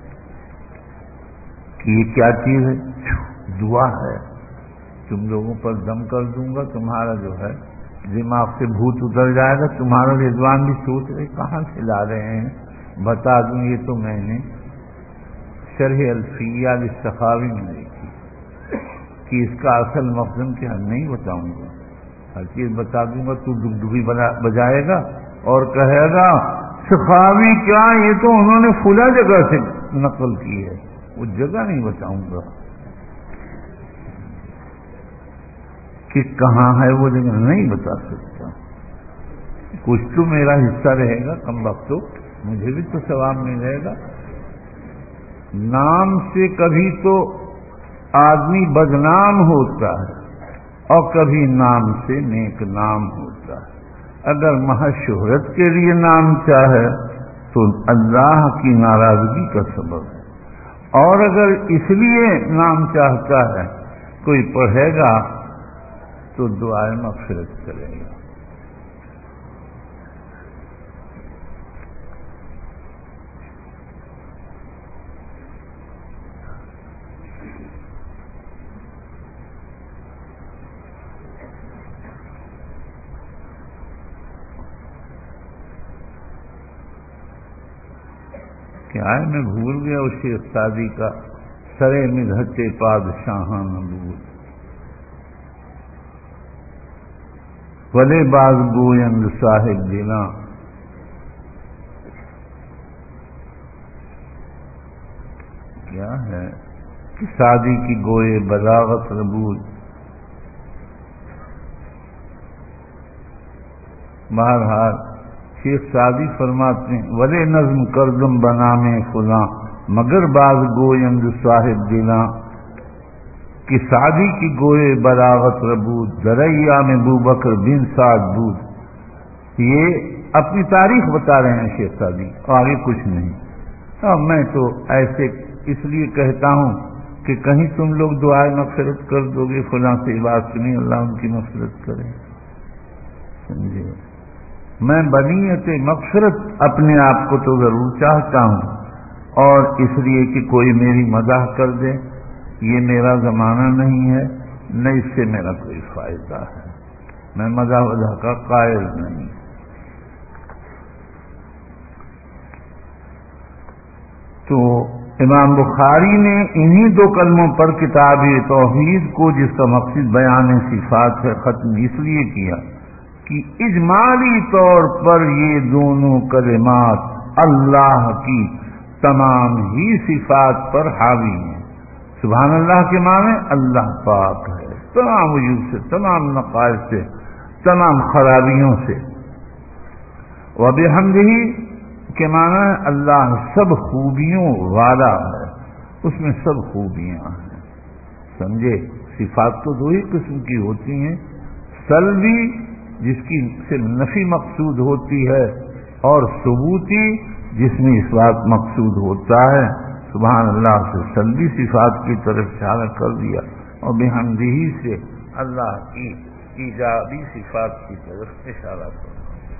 کہ یہ کیا چیز ہے؟ دعا ہے. تم لوگوں پر دم کر دوں گا، تمہارا جو ہے دماغ سے بھوت اتر جائے گا. تمہارا رضوان بھی سوچ رہے کہاں سے لا رہے ہیں. بتا دوں یہ تو میں نے شرح الفیہ للسخاوی میں دیکھی کہ اس کا اصل مخزن کیا نہیں بتاؤں گا. ہر چیز بتا دوں گا تو ڈگڈگی بجائے گا اور کہے گا سخاوی کیا، یہ تو انہوں نے فلاں جگہ سے نقل کی ہے. وہ جگہ نہیں بتاؤں گا کہ کہاں ہے، وہ جگہ نہیں بتا سکتا. کچھ تو میرا حصہ رہے گا، کم وقت تو مجھے بھی تو ثواب ملے گا۔ نام سے کبھی تو آدمی بدنام ہوتا ہے اور کبھی نام سے نیک نام ہوتا ہے۔ اگر محض شہرت کے لیے نام چاہے تو اللہ کی ناراضگی کا سبب ہے، اور اگر اس لیے نام چاہتا ہے کوئی پڑھے گا تو دعائے مغفرت کرے گا۔ کیا ہے میں بھول گیا اس شیخ سعدی کا سرے مدحتے پادشاہان بود، ولے باز گویند صاحب دلاں، کیا ہے کہ سعدی کی گوئے بلاغت ربود۔ بہرحال شیخ سعدی فرماتے ہیں ولے نظم کردم بنامے فلاں مگر باز گویند صاحب دلاں، کہ سعدی کی گوئے بلاغت ربود دریا میں بوبکر بن سعد بود۔ یہ اپنی تاریخ بتا رہے ہیں شیخ سعدی، اور آگے کچھ نہیں۔ اور میں تو ایسے اس لیے کہتا ہوں کہ کہیں تم لوگ دعائے مغفرت کر دو گے فلاں سے بات سنی، اللہ ان کی مغفرت کرے، سمجھے؟ میں بنیت مغفرت اپنے آپ کو تو ضرور چاہتا ہوں، اور اس لیے کہ کوئی میری مداح کر دے یہ میرا زمانہ نہیں ہے، نہ اس سے میرا کوئی فائدہ ہے، میں مداح وجہ کا قائل نہیں۔ تو امام بخاری نے انہی دو کلموں پر کتاب توحید کو، جس کا مقصد بیان صفات ہے، ختم اس لیے کیا کہ اجمالی طور پر یہ دونوں کلمات اللہ کی تمام ہی صفات پر حاوی ہیں۔ سبحان اللہ کے معنی اللہ پاک ہے تمام وجود سے، تمام نقائص سے، تمام خرابیوں سے۔ وبحمدہ کے معنی اللہ سب خوبیوں والا ہے، اس میں سب خوبیاں ہیں، سمجھے؟ صفات تو دو ہی قسم کی ہوتی ہیں، سلبی جس کی سے نفی مقصود ہوتی ہے، اور ثبوتی جس میں اس بات مقصود ہوتا ہے۔ سبحان اللہ سے سلبی صفات کی طرف اشارہ کر دیا، اور بحمدہ سے اللہ کی ایجابی صفات کی طرف اشارہ کر دیا۔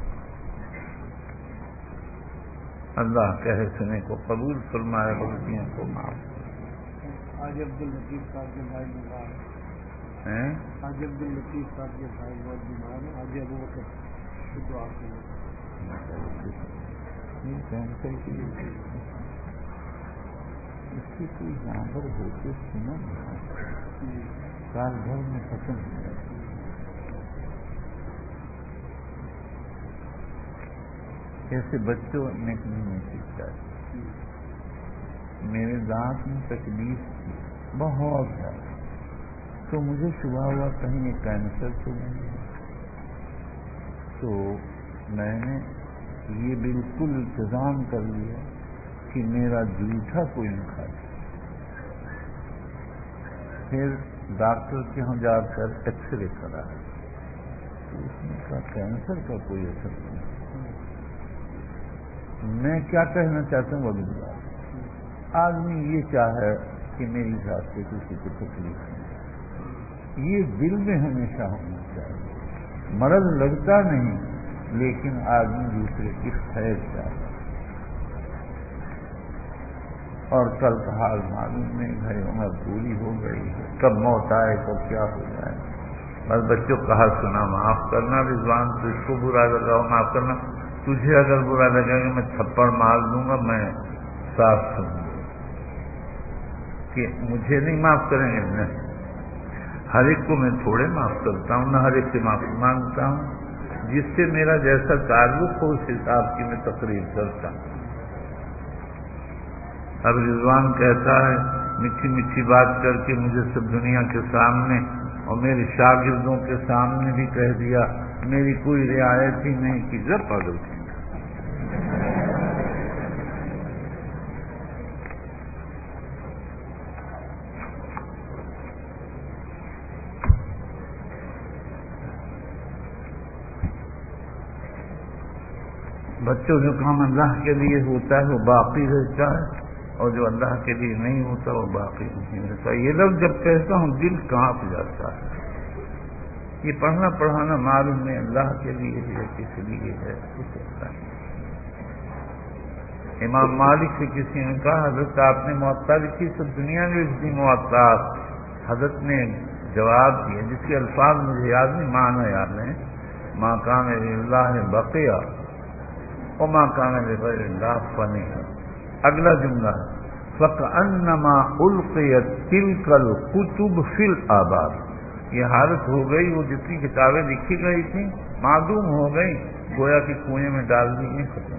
اللہ کہے سنے کو قبول فرمائے، غلطیوں کو معاف کرے۔ آج عبد اللطیف صاحب کے بھائی بیمار ہیں، آج عبد اللطیف صاحب کے بھائی بہت بیمار ہیں، آج ابو بکر کی دعا کے لیے اس کی کوئی جانور ہوتے سنا سال بھر میں ختم ہو جاتی، ایسے بچوں نے نہیں سیکھتا ہے۔ میرے دانت میں تکلیف تھی بہت زیادہ، تو مجھے شبہ ہوا کہیں یہ کینسر تو نہیں ہے، تو میں نے یہ بالکل انتظام کر لیا کہ میرا جوٹا کوئی نہ کھائے۔ پھر ڈاکٹر کے یہاں جا کر ایکس رے کرا، تو اس نے کہا کینسر کا کوئی اثر نہیں۔ میں کیا کہنا چاہتا ہوں ابھی بات، آدمی یہ چاہے کہ میری ذات سے کسی کو تکلیف نہیں، یہ دل میں ہمیشہ ہونا چاہیے۔ مرض لگتا نہیں، لیکن آدمی دوسرے کی خیر چاہتا، اور کل کا حال معلوم نہیں، بھائی عمر پوری ہو گئی ہے، کب موت آئے کب کیا ہو جائے۔ بس بچوں کہا سنا معاف کرنا، رضوان تجھ کو برا لگا ہو معاف کرنا، تجھے اگر برا لگا کہ میں تھپڑ مار دوں گا، میں صاف سمجھوں کہ مجھے نہیں معاف کریں گے، نہیں، ہر ایک کو میں تھوڑے معاف کرتا ہوں، نہ ہر ایک سے معافی مانگتا ہوں، جس سے میرا جیسا تعلق ہو اس حساب کی میں تقریر کرتا ہوں۔ اب رضوان کہتا ہے میٹھی میٹھی بات کر کے مجھے سب دنیا کے سامنے اور میرے شاگردوں کے سامنے بھی کہہ دیا میری کوئی رعایت ہی نہیں کی، جب پاگل تھی۔ بچوں جو کام اللہ کے لیے ہوتا ہے وہ باقی رہتا ہے، اور جو اللہ کے لیے نہیں ہوتا وہ باقی نہیں رہتا۔ یہ لفظ جب کہتا ہوں دل کانپ جاتا ہے۔ یہ پڑھنا پڑھانا معلوم نہیں اللہ کے لیے ہے، کس لیے ہے، کچھ ہوتا ہے۔ امام مالک سے کسی نے کہا حضرت آپ نے موطا لکھی، سب دنیا میں لکھی موطا۔ حضرت نے جواب دیا جس کے الفاظ مجھے یاد نہیں، معنی یاد نہیں، ما کان للہ بقیہ وما کان لغیر اللہ فنی۔ اگلا جملہ فَكَأَنَّمَا أُلْقِيَتْ تِلْكَ الْكُتُبُ فِي الْآبَارِ، یہ حالت ہو گئی وہ جتنی کتابیں لکھی گئی تھیں معدوم ہو گئی، گویا کہ کنویں میں ڈال دی گئی، ختم۔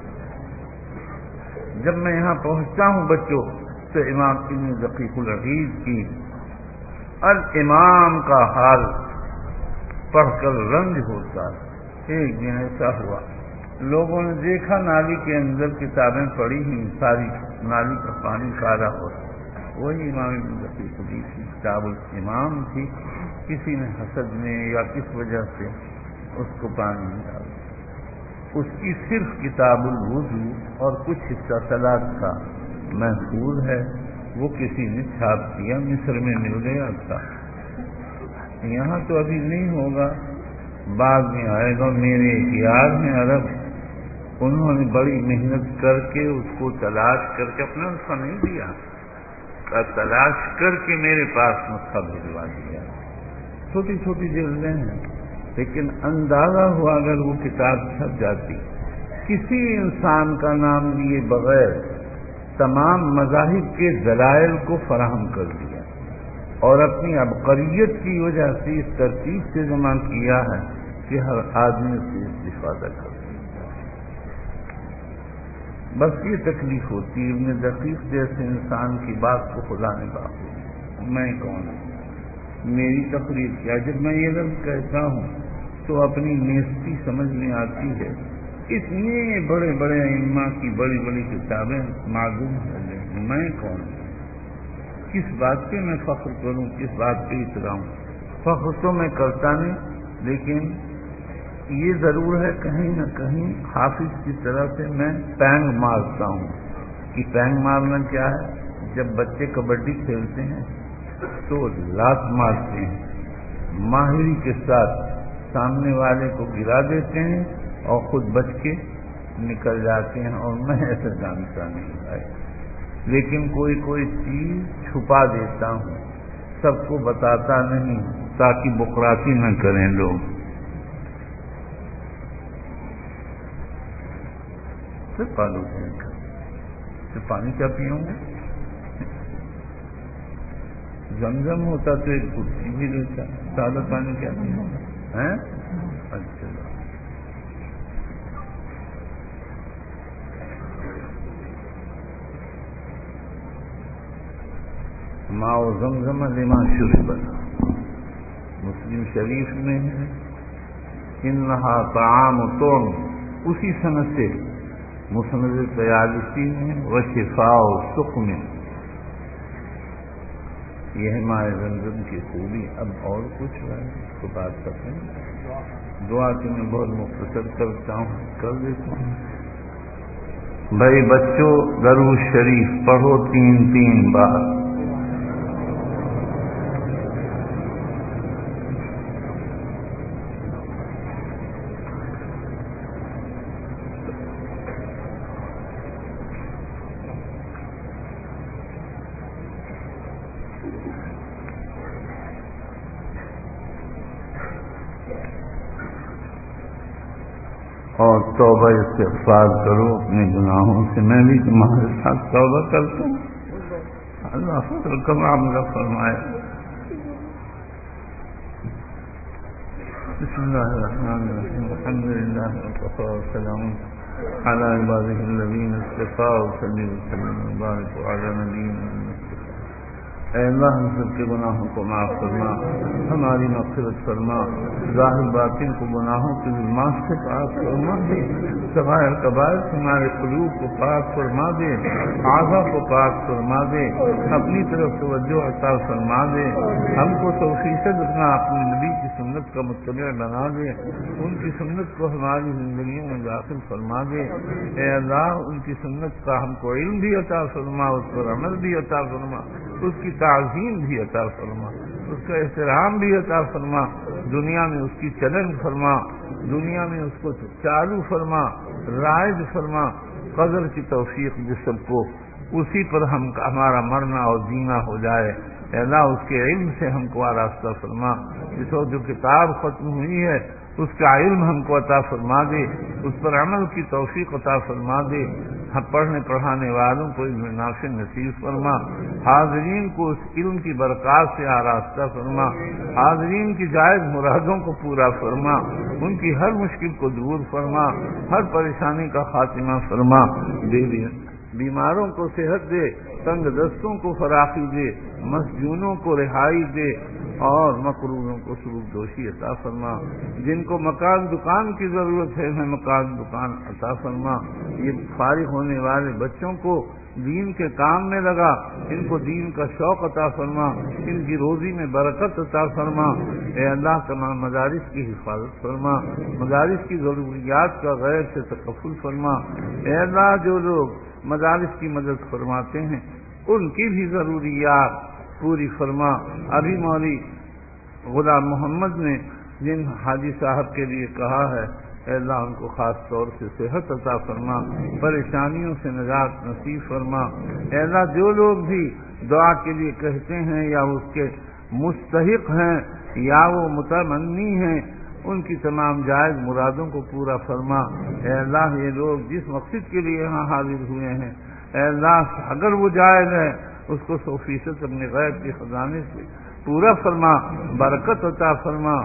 جب میں یہاں پہنچتا ہوں بچوں تو امام ابن دقیق العید کی الامام کا حال پڑھ کر رنج ہوتا ہے۔ ایک دن ایسا ہوا، لوگوں نے دیکھا نالی کے اندر کتابیں پڑی ہیں، ساری نالی کا پانی کالا ہو، وہی امام ابن دقیق العید کی کتاب الامام تھی۔ کسی نے حسد میں یا کس وجہ سے اس کو پانی میں ڈالا، اس کی صرف کتاب الوضو اور کچھ حصہ صلاۃ کا محفوظ ہے، وہ کسی نے چھاپ دیا، مصر میں مل گیا تھا، یہاں تو ابھی نہیں ہوگا، بعد میں آئے گا۔ میرے ایک یار ہیں عرب، انہوں نے بڑی محنت کر کے اس کو تلاش کر کے، اپنا نسخہ نہیں دیا، تلاش کر کے میرے پاس نسخہ بھجوا دیا۔ چھوٹی چھوٹی جلدیں ہیں، لیکن اندازہ ہوا اگر وہ کتاب چھپ جاتی، کسی انسان کا نام لیے بغیر تمام مذاہب کے دلائل کو فراہم کر دیا، اور اپنی عبقریت کی وجہ سے اس ترتیب سے جمع کیا ہے کہ ہر آدمی سے استفادہ کر سکتا۔ بس یہ تکلیف ہوتی ہے، ابن دقیق جیسے انسان کی بات کو خدا نے باقی، میں کون ہوں، میری تقریر کیا؟ جب میں یہ لفظ کہتا ہوں تو اپنی نیستی سمجھ میں آتی ہے، اتنے بڑے بڑے ائمہ کی بڑی بڑی کتابیں معدوم ہو گئی، میں کون ہوں؟ کس بات پہ میں فخر کروں، کس بات پہ اتراؤں؟ فخر تو میں کرتا نہیں، لیکن یہ ضرور ہے کہیں نہ کہیں حافظ کی طرح سے میں پینگ مارتا ہوں۔ کہ پینگ مارنا کیا ہے؟ جب بچے کبڈی کھیلتے ہیں تو لات مارتے ہیں، ماہری کے ساتھ سامنے والے کو گرا دیتے ہیں اور خود بچ کے نکل جاتے ہیں، اور میں ایسا جانتا نہیں بھائی، لیکن کوئی کوئی چیز چھپا دیتا ہوں، سب کو بتاتا نہیں تاکہ بکراسی نہ کریں لوگ۔ صرف پالو صرف پانی کیا پیوں گے؟ زمزم ہوتا تو ایک کرسی بھی لیتا، سادہ پانی کیا پیوں گا؟ ہیں؟ اچھا، ماء زمزم لما شرب، مسلم شریف میں ہے انہا طعام طعم، اسی سند سے مسند طیالسی میں وشفاء سقم، یہ ہے ماء زمزم کی خوبی۔ اب اور کچھ ہے اس کو بات کرتے ہیں، دعا کہ میں بہت مختصر کرتا ہوں، کر دیتا ہوں۔ بھائی بچوں درود شریف پڑھو تین تین بار۔ اور توبہ استغفار کرو اپنے گناہوں سے، میں بھی تمہارے ساتھ توبہ کرتا ہوں، اللہ فضل کا معاملہ فرمائے۔ بسم اللہ الرحمن الرحیم، الحمد للہ وکفى وسلام علی عبادہ الذین اصطفى، وصلی وسلم وبارک علی نبینا المصطفى اے اللہ ہم سب کے گناہوں کو معاف فرما، ہماری مغفرت فرما، ظاہر باطن کو گناہوں کی ظلمات سے پاک فرما دے، صغائر کبائر سے ہمارے قلوب کو پاک فرما دے، اعضاء کو پاک فرما دے، اپنی طرف توجہ عطا فرما دے، ہم کو سو فیصد اپنا اپنے نبی کی سنت کا متبع بنا دے، ان کی سنت کو ہماری زندگیوں میں داخل فرما دے، اے اللہ ان کی سنت کا ہم کو علم بھی عطا فرما، اس پر عمل بھی عطا فرما، اس کی تعظیم بھی عطا فرما، اس کا احترام بھی عطا فرما، دنیا میں اس کی چلن فرما، دنیا میں اس کو چالو فرما، رائج فرما، قدر کی توفیق جس سب کو اسی پر ہم ہمارا مرنا اور جینا ہو جائے، اے اللہ اس کے علم سے ہم کو آراستہ فرما، جس وقت جو کتاب ختم ہوئی ہے اس کا علم ہم کو عطا فرما دے، اس پر عمل کی توفیق عطا فرما دے، ہم پڑھنے پڑھانے والوں کو علم نافع نصیب فرما، حاضرین کو اس علم کی برکات سے آراستہ فرما، حاضرین کی جائز مرادوں کو پورا فرما، ان کی ہر مشکل کو دور فرما، ہر پریشانی کا خاتمہ فرما، دے دے بیماروں کو صحت دے، تنگ دستوں کو فراخی دے، مسجونوں کو رہائی دے اور مقروضوں کو سبک دوشی عطا فرما، جن کو مکان دکان کی ضرورت ہے انہیں مکان دکان عطا فرما، یہ فارغ ہونے والے بچوں کو دین کے کام میں لگا، ان کو دین کا شوق عطا فرما، ان کی روزی میں برکت عطا فرما، اے اللہ تمام مدارس کی حفاظت فرما، مدارس کی ضروریات کا غیر سے تکفل فرما، اے اللہ جو لوگ مدارس کی مدد فرماتے ہیں ان کی بھی ضروریات پوری فرما، ابھی مولوی غلام محمد نے جن حاجی صاحب کے لیے کہا ہے اے اللہ ان کو خاص طور سے صحت عطا فرما، پریشانیوں سے نجات نصیب فرما، اے اللہ جو لوگ بھی دعا کے لیے کہتے ہیں یا اس کے مستحق ہیں یا وہ متمنی ہیں ان کی تمام جائز مرادوں کو پورا فرما، اے اللہ یہ لوگ جس مقصد کے لیے یہاں حاضر ہوئے ہیں اے اللہ اگر وہ جائز ہے اس کو سو فیصد اپنے غیب کے خزانے سے پورا فرما، برکت عطا فرما،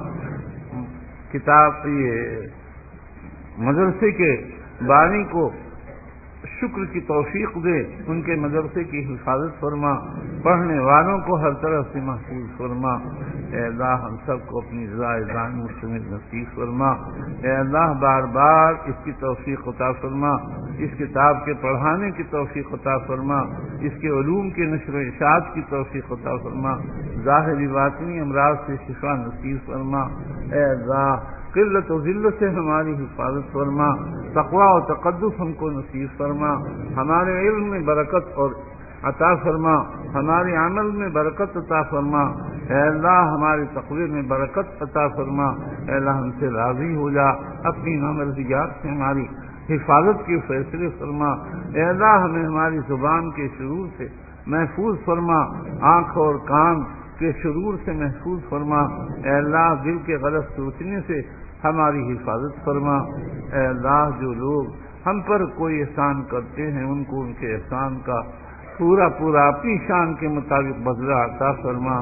کتاب یہ مدرسے کے بانی کو شکر کی توفیق دے، ان کے مدرسے کی حفاظت فرما، پڑھنے والوں کو ہر طرف سے محفوظ فرما، اے اللہ ہم سب کو اپنی رضا جان مستمد نصیب فرما، اے اللہ بار بار اس کی توفیق عطا فرما، اس کتاب کے پڑھانے کی توفیق عطا فرما، اس کے علوم کے نشر و اشاعت کی توفیق عطا فرما، ظاہری باطنی امراض سے شفا نصیب فرما، اے اللہ قلت و ذلت سے ہماری حفاظت فرما، تقوی و تقدس ہم کو نصیب فرما، ہمارے علم میں برکت اور عطا فرما، ہمارے عمل میں برکت عطا فرما، اے اللہ ہمارے تقوی میں برکت عطا فرما، اے اللہ ہم سے راضی ہو جا، اپنی نامرضیات سے ہماری حفاظت کے فیصلے فرما، اے اللہ ہمیں ہماری زبان کے شرور سے محفوظ فرما، آنکھ اور کان کے شرور سے محفوظ فرما، اے اللہ دل کے غلط سوچنے سے ہماری حفاظت فرما، اے اللہ جو لوگ ہم پر کوئی احسان کرتے ہیں ان کو ان کے احسان کا پورا پورا اپنی شان کے مطابق بدلہ عطا فرما،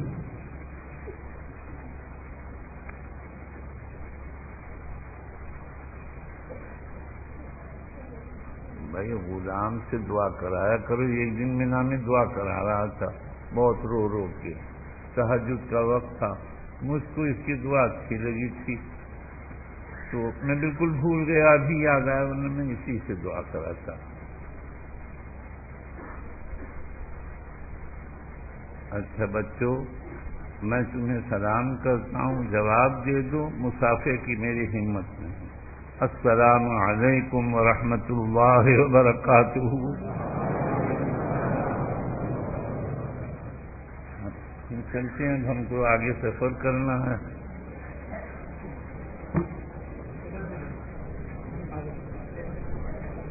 بھائی غلام سے دعا کرایا کرو، ایک دن میں نام دعا کرا رہا تھا بہت رو رو کے، تہجد کا وقت تھا، مجھ کو اس کی دعا اچھی لگی تھی تو میں بالکل بھول گیا، ابھی یاد آیا ورنہ میں اسی سے دعا کرا تھا۔ اچھا بچوں میں تمہیں سلام کرتا ہوں، جواب دے دو، مسافے کی میری ہمت نہیں۔ السلام علیکم ورحمۃ اللہ وبرکاتہ۔ چلتے ہیں، ہم کو آگے سفر کرنا ہے۔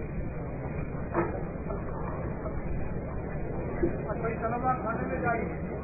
طلبا کھانے میں جائیے۔